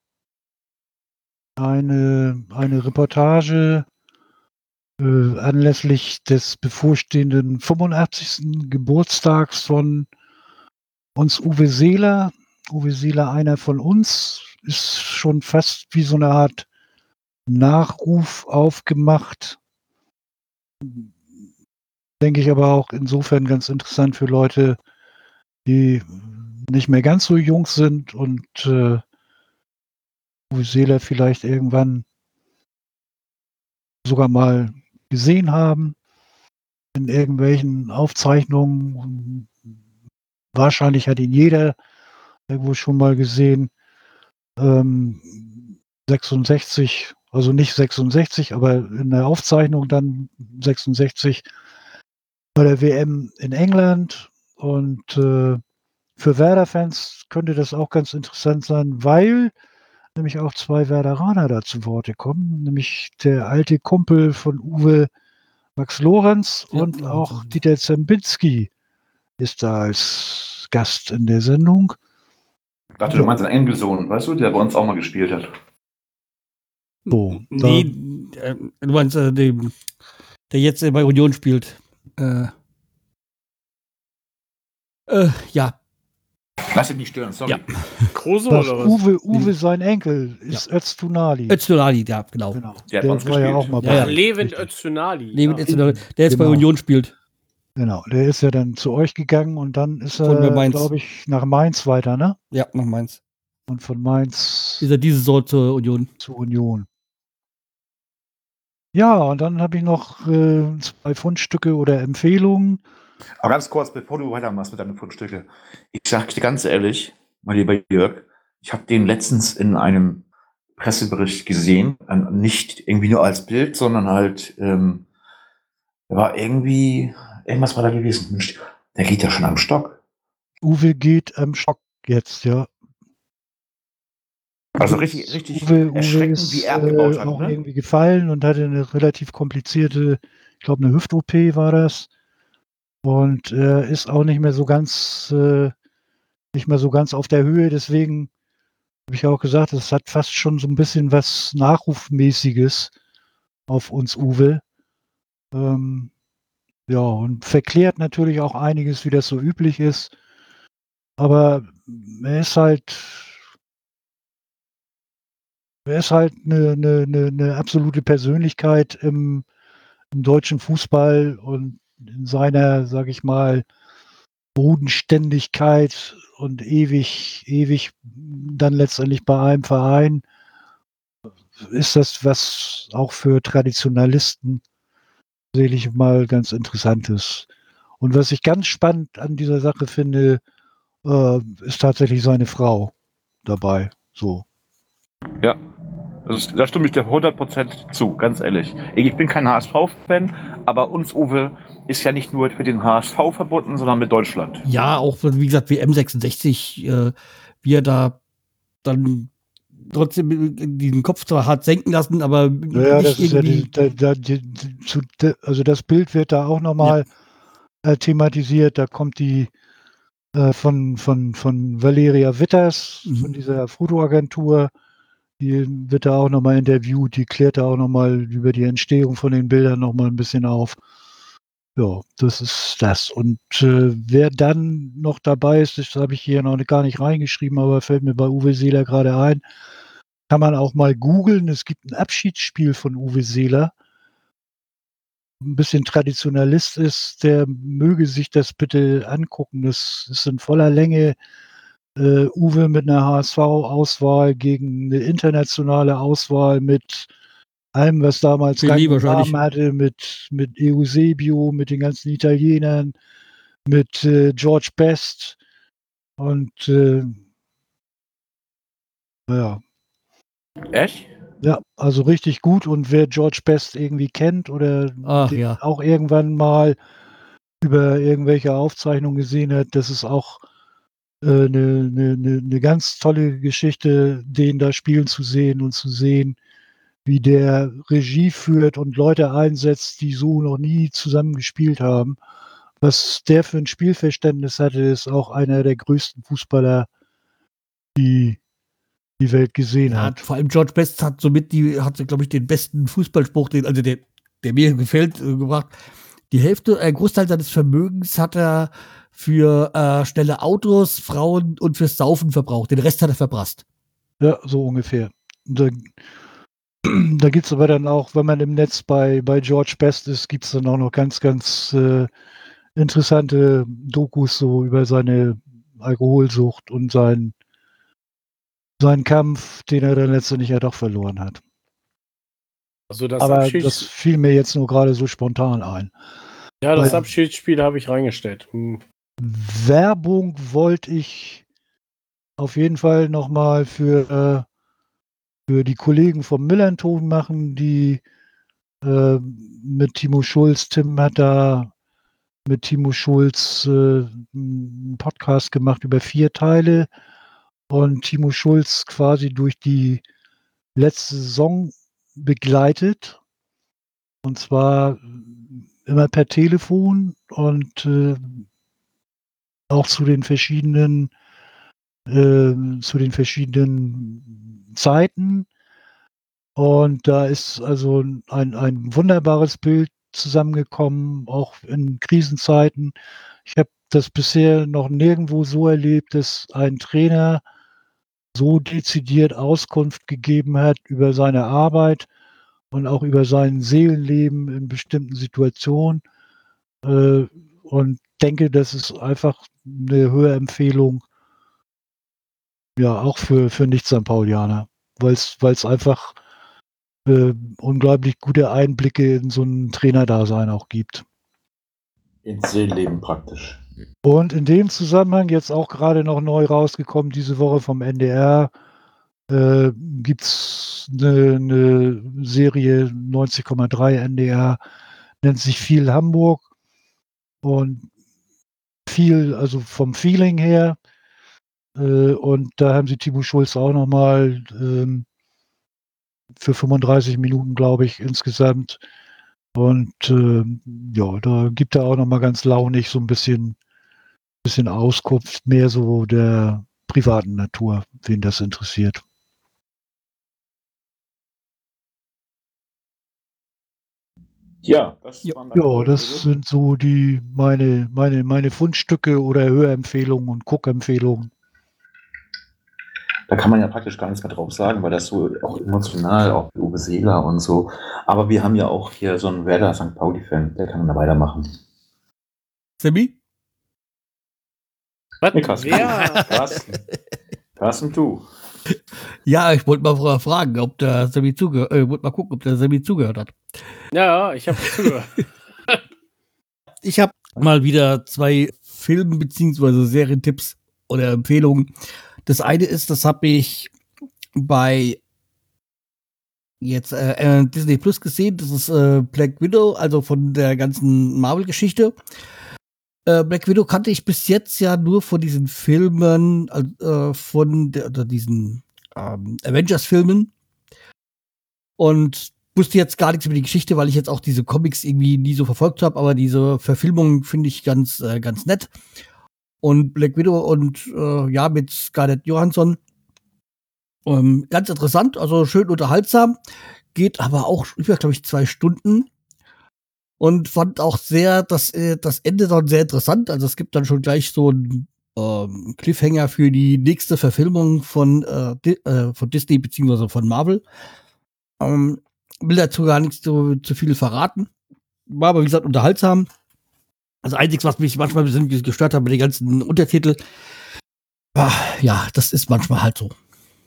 eine, eine Reportage äh, anlässlich des bevorstehenden fünfundachtzigsten Geburtstags von uns Uwe Seeler. Uwe Seeler, einer von uns, ist schon fast wie so eine Art Nachruf aufgemacht. Denke ich aber auch insofern ganz interessant für Leute, die nicht mehr ganz so jung sind und äh, Uwe Seeler vielleicht irgendwann sogar mal gesehen haben in irgendwelchen Aufzeichnungen. Wahrscheinlich hat ihn jeder irgendwo schon mal gesehen. Ähm, sechsundsechzig, also nicht sechsundsechzig, aber in der Aufzeichnung dann sechsundsechzig bei der W M in England. Und äh, für Werder-Fans könnte das auch ganz interessant sein, weil nämlich auch zwei Werderaner da zu Worte kommen, nämlich der alte Kumpel von Uwe, Max Lorenz, Ja, und ja, auch ja. Dieter Zembinski ist da als Gast in der Sendung. Ich dachte, du meinst einen Enkelsohn, weißt du, der bei uns auch mal gespielt hat. So, Nee, äh, du meinst, äh, dem, der jetzt äh, bei Union spielt. Äh, äh, ja, Lass dich nicht stören, sorry. Ja. Kruse Das oder was? Uwe, Uwe, sein Enkel, ist Öztunali. Öztunali, ja, genau. Genau. Der hat Der bei uns war ja gespielt. auch mal Ja, ja. bei euch, Levin richtig. Öztunali. Levin ja. Öztunali, der jetzt bei Genau. Union spielt. Genau, der ist ja dann zu euch gegangen und dann ist Von er, Mainz. glaube ich, nach Mainz weiter, ne? Ja, nach Mainz. Und von Mainz Ist er diese Saison zur Union. zur Union. Ja, und dann habe ich noch äh, zwei Fundstücke oder Empfehlungen. Aber ganz kurz, bevor du weitermachst mit deinen Fundstücke. Ich sag dir ganz ehrlich, mein lieber Jörg, ich habe den letztens in einem Pressebericht gesehen, ähm, nicht irgendwie nur als Bild, sondern halt, ähm, da war irgendwie, irgendwas war da gewesen. Mensch, der geht ja schon am Stock. Uwe geht am Stock jetzt, ja. Also richtig, richtig Uwe, Uwe erschreckend, ist wie er abgebaut äh, hat. auch Ne? irgendwie gefallen und hatte eine relativ komplizierte, ich glaube eine Hüft-O P war das. Und er äh, ist auch nicht mehr so ganz, äh, nicht mehr so ganz auf der Höhe. Deswegen habe ich auch gesagt, es hat fast schon so ein bisschen was Nachrufmäßiges auf uns Uwe. Ähm, ja, und verklärt natürlich auch einiges, wie das so üblich ist. Aber er ist halt, er ist halt eine, eine, eine, eine absolute Persönlichkeit im, im deutschen Fußball und in seiner, sag ich mal, Bodenständigkeit und ewig, ewig dann letztendlich bei einem Verein ist das, was auch für Traditionalisten sicherlich mal ganz interessant ist. Und was ich ganz spannend an dieser Sache finde, äh, ist tatsächlich seine Frau dabei. So. Ja, das ist, da stimme ich dir hundert Prozent zu, ganz ehrlich. Ich bin kein H S V-Fan, aber uns, Uwe, ist ja nicht nur mit dem H S V verbunden, sondern mit Deutschland. Ja, auch, wie gesagt, wie M sechsundsechzig, äh, wie er da dann trotzdem diesen Kopf zwar hart senken lassen, aber Ja, nicht das ist ja irgendwie. die, da, da, die, die, zu, de, also das Bild wird da auch nochmal äh, thematisiert. Da kommt die äh, von, von, von Valeria Witters, Mhm. von dieser Fotoagentur, die wird da auch nochmal interviewt, die klärt da auch nochmal über die Entstehung von den Bildern nochmal ein bisschen auf. Ja, das ist das. Und äh, wer dann noch dabei ist, das habe ich hier noch gar nicht reingeschrieben, aber fällt mir bei Uwe Seeler gerade ein, kann man auch mal googeln. Es gibt ein Abschiedsspiel von Uwe Seeler. Ein bisschen Traditionalist ist, der möge sich das bitte angucken. Das ist in voller Länge äh, Uwe mit einer H S V-Auswahl gegen eine internationale Auswahl mit allem, was damals Pelé Rang und wahrscheinlich. Namen hatte, mit, mit Eusebio, mit den ganzen Italienern, mit äh, George Best und äh, ja, Echt? ja, also richtig gut. Und wer George Best irgendwie kennt oder Ach den ja. auch irgendwann mal über irgendwelche Aufzeichnungen gesehen hat, das ist auch eine äh, ne, ne, ne, ne ganz tolle Geschichte, den da spielen zu sehen und zu sehen, wie der Regie führt und Leute einsetzt, die so noch nie zusammen gespielt haben. Was der für ein Spielverständnis hatte, ist auch einer der größten Fußballer, die die Welt gesehen Ja, hat. vor allem George Best hat somit die, hat, glaube ich, den besten Fußballspruch, den, also der, der mir gefällt, äh, gebracht. Die Hälfte, ein Großteil seines Vermögens hat er für äh, schnelle Autos, Frauen und fürs Saufen verbraucht. Den Rest hat er verprasst. Ja, so ungefähr. Da, da gibt es aber dann auch, wenn man im Netz bei, bei George Best ist, gibt es dann auch noch ganz, ganz äh, interessante Dokus so über seine Alkoholsucht und sein, seinen Kampf, den er dann letztendlich ja doch verloren hat. Also das Aber Abschieds das fiel mir jetzt nur gerade so spontan ein. ja, das Weil- Abschiedsspiel habe ich reingestellt. Hm. Werbung wollte ich auf jeden Fall nochmal für, äh, für die Kollegen vom Millanton machen, die äh, mit Timo Schulz, Tim hat da mit Timo Schulz äh, einen Podcast gemacht über vier Teile und Timo Schulz quasi durch die letzte Saison begleitet. Und zwar immer per Telefon und äh, auch zu den verschiedenen äh, zu den verschiedenen Zeiten. Und da ist also ein, ein wunderbares Bild zusammengekommen, auch in Krisenzeiten. Ich habe das bisher noch nirgendwo so erlebt, dass ein Trainer so dezidiert Auskunft gegeben hat über seine Arbeit und auch über sein Seelenleben in bestimmten Situationen. Äh, und denke, das ist einfach eine Hörempfehlung, ja, auch für, für Nicht-Sankt Paulianer, weil es einfach äh, unglaublich gute Einblicke in so ein Trainerdasein auch gibt. Ins Seelenleben praktisch. Und in dem Zusammenhang jetzt auch gerade noch neu rausgekommen, diese Woche vom N D R, äh, gibt es eine, eine Serie neunzig Komma drei N D R, nennt sich Viel Hamburg und viel, also vom Feeling her. Äh, und da haben sie Timo Schulz auch nochmal ähm, für fünfunddreißig Minuten, glaube ich, insgesamt. Und äh, ja, da gibt er auch nochmal ganz launig so ein bisschen, bisschen Auskunft, mehr so der privaten Natur, wen das interessiert. Ja, das Ja. waren Ja, das sind so die meine, meine, meine Fundstücke oder Hörempfehlungen und Guckempfehlungen. Da kann man ja praktisch gar nichts mehr drauf sagen, weil das so auch emotional, auch Uwe Seeler und so. Aber wir haben ja auch hier so einen Werder Sankt Pauli-Fan, der kann da weitermachen. Sammy? Was? Nee, Carsten. Wer? Carsten. Carsten, du. Ja, ich wollte mal fragen, ob der Sammy zugehört, äh, wollte mal gucken, ob der Sammy zugehört hat. Ja, ja, ich habe zugehört. Ich habe mal wieder zwei Film- bzw. Serientipps oder Empfehlungen. Das eine ist, das habe ich bei jetzt äh, Disney Plus gesehen, das ist äh, Black Widow, also von der ganzen Marvel-Geschichte. Äh, Black Widow kannte ich bis jetzt ja nur von diesen Filmen, äh, von der, oder diesen ähm, Avengers-Filmen. Und wusste jetzt gar nichts über die Geschichte, weil ich jetzt auch diese Comics irgendwie nie so verfolgt habe, aber diese Verfilmung finde ich ganz, äh, ganz nett. Und Black Widow und äh, ja, mit Scarlett Johansson. Ähm, ganz interessant, also schön unterhaltsam. Geht aber auch über, glaube ich, zwei Stunden. Und fand auch sehr, das, äh, das Ende dann sehr interessant. Also es gibt dann schon gleich so einen ähm, Cliffhanger für die nächste Verfilmung von, äh, Di- äh, von Disney beziehungsweise von Marvel. Ähm, will dazu gar nichts zu, zu viel verraten. War aber, wie gesagt, unterhaltsam. Das Einzige, was mich manchmal ein bisschen gestört hat mit den ganzen Untertiteln, ah, ja, das ist manchmal halt so.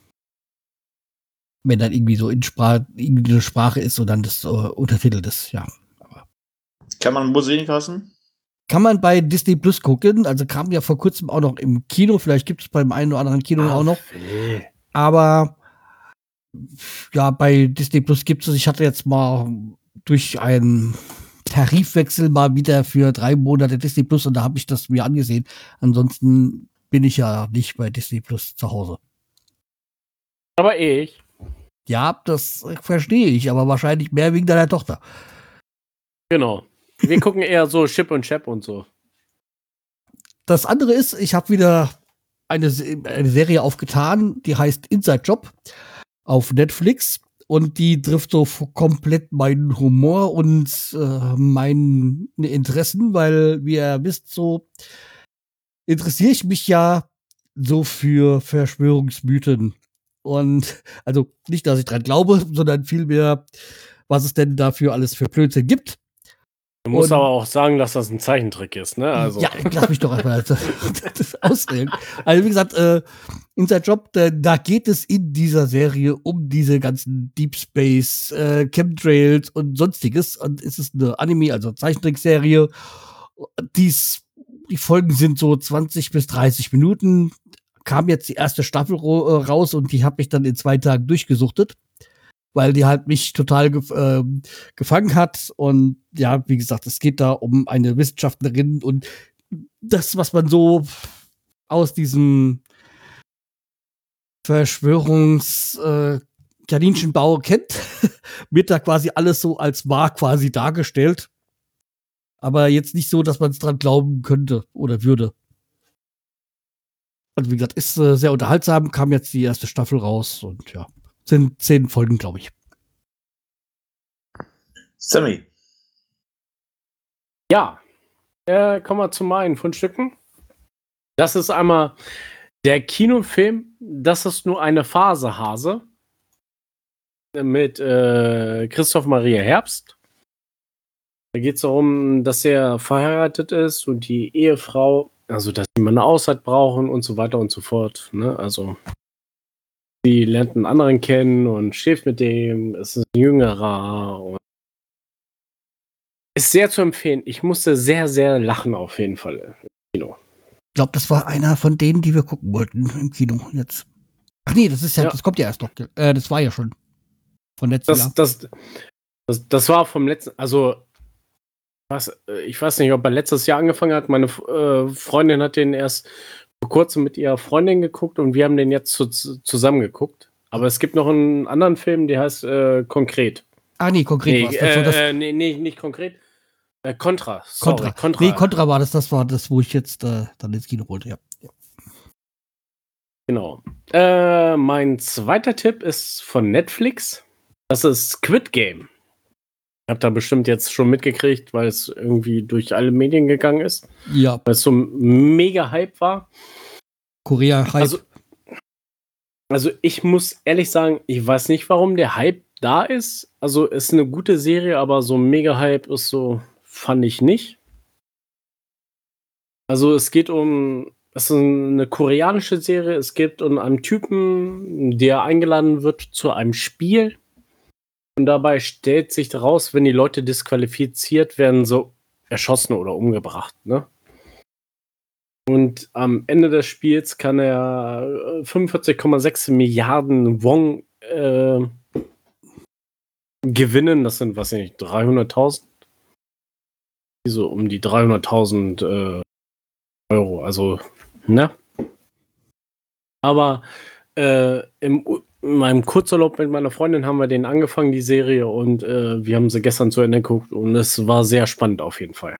Wenn dann irgendwie so in Sprache, irgendeine Sprache ist und dann das äh, untertitelt ist, ja. Kann man wo sehen, Carsten? Kann man bei Disney Plus gucken. Also kam ja vor kurzem auch noch im Kino. Vielleicht gibt es beim einen oder anderen Kino auch noch. Nee. Aber ja, bei Disney Plus gibt es, ich hatte jetzt mal durch einen Tarifwechsel mal wieder für drei Monate Disney Plus und da habe ich das mir angesehen. Ansonsten bin ich ja nicht bei Disney Plus zu Hause. Aber ich. Ja, das verstehe ich, aber wahrscheinlich mehr wegen deiner Tochter. Genau. Wir gucken eher so Chip und Chap und so. Das andere ist, ich habe wieder eine, eine Serie aufgetan, die heißt Inside Job auf Netflix und die trifft so komplett meinen Humor und äh, meine Interessen, weil, wie ihr wisst, so interessiere ich mich ja so für Verschwörungsmythen. Und also nicht, dass ich dran glaube, sondern vielmehr, was es denn dafür alles für Blödsinn gibt. Du musst Und- aber auch sagen, dass das ein Zeichentrick ist, ne? Also. Ja, lass mich doch erstmal das, das ausreden. Also wie gesagt, äh, Inside Job, da, da geht es in dieser Serie um diese ganzen Deep Space, äh, Chemtrails und sonstiges. Und es ist eine Anime, also Zeichentrickserie. Dies, die Folgen sind so zwanzig bis dreißig Minuten. Kam jetzt die erste Staffel ro- äh, raus und die habe ich dann in zwei Tagen durchgesuchtet, weil die halt mich total gef äh, gefangen hat. Und ja, wie gesagt, es geht da um eine Wissenschaftlerin und das, was man so aus diesem Verschwörungs äh, Kaninchenbau kennt, wird da quasi alles so als wahr quasi dargestellt. Aber jetzt nicht so, dass man es dran glauben könnte oder würde. Also wie gesagt, ist äh, sehr unterhaltsam, kam jetzt die erste Staffel raus und ja, sind zehn Folgen, glaube ich. Sammy. Ja, äh, kommen wir zu meinen Fundstücken. Das ist einmal der Kinofilm Das ist nur eine Phase, Hase. Mit äh, Christoph Maria Herbst. Da geht es darum, dass er verheiratet ist und die Ehefrau, also dass sie mal eine Auszeit brauchen und so weiter und so fort. Ne? Also sie lernt einen anderen kennen und schläft mit dem, es ist ein jüngerer und ist sehr zu empfehlen. Ich musste sehr, sehr lachen auf jeden Fall im Kino. Ich glaube, das war einer von denen, die wir gucken wollten im Kino jetzt. Ach nee, das ist ja, Ja. das kommt ja erst noch. Äh, das war ja schon von letztem Jahr. Das, das, das, das war vom letzten, also was, ich weiß nicht, ob er letztes Jahr angefangen hat. Meine äh, Freundin hat den erst vor kurzem mit ihrer Freundin geguckt und wir haben den jetzt zu, zusammen geguckt. Aber es gibt noch einen anderen Film, der heißt äh, Konkret. Ah nee, konkret Nee, war es. Das war das äh, nee, nee, nicht konkret. Äh, Contra. Sorry, Contra. Contra. Nee, Contra war das. Das war das, wo ich jetzt äh, dann ins Kino wollte, ja. ja. Genau. Äh, mein zweiter Tipp ist von Netflix. Das ist Squid Game. Ich habe da bestimmt jetzt schon mitgekriegt, weil es irgendwie durch alle Medien gegangen ist. Ja, Weil es so ein mega Hype war. Korea-Hype. Also, also ich muss ehrlich sagen, ich weiß nicht, warum der Hype da ist. Also es ist eine gute Serie, aber so ein mega Hype ist so, fand ich nicht. Also es geht um, es ist eine koreanische Serie, es geht um einen Typen, der eingeladen wird zu einem Spiel. Und dabei stellt sich heraus, wenn die Leute disqualifiziert werden, so erschossen oder umgebracht, ne? Und am Ende des Spiels kann er fünfundvierzig Komma sechs Milliarden Won äh, gewinnen. Das sind, was weiß ich, dreihunderttausend? So um die dreihunderttausend äh, Euro. Also, ne? Aber äh, im, in meinem Kurzurlaub mit meiner Freundin haben wir den angefangen, die Serie, und äh, wir haben sie gestern zu Ende geguckt und es war sehr spannend auf jeden Fall.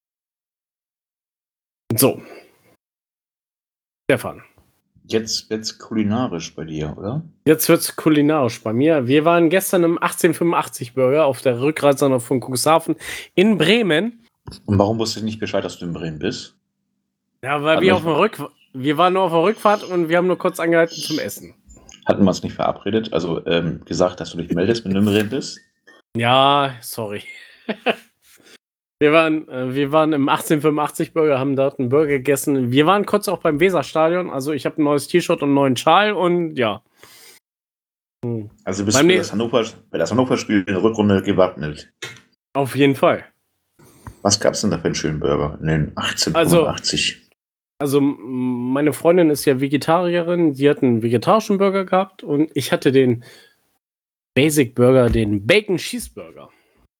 So. Stefan. Jetzt wird's kulinarisch bei dir, oder? Jetzt wird's kulinarisch bei mir. Wir waren gestern im achtzehnhundertfünfundachtzig Burger auf der Rückreise von Cuxhaven in Bremen. Und warum wusstest du nicht Bescheid, dass du in Bremen bist? Ja, weil Hat wir mich- auf der Rück wir waren nur auf der Rückfahrt und wir haben nur kurz angehalten zum Essen. Hatten wir uns nicht verabredet? Also ähm, gesagt, dass du dich meldest, wenn du in Bremen bist? Ja, sorry. Wir waren, äh, wir waren im achtzehnhundertfünfundachtzig Burger, haben dort einen Burger gegessen. Wir waren kurz auch beim Weserstadion. Also ich habe ein neues T-Shirt und einen neuen Schal und ja. Hm. Also bist Beim du nächsten- das Hannover, bei das Hannover-Spiel in der Rückrunde gewappnet. Auf jeden Fall. Was gab's denn da für einen schönen Burger in den achtzehnhundertfünfundachtzig? Also m- meine Freundin ist ja Vegetarierin. Die hat einen vegetarischen Burger gehabt und ich hatte den Basic Burger, den Bacon Cheeseburger.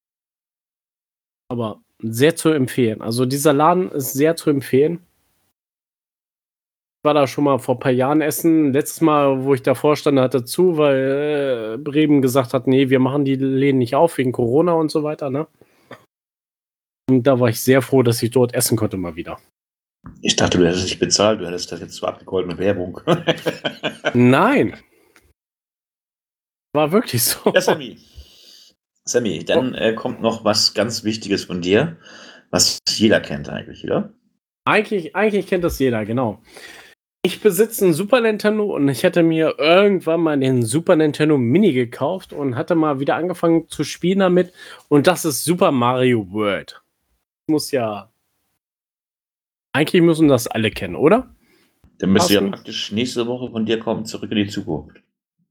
Aber sehr zu empfehlen. Also dieser Laden ist sehr zu empfehlen. Ich war da schon mal vor ein paar Jahren essen. Letztes Mal, wo ich davor stand, hatte zu, weil äh, Bremen gesagt hat, nee, wir machen die Läden nicht auf wegen Corona und so weiter, ne? Und da war ich sehr froh, dass ich dort essen konnte mal wieder. Ich dachte, du hättest dich bezahlt, du hättest das jetzt so abgegolten mit Werbung. Nein. War wirklich so. Ja, Sammy. Sammy, dann äh, kommt noch was ganz Wichtiges von dir, was jeder kennt eigentlich, oder? Eigentlich, eigentlich kennt das jeder, genau. Ich besitze einen Super Nintendo und ich hatte mir irgendwann mal den Super Nintendo Mini gekauft und hatte mal wieder angefangen zu spielen damit. Und das ist Super Mario World. Muss ja. Eigentlich müssen das alle kennen, oder? Dann müsste ja Hast du- praktisch nächste Woche von dir kommen, zurück in die Zukunft.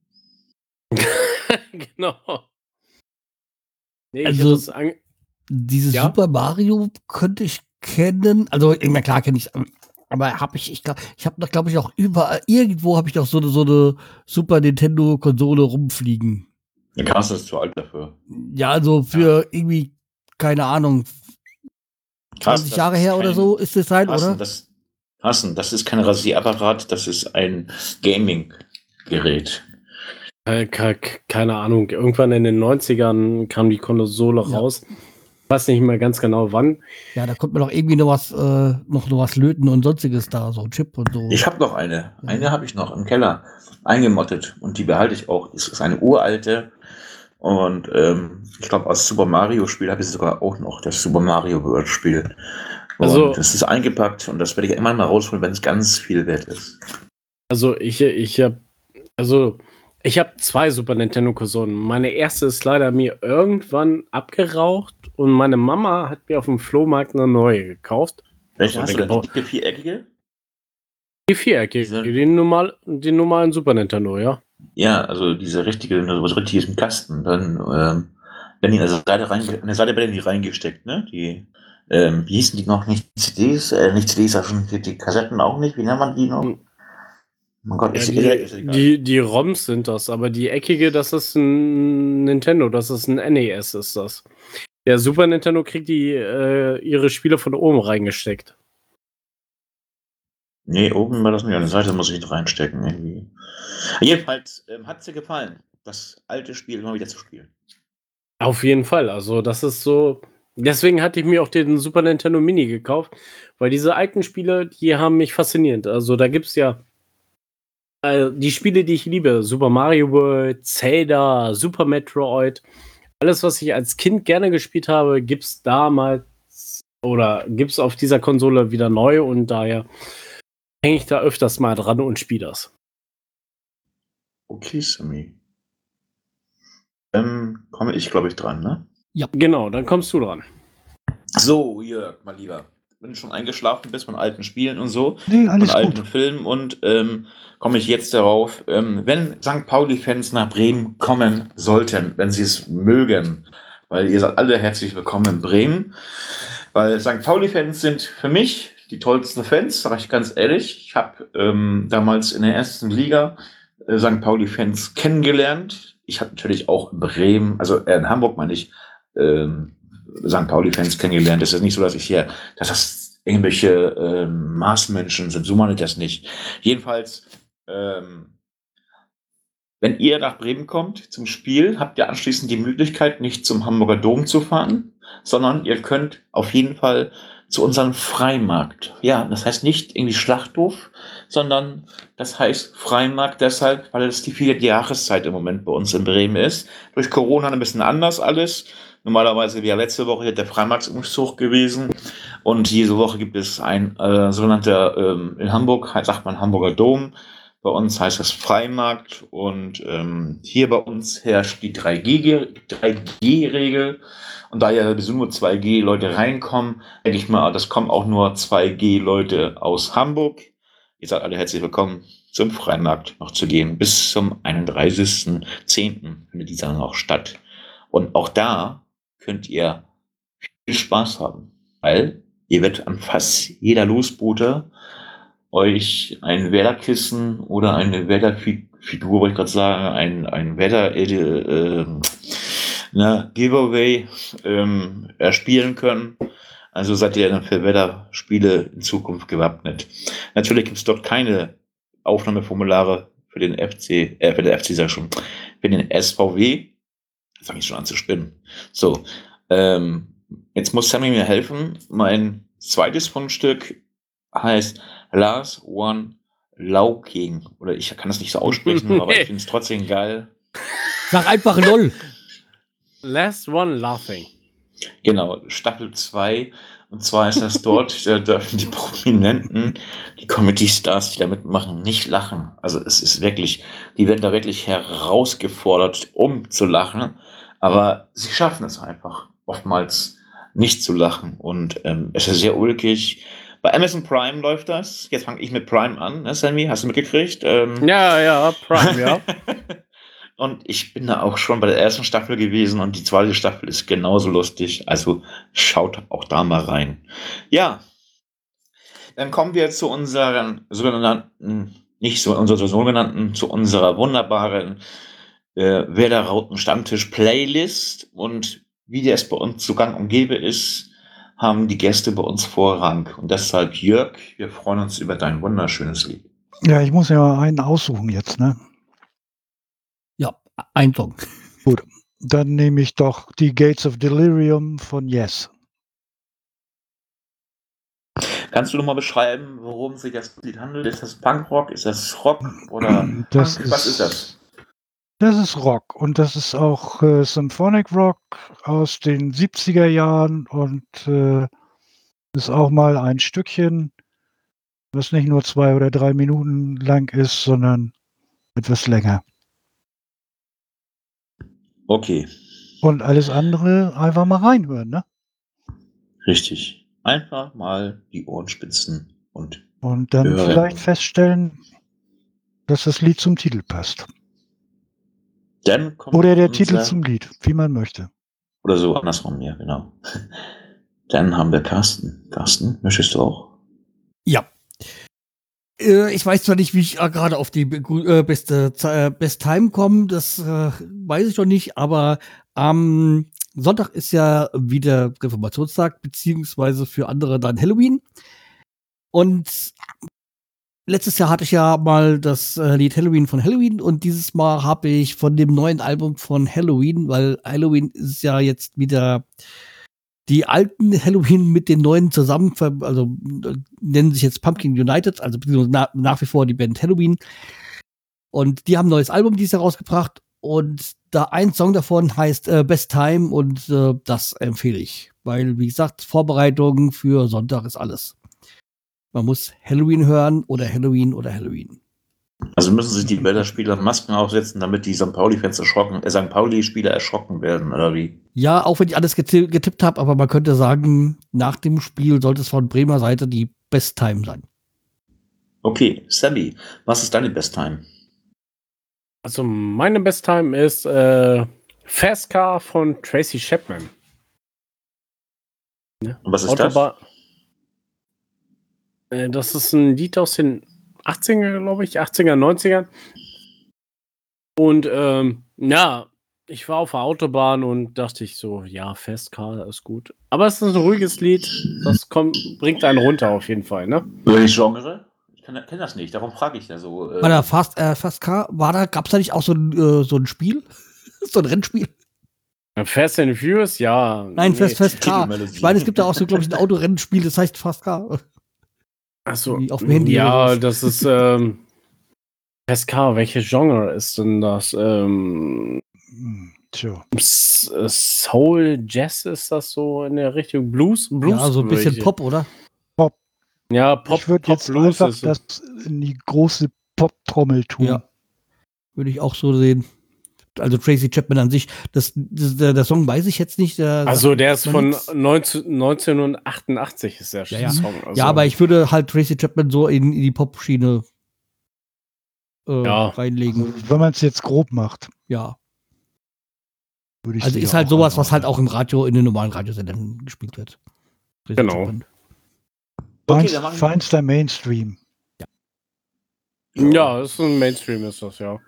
Genau. Nee, ich Also- hab das an Dieses Ja? Super Mario könnte ich kennen. Also, ich meine, klar kenne ich aber habe ich, ich glaube, ich habe noch, glaube ich, auch überall, irgendwo habe ich noch so eine, so eine Super Nintendo-Konsole rumfliegen. Der Carsten ist zu alt dafür. Ja, also für irgendwie, keine Ahnung, zwanzig das Jahre ist her oder kein- so ist es halt, Carsten, oder? das, Carsten, das ist kein Rasierapparat, das ist ein Gaming-Gerät. Äh, ke- keine Ahnung, irgendwann in den neunzigern kam die Konsole Ja. raus. Ich weiß nicht mehr ganz genau wann. Ja, da konnte man doch irgendwie noch was, äh, noch, noch was löten und sonstiges da, so ein Chip und so. Ich habe noch eine. Eine habe ich noch im Keller eingemottet und die behalte ich auch. Das ist eine uralte und ähm, ich glaube, aus Super Mario Spiel habe ich sogar auch noch das Super Mario World Spiel. Und Also- das ist eingepackt und das werde ich immer mal rausholen, wenn es ganz viel wert ist. Also ich, ich habe also ich habe zwei Super Nintendo Konsolen. Meine erste ist leider mir irgendwann abgeraucht und meine Mama hat mir auf dem Flohmarkt eine neue gekauft. Welche Ja, hast du denn? genau. Die viereckige? Die viereckige, Diese- den, normal, den normalen Super Nintendo, ja. Ja, also diese richtige, so richtig ist im Kasten. Dann ähm, werden die an der Seite, rein, an der Seite werden die reingesteckt, ne? Die, ähm, wie hießen die noch? Nicht C Ds, äh, nicht C Ds, sondern die, die Kassetten auch nicht. Wie nennt man die noch? Hm. Mein Gott, Ja, ist, egal, ist die, egal. die, die ROMs sind das, aber die eckige, das ist ein Nintendo, das ist ein N E S, ist das. Der Super Nintendo kriegt die äh, ihre Spiele von oben reingesteckt. Nee, oben war das nicht. An der Seite muss ich nicht reinstecken. Irgendwie. Jedenfalls ähm, hat es dir gefallen, das alte Spiel immer wieder zu spielen. Auf jeden Fall, also das ist so. Deswegen hatte ich mir auch den Super Nintendo Mini gekauft, weil diese alten Spiele, die haben mich fasziniert. Also da gibt es ja äh, die Spiele, die ich liebe. Super Mario World, Zelda, Super Metroid. Alles, was ich als Kind gerne gespielt habe, gibt es damals oder gibt es auf dieser Konsole wieder neu und daher hänge ich da öfters mal dran und spiele das. Okay, Sammy. Ähm, komme ich, glaube ich, dran, ne? Genau, dann kommst du dran. So, Jörg, mal lieber. Wenn du schon eingeschlafen bist von alten Spielen und so, Nee, von alles alten gut. Filmen und ähm, komme ich jetzt darauf, ähm, wenn Sankt Pauli-Fans nach Bremen kommen sollten, wenn sie es mögen, weil ihr seid alle herzlich willkommen in Bremen, weil Sankt Pauli-Fans sind für mich die tollsten Fans, sage ich ganz ehrlich. Ich habe ähm, damals in der ersten Liga äh, Sankt Pauli-Fans kennengelernt. Ich habe natürlich auch in Bremen, also äh, in Hamburg meine ich, ähm, Sankt Pauli-Fans kennengelernt. Es ist nicht so, dass ich hier, dass das irgendwelche ähm, Marsmenschen sind. So meine ich das nicht. Jedenfalls, ähm, wenn ihr nach Bremen kommt zum Spiel, habt ihr anschließend die Möglichkeit, nicht zum Hamburger Dom zu fahren, sondern ihr könnt auf jeden Fall zu unserem Freimarkt. Ja, das heißt nicht irgendwie Schlachthof, sondern das heißt Freimarkt deshalb, weil es die vierte Jahreszeit im Moment bei uns in Bremen ist. Durch Corona ein bisschen anders alles. Normalerweise wäre letzte Woche der Freimarktsumzug gewesen und diese Woche gibt es ein äh, sogenannter, ähm, in Hamburg sagt man Hamburger Dom. Bei uns heißt das Freimarkt und ähm, hier bei uns herrscht die drei G Regel und da ja sowieso nur zwei G Leute reinkommen, denke ich mal, das kommen auch nur zwei G Leute aus Hamburg. Ihr seid alle herzlich willkommen, zum Freimarkt noch zu gehen. Bis zum einunddreißigsten zehnten findet dieser noch statt. Und auch da könnt ihr viel Spaß haben, weil ihr werdet an fast jeder Losbude euch ein Werder-Kissen oder eine Werder-Figur, wollte ich gerade sagen, ein, ein Werder äh, äh, na, Giveaway ähm, erspielen können. Also seid ihr dann für Werder-Spiele in Zukunft gewappnet. Natürlich gibt es dort keine Aufnahmeformulare für den F C, äh, für den F C, sag ich schon, für den S V W. Jetzt fange ich schon an zu spinnen. So, ähm, jetzt muss Sammy mir helfen. Mein zweites Fundstück heißt Last One Lauking. Oder ich kann das nicht so aussprechen, aber ich finde es trotzdem geil. Sag einfach LOL. Last One Laughing. Genau, Staffel zwei. Und zwar ist das dort, da dürfen die Prominenten, die Comedy-Stars, die da mitmachen, nicht lachen. Also es ist wirklich, die werden da wirklich herausgefordert, um zu lachen. Aber sie schaffen es einfach, oftmals nicht zu lachen. Und ähm, es ist sehr ulkig. Bei Amazon Prime läuft das. Jetzt fange ich mit Prime an, ne, Sammy? Hast du mitgekriegt? Ähm, Ja, ja, Prime, ja. Und ich bin da auch schon bei der ersten Staffel gewesen und die zweite Staffel ist genauso lustig. Also schaut auch da mal rein. Ja, dann kommen wir zu unseren sogenannten, nicht so unserer sogenannten, zu unserer wunderbaren äh, Werder-Rauten Stammtisch-Playlist. Und wie das bei uns so gang und gäbe ist, haben die Gäste bei uns Vorrang. Und deshalb, Jörg, wir freuen uns über dein wunderschönes Lied. Ja, ich muss ja einen aussuchen jetzt, ne? Ja, ein Song. Gut, dann nehme ich doch die Gates of Delirium von Yes. Kannst du noch mal beschreiben, worum sich das Lied handelt? Ist das Punkrock? Ist das Rock? Oder Das Punk? Was ist- ist das? Das ist Rock und das ist auch äh, Symphonic Rock aus den siebziger Jahren und äh, ist auch mal ein Stückchen, was nicht nur zwei oder drei Minuten lang ist, sondern etwas länger. Okay, Und alles andere einfach mal reinhören, ne? richtig. Einfach mal die Ohren spitzen und Und dann Hören. vielleicht feststellen, dass das Lied zum Titel passt. dann kommt Oder der unser, Titel zum Lied, wie man möchte. oder so andersrum, ja, genau. Dann haben wir Carsten. Carsten, möchtest du auch? Ja. Äh, ich weiß zwar nicht, wie ich äh, gerade auf die äh, beste äh, Best Time komme, das äh, weiß ich noch nicht, aber am Sonntag ist ja wieder Reformationstag, beziehungsweise für andere dann Halloween. Und letztes Jahr hatte ich ja mal das äh, Lied Halloween von Halloween und dieses Mal habe ich von dem neuen Album von Halloween, weil Halloween ist ja jetzt wieder die alten Halloween mit den neuen zusammen, also äh, nennen sich jetzt Pumpkin United, also na, nach wie vor die Band Halloween. Und die haben ein neues Album dieses Jahr rausgebracht und da ein Song davon heißt äh, Best Time und äh, das empfehle ich, weil wie gesagt, Vorbereitung für Sonntag ist alles. Man muss Halloween hören oder Halloween oder Halloween. Also müssen sich die Werder-Spieler Masken aufsetzen, damit die Sankt Pauli-Fans erschrocken, äh, Sankt Pauli-Spieler erschrocken werden, oder wie? Ja, auch wenn ich alles geti- getippt habe, aber man könnte sagen, nach dem Spiel sollte es von Bremer Seite die Best Time sein. Okay, Sammy, was ist deine Best Time? Also meine Best Time ist äh, Fast Car von Tracy Chapman. Und was ist Autobahn. Äh, das ist ein Lied aus den achtziger, glaube ich, achtziger, neunziger. Und ähm, ja, ich war auf der Autobahn und dachte ich so, ja, Festcar ist gut. Aber es ist ein ruhiges Lied, das kommt, bringt einen runter auf jeden Fall, ne? Welches Genre? Ich kenne das nicht, darum frage ich ja so. Äh, Bei der Fast, äh, Fast Car, war da, gab's da nicht auch so ein, äh, so ein Spiel? So ein Rennspiel? Fast and Furious, ja. Nein, nee. Fast, Fast Car. Titelmelodie. Ich meine, es gibt da auch so, glaube ich, ein Autorennspiel, das heißt Fast Car. Achso, Wie auf dem Handy ja, oder sowas. das ist ähm, Fast Car, welches Genre ist denn das? Ähm, Hm, Tja. S- äh, Soul, Jazz ist das so in der Richtung Blues? Blues Ja, so ein bisschen würde ich- Pop, oder? Ja, Pop, ich würde Pop jetzt Blues einfach ist so. das in die große Pop-Trommel tun. Ja. Würde ich auch so sehen. Also Tracy Chapman an sich, das, das, der, der Song weiß ich jetzt nicht. Der Also sagt der ist mir von nix. neunzehn, neunzehnhundertachtundachtzig ist der Ja, ja. Song. Also, Ja, aber ich würde halt Tracy Chapman so in, in die Pop-Schiene äh, Ja. reinlegen. Also, wenn man es jetzt grob macht, Ja. würde ich Also sie ist ja halt auch sowas, was halt reinhauen. auch im Radio, in den normalen Radiosendern gespielt wird. Tracy Genau. Chapman. Okay, Feinst, dann machen wir- feinster Mainstream. ja, ist ein Mainstream ist das, ja.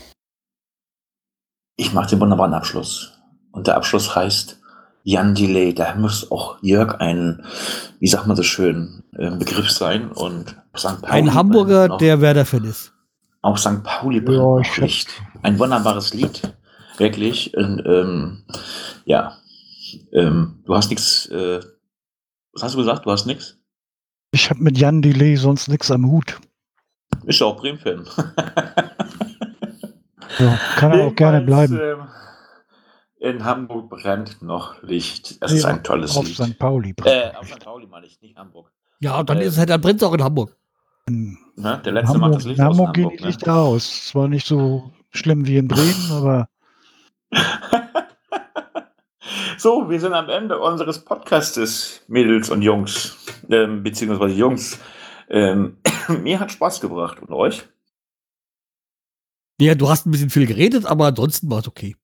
Ich mache den wunderbaren Abschluss. Und der Abschluss heißt Jan Delay. Da muss auch Jörg ein, wie sagt man so schön, äh, Begriff sein. Und Sankt Pauli Ein Hamburger, brennt noch, der Werder-Fan ist. Auch Sankt Pauli Ja, brennt noch ich hab- Licht. Ein wunderbares Lied. Wirklich. Und, ähm, ja. Ähm, du hast nichts. Äh, was hast du gesagt? Du hast nichts? Ich habe mit Jan Delay sonst nichts am Hut. Ist ja auch Bremen-Fan. Ja, kann er auch gerne bleiben. Ähm, in Hamburg brennt noch Licht. Das ist Nee, ein tolles auf Lied. Sankt Pauli. Äh, brennt auf Licht. Sankt Pauli meine ich, nicht Hamburg. Ja, und dann Äh, ist es halt, dann brennt es auch in Hamburg. In Ne? Der letzte macht Hamburg, das Licht in aus Hamburg gehen Hamburg. die Ne? Lichter aus. Zwar nicht so schlimm wie in Bremen, aber So, wir sind am Ende unseres Podcastes, Mädels und Jungs, ähm, beziehungsweise Jungs. Ähm, mir hat Spaß gebracht. Und euch? Ja, du hast ein bisschen viel geredet, aber ansonsten war es okay.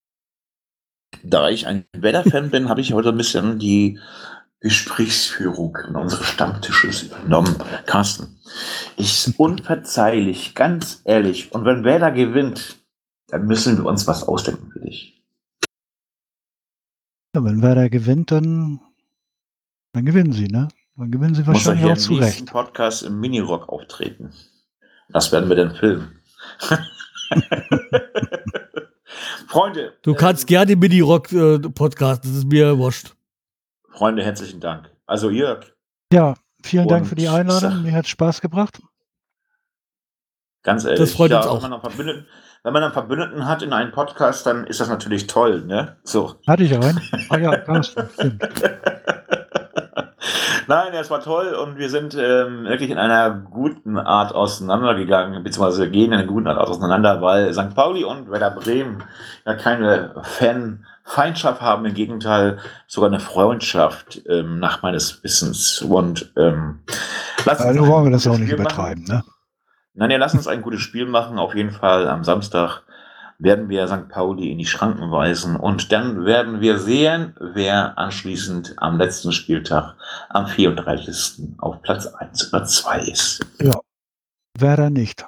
Da ich ein Werder-Fan bin, habe ich heute ein bisschen die Gesprächsführung in unseres Stammtisches übernommen. Carsten, ist unverzeihlich, ganz ehrlich. Und wenn Werder gewinnt, dann müssen wir uns was ausdenken für dich. ja, wenn Werder gewinnt, dann, dann gewinnen sie, ne? Dann gewinnen sie Muss er wahrscheinlich hier auch im zu nächsten Recht. Podcast im Minirock auftreten. Das werden wir dann filmen. Freunde. Du ähm, kannst gerne Mini-Rock-Podcast, das ist mir wurscht. Freunde, herzlichen Dank. Also Jörg, Ja, vielen Dank Und für die Einladung. Mir hat Spaß gebracht. ganz ehrlich. Das freut ja, uns auch. Wenn man, einen Verbündeten, wenn man einen Verbündeten hat in einem Podcast, dann ist das natürlich toll, ne? So. Hatte ich einen? Ah ja, Carsten, stimmt. Nein, es war toll und wir sind ähm, wirklich in einer guten Art auseinandergegangen, beziehungsweise gehen in einer guten Art auseinander, weil Sankt Pauli und Werder Bremen ja keine Fan-Feindschaft haben, im Gegenteil sogar eine Freundschaft ähm, nach meines Wissens. Und ähm, lass uns Also ein wollen wir das gutes auch nicht Spiel übertreiben, machen. ne? Nein, ja, lass uns ein gutes Spiel machen. Auf jeden Fall am Samstag werden wir Sankt Pauli in die Schranken weisen und dann werden wir sehen, wer anschließend am letzten Spieltag am vierunddreißigsten auf Platz eins oder zwei ist. Ja. Werder nicht.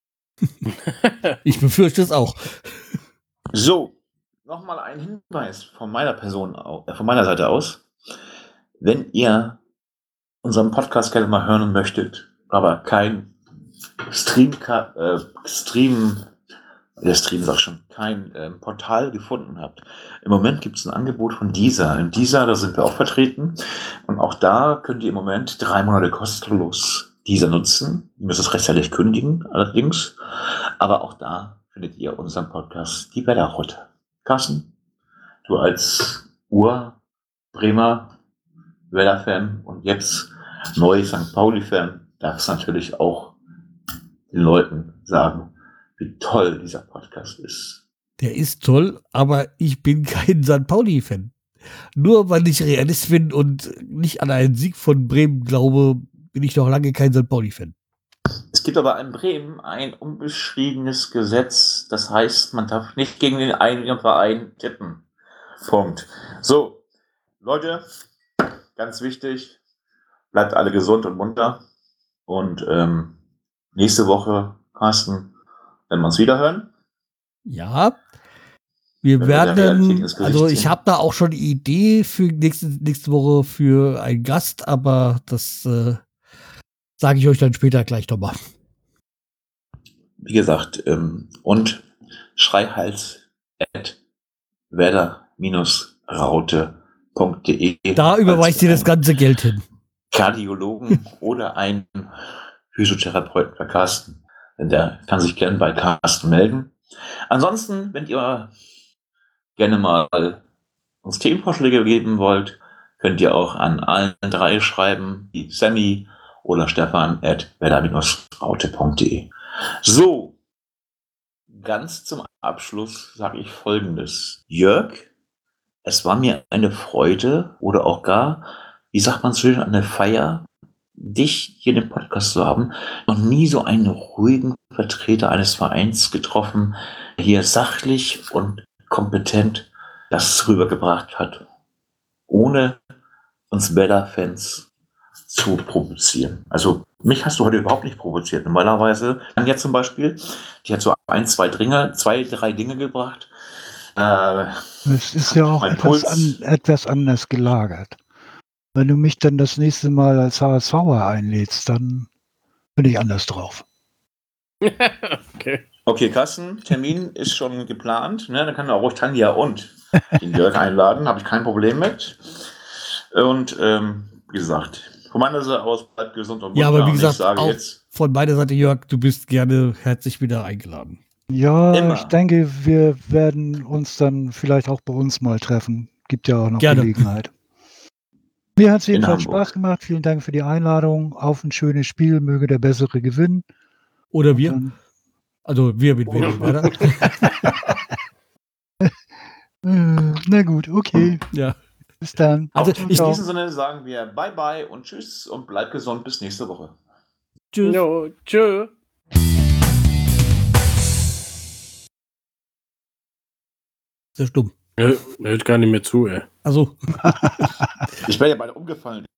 Ich befürchte es auch. So, nochmal ein Hinweis von meiner Person, au- äh, von meiner Seite aus. Wenn ihr unseren Podcast gerne mal hören möchtet, aber kein Stream, äh, Stream, der Stream sagt schon, kein ähm, Portal gefunden habt. Im Moment gibt es ein Angebot von Deezer. In Deezer, da sind wir auch vertreten. Und auch da könnt ihr im Moment drei Monate kostenlos Deezer nutzen. Ihr müsst es rechtzeitig kündigen, allerdings. Aber auch da findet ihr unseren Podcast, die Wetterroute. Carsten, du als Ur-Bremer Werder-Fan und jetzt neu Sankt Pauli-Fan, darfst natürlich auch den Leuten sagen, wie toll dieser Podcast ist. Der ist toll, aber ich bin kein Sankt Pauli-Fan. Nur weil ich Realist bin und nicht an einen Sieg von Bremen glaube, bin ich noch lange kein Sankt Pauli-Fan. Es gibt aber in Bremen ein unbeschriebenes Gesetz, das heißt, man darf nicht gegen den eigenen Verein tippen. Punkt. So, Leute, ganz wichtig, bleibt alle gesund und munter. Und ähm, nächste Woche, Carsten, werden wir uns wieder hören. Ja. Wir Wenn wir der Realität werden, ins Gesicht also ich sehen. habe da auch schon die Idee für nächste, nächste Woche für einen Gast, aber das äh, sage ich euch dann später gleich nochmal. Wie gesagt, ähm, und schreihals at werder raute punkt de. Da überweist ihr das ganze Geld hin. Kardiologen oder einen Physiotherapeuten bei Carsten. Denn der kann sich gerne bei Carsten melden. Ansonsten, wenn ihr gerne mal uns Themenvorschläge geben wollt, könnt ihr auch an allen drei schreiben, wie Sammy oder Stefan at werder raute punkt de. So, ganz zum Abschluss sage ich Folgendes. Jörg, es war mir eine Freude oder auch gar, wie sagt man so schön, eine Feier, dich hier in dem Podcast zu haben. Noch nie so einen ruhigen Vertreter eines Vereins getroffen, der hier sachlich und kompetent das rübergebracht hat, ohne uns Werder-Fans zu provozieren. Also mich hast du heute überhaupt nicht provoziert. Normalerweise, Anja zum Beispiel, die hat so ein, zwei Dinge, zwei, drei Dinge gebracht. Äh, Es ist ja auch mein etwas, Puls. an, etwas anders gelagert. Wenn du mich dann das nächste Mal als HSVer einlädst, dann bin ich anders drauf. Okay. Okay, Carsten, Termin ist schon geplant. Ne? Dann kann auch ruhig Tanja und den Jörg einladen. Habe ich kein Problem mit. Und ähm, wie gesagt, von meiner Seite aus bleibt gesund und munter. Ja, aber wie Und gesagt, ich sage auch jetzt, von meiner Seite, Jörg, du bist gerne herzlich wieder eingeladen. Ja, Immer. ich denke, wir werden uns dann vielleicht auch bei uns mal treffen. Gibt ja auch noch Gerne. Gelegenheit. Mir hat es In jedenfalls Hamburg. Spaß gemacht. Vielen Dank für die Einladung. Auf ein schönes Spiel. Möge der Bessere gewinnen. Oder Und wir? dann, Also wir mit Ja. Werder. äh, na gut, okay. Ja. Bis dann. Also in ich- diesem Sinne sagen wir Bye Bye und Tschüss und bleibt gesund bis nächste Woche. Tschüss. Jo, tschö. Sehr stumm. Er hört gar nicht mehr zu, ey. Also. Ich wäre ja beide umgefallen.